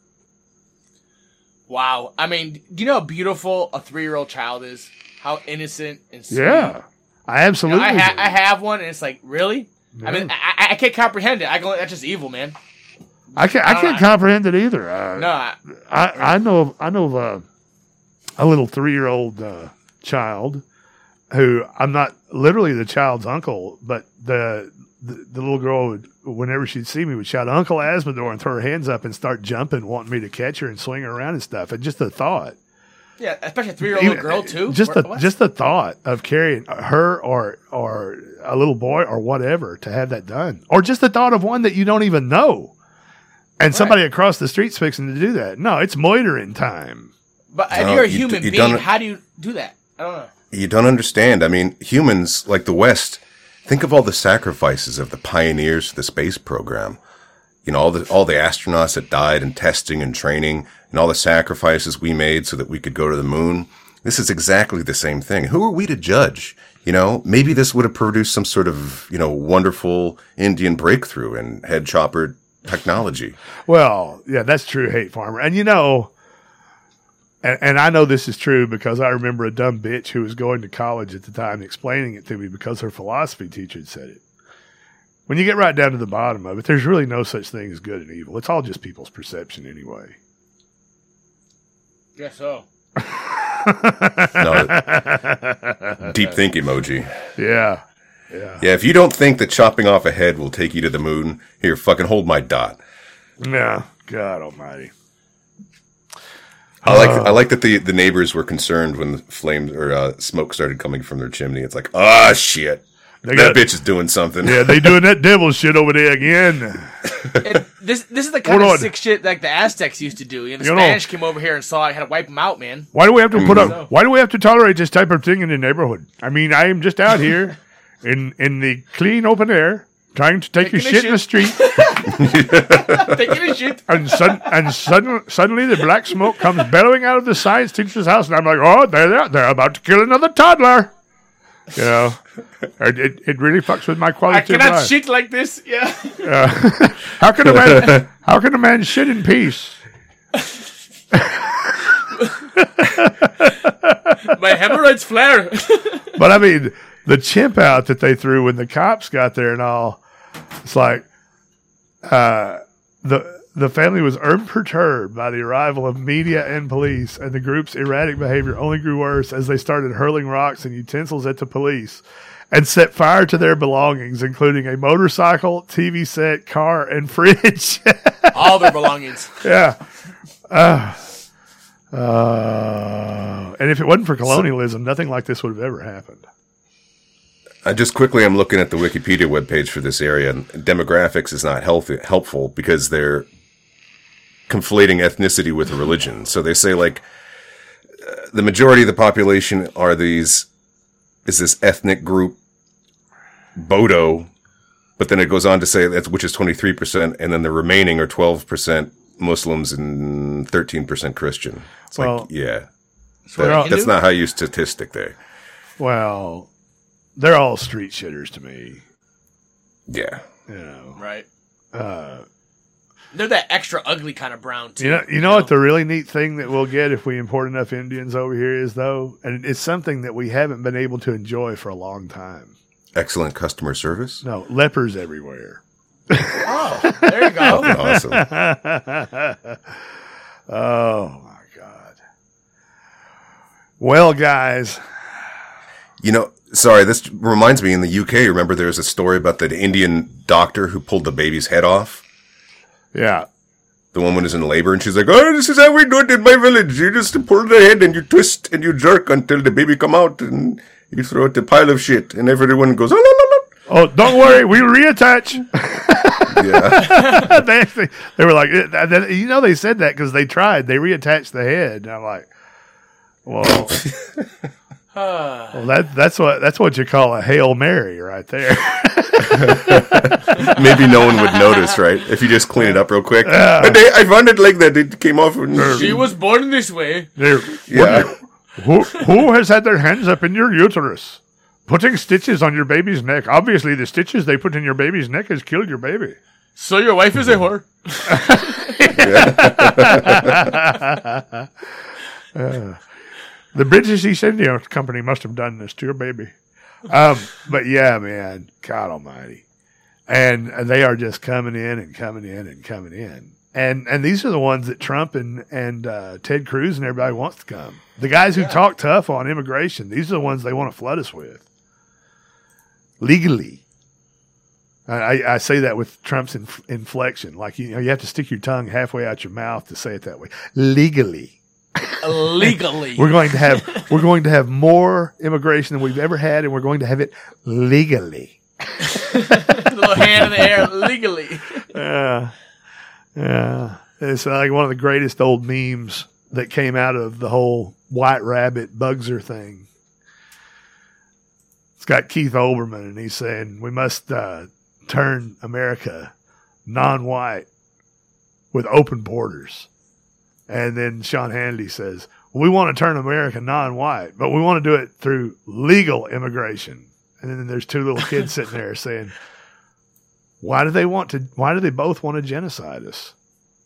Wow. I mean, do you know how beautiful a three-year-old child is? How innocent and sweet. Yeah, I absolutely You know, I, ha- do. I have one, and it's like, really? Yeah. I mean, I, I can't comprehend it. I go, that's just evil, man. I can't. I, I don't can't know. comprehend it either. Uh, No, I, I, I know. Of, I know of a, a little three-year-old uh, child who I'm not literally the child's uncle, but the the, the little girl would, whenever she'd see me, would shout "Uncle Asmodor" and throw her hands up and start jumping, wanting me to catch her and swing her around and stuff. And just the thought, yeah, especially a three-year-old Even- little girl too. Just What- the what? just the thought of carrying her or or a little boy or whatever to have that done, or just the thought of one that you don't even know, and somebody across the street's fixing to do that. No, it's moitering time. But if No, you're a you human d- you being, don't- how do you do that? I don't know. You don't understand. I mean, humans, like the West, think of all the sacrifices of the pioneers of the space program. You know, all the all the astronauts that died in testing and training, and all the sacrifices we made so that we could go to the moon. This is exactly the same thing. Who are we to judge? You know, maybe this would have produced some sort of, you know, wonderful Indian breakthrough in head chopper technology. Well, yeah, that's true, Hate Farmer. And you know, and, and I know this is true because I remember a dumb bitch who was going to college at the time explaining it to me because her philosophy teacher had said it. When you get right down to the bottom of it, there's really no such thing as good and evil. It's all just people's perception anyway. Guess so. No, deep think emoji. Yeah. Yeah. Yeah, if you don't think that chopping off a head will take you to the moon, here, fucking hold my dot. Yeah. God almighty. I like I like that the, the neighbors were concerned when the flames or uh, smoke started coming from their chimney. It's like, ah, shit, They that got- bitch is doing something. Yeah, they doing that devil shit over there again. And this this is the kind Hold of on. sick shit like the Aztecs used to do. You know, the You know- Spanish came over here and saw it, had to wipe them out, man. Why do we have to put So- up? Why do we have to tolerate this type of thing in the neighborhood? I mean, I am just out here in in the clean open air, trying to take your Taking a shit in the street, Taking a shit. and sudden and sudden, suddenly the black smoke comes bellowing out of the science teacher's house, and I'm like, oh, they're they're, they're about to kill another toddler. You know, it, it it really fucks with my I quality of cannot life. shit like this. Yeah. How can a man? How can a man shit in peace? My hemorrhoids flare. But I mean, the chimp out that they threw when the cops got there and all, it's like uh, the the family was unperturbed by the arrival of media and police, and the group's erratic behavior only grew worse as they started hurling rocks and utensils at the police and set fire to their belongings, including a motorcycle, T V set, car, and fridge. All their belongings. Yeah. Uh, uh, and if it wasn't for colonialism, nothing like this would have ever happened. I just quickly, I'm looking at the Wikipedia webpage for this area, and demographics is not healthy, helpful because they're conflating ethnicity with religion. So they say, like, uh, the majority of the population are these is this ethnic group, Bodo, but then it goes on to say that's which is twenty-three percent, and then the remaining are twelve percent Muslims and thirteen percent Christian. It's Well, like, yeah, they're that, all- that's not how you statistic there. Well, they're all street shitters to me. Yeah. You know, Right. uh, They're that extra ugly kind of brown, too. you know, you know what the really neat thing that we'll get if we import enough Indians over here is, though, and it's something that we haven't been able to enjoy for a long time. Excellent customer service. No, lepers everywhere. Oh, there you go. Awesome. Oh my God. Well, guys, You know, sorry, this reminds me in the U K, remember there was a story about that Indian doctor who pulled the baby's head off? yeah, The woman is in labor and she's like, oh, this is how we do it in my village. You just pull the head and you twist and you jerk until the baby come out and you throw it in a pile of shit and everyone goes, oh, no, no, no. oh, don't worry, we reattach. Yeah. they, actually, they were like, eh, you know, they said that because they tried. They reattached the head. And I'm like, well, well, that that's what that's what you call a Hail Mary right there. Maybe no one would notice, right? If you just clean it up real quick. And they, I found it like that. It came off. And, She was born this way. There- yeah. who who has had their hands up in your uterus, putting stitches on your baby's neck? Obviously, the stitches they put in your baby's neck has killed your baby. So your wife is a whore? The British East India Company must have done this to your baby. Um, but yeah, man, God Almighty, and they are just coming in and coming in and coming in, and and these are the ones that Trump and and uh, Ted Cruz and everybody wants to come. The guys who talk tough on immigration, these are the ones they want to flood us with legally. I, I say that with Trump's inf- inflection, like you know, you have to stick your tongue halfway out your mouth to say it that way. Legally. Legally. We're going to have we're going to have more immigration than we've ever had, and we're going to have it legally. Little hand in the air, legally. Yeah, yeah. It's like one of the greatest old memes that came out of the whole White Rabbit Bugzer thing. It's got Keith Olbermann, and he's saying we must uh, turn America non-white with open borders. And then Sean Hannity says, we want to turn America non-white, but we want to do it through legal immigration. And then there's two little kids sitting there saying, why do they want to, why do they both want to genocide us?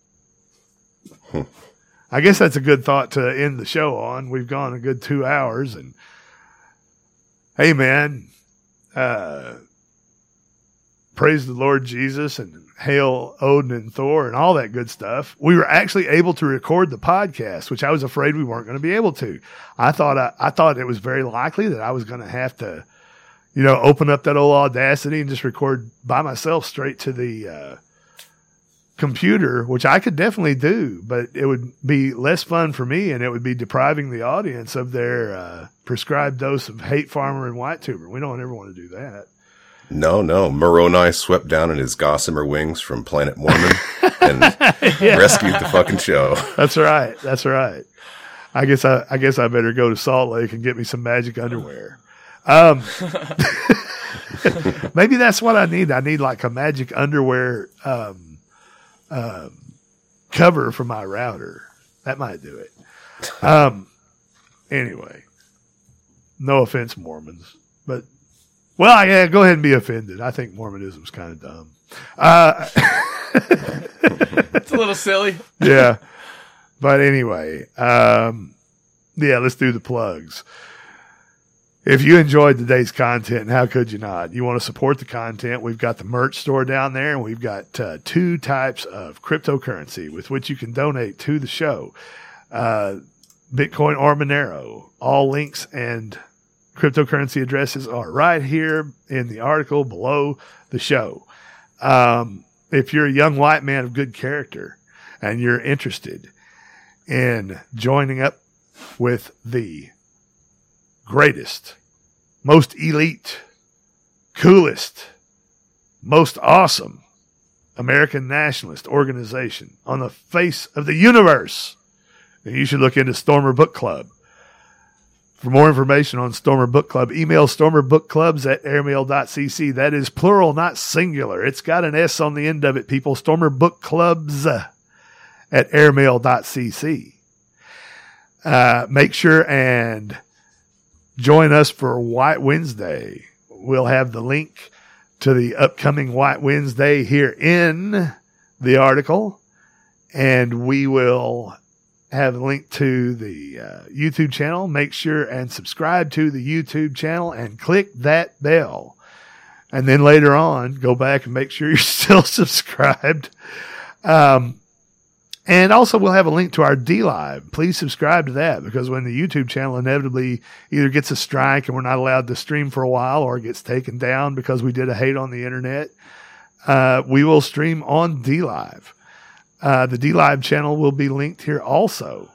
I guess that's a good thought to end the show on. We've gone a good two hours and hey man, uh, praise the Lord Jesus and hail Odin and Thor and all that good stuff. We were actually able to record the podcast, which I was afraid we weren't going to be able to. I thought I, I thought it was very likely that I was going to have to, you know, open up that old Audacity and just record by myself straight to the uh, computer, which I could definitely do, but it would be less fun for me and it would be depriving the audience of their uh, prescribed dose of hate farmer and white tuber. We don't ever want to do that. No, no. Moroni swept down in his gossamer wings from Planet Mormon and yeah. rescued the fucking show. That's right. That's right. I guess I, I guess I better go to Salt Lake and get me some magic underwear. Um, maybe that's what I need. I need like a magic underwear um, um, cover for my router. That might do it. Um, anyway, no offense, Mormons, but. Well, yeah, go ahead and be offended. I think Mormonism's kind of dumb. Uh, it's a little silly. Yeah. But anyway, um, yeah, let's do the plugs. If you enjoyed today's content, and how could you not? You want to support the content, we've got the merch store down there, and we've got uh, two types of cryptocurrency with which you can donate to the show. Uh, Bitcoin or Monero. All links and cryptocurrency addresses are right here in the article below the show. Um, if you're a young white man of good character and you're interested in joining up with the greatest, most elite, coolest, most awesome American nationalist organization on the face of the universe, then you should look into Stormer Book Club. For more information on Stormer Book Club, email stormerbookclubs at airmail dot c c. That is plural, not singular. It's got an S on the end of it, people. Stormerbookclubs at airmail dot c c. Uh, make sure and join us for White Wednesday. We'll have the link to the upcoming White Wednesday here in the article, and we will have a link to the uh, YouTube channel. Make sure and subscribe to the YouTube channel and click that bell. And then later on, go back and make sure you're still subscribed. Um, and also we'll have a link to our D-Live. Please subscribe to that, because when the YouTube channel inevitably either gets a strike and we're not allowed to stream for a while, or gets taken down because we did a hate on the internet, uh, we will stream on D-Live. Uh, the D-Live channel will be linked here also.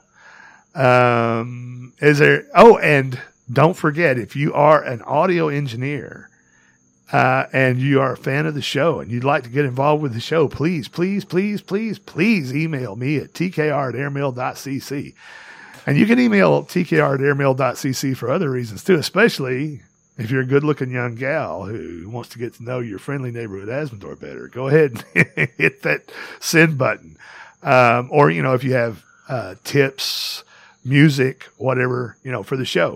Um, is there, oh, and don't forget, if you are an audio engineer, uh, and you are a fan of the show and you'd like to get involved with the show, please, please, please, please, please email me at t k r at airmail dot c c. And you can email t k r at airmail dot c c for other reasons too, especially if you're a good-looking young gal who wants to get to know your friendly neighborhood Asmodor better. Go ahead and hit that send button. Um, or, you know, if you have uh, tips, music, whatever, you know, for the show.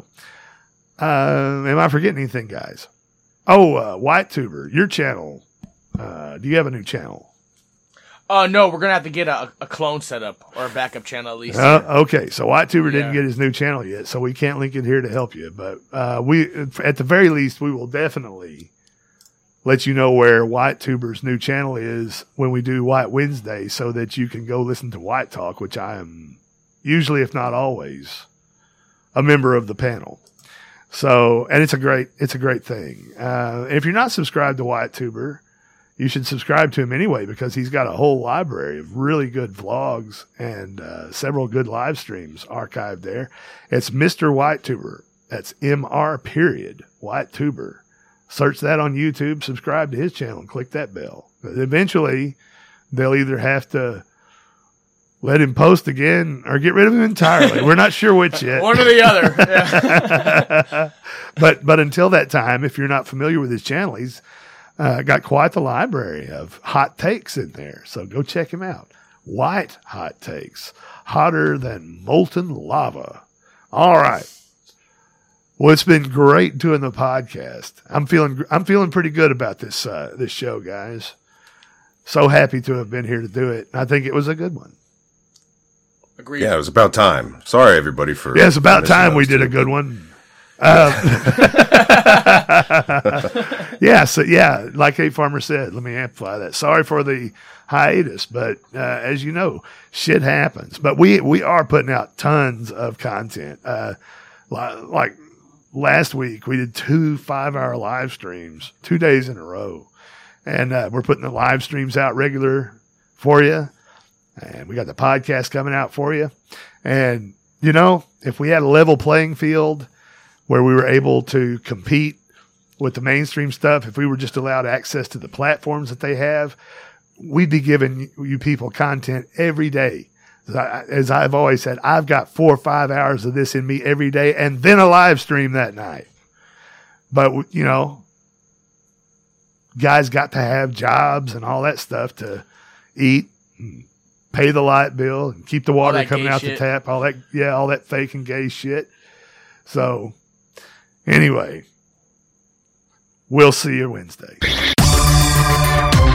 Uh, am I forgetting anything, guys? Oh, uh, WhiteTuber, your channel. Uh, do you have a new channel? Uh, no, we're going to have to get a, a clone set up, or a backup channel at least. Uh, okay, so WhiteTuber Yeah. didn't get his new channel yet, so we can't link it here to help you. But uh, we, at the very least, we will definitely let you know where WhiteTuber's new channel is when we do White Wednesday, so that you can go listen to White Talk, which I am usually, if not always, a member of the panel. So, and it's a great, it's a great thing. Uh, if you're not subscribed to WhiteTuber, you should subscribe to him anyway, because he's got a whole library of really good vlogs and uh, several good live streams archived there. It's Mister WhiteTuber. That's M R period WhiteTuber. Search that on YouTube, subscribe to his channel, and click that bell. But eventually, they'll either have to let him post again or get rid of him entirely. We're not sure which yet. One or the other. Yeah. but but until that time, if you're not familiar with his channel, he's uh, got quite the library of hot takes in there. So go check him out. White hot takes, hotter than molten lava. All right. Well, it's been great doing the podcast. I'm feeling I'm feeling pretty good about this uh, this show, guys. So happy to have been here to do it. I think it was a good one. Agreed. Yeah, it was about time. Sorry, everybody, for Yeah, it's about time we did too. a good one. Um, yeah, so yeah, like A Farmer said, let me amplify that. Sorry for the hiatus, but uh, as you know, shit happens. But we we are putting out tons of content. Uh, li- like last week, we did two five-hour live streams, two days in a row, and uh, we're putting the live streams out regular for you. And we got the podcast coming out for you. And, you know, if we had a level playing field where we were able to compete with the mainstream stuff, if we were just allowed access to the platforms that they have, we'd be giving you people content every day. As, I, as I've always said, I've got four or five hours of this in me every day, and then a live stream that night. But, you know, guys got to have jobs and all that stuff to eat and pay the light bill and keep the water coming out shit. the tap, all that, yeah, all that fake and gay shit. So, anyway, we'll see you Wednesday.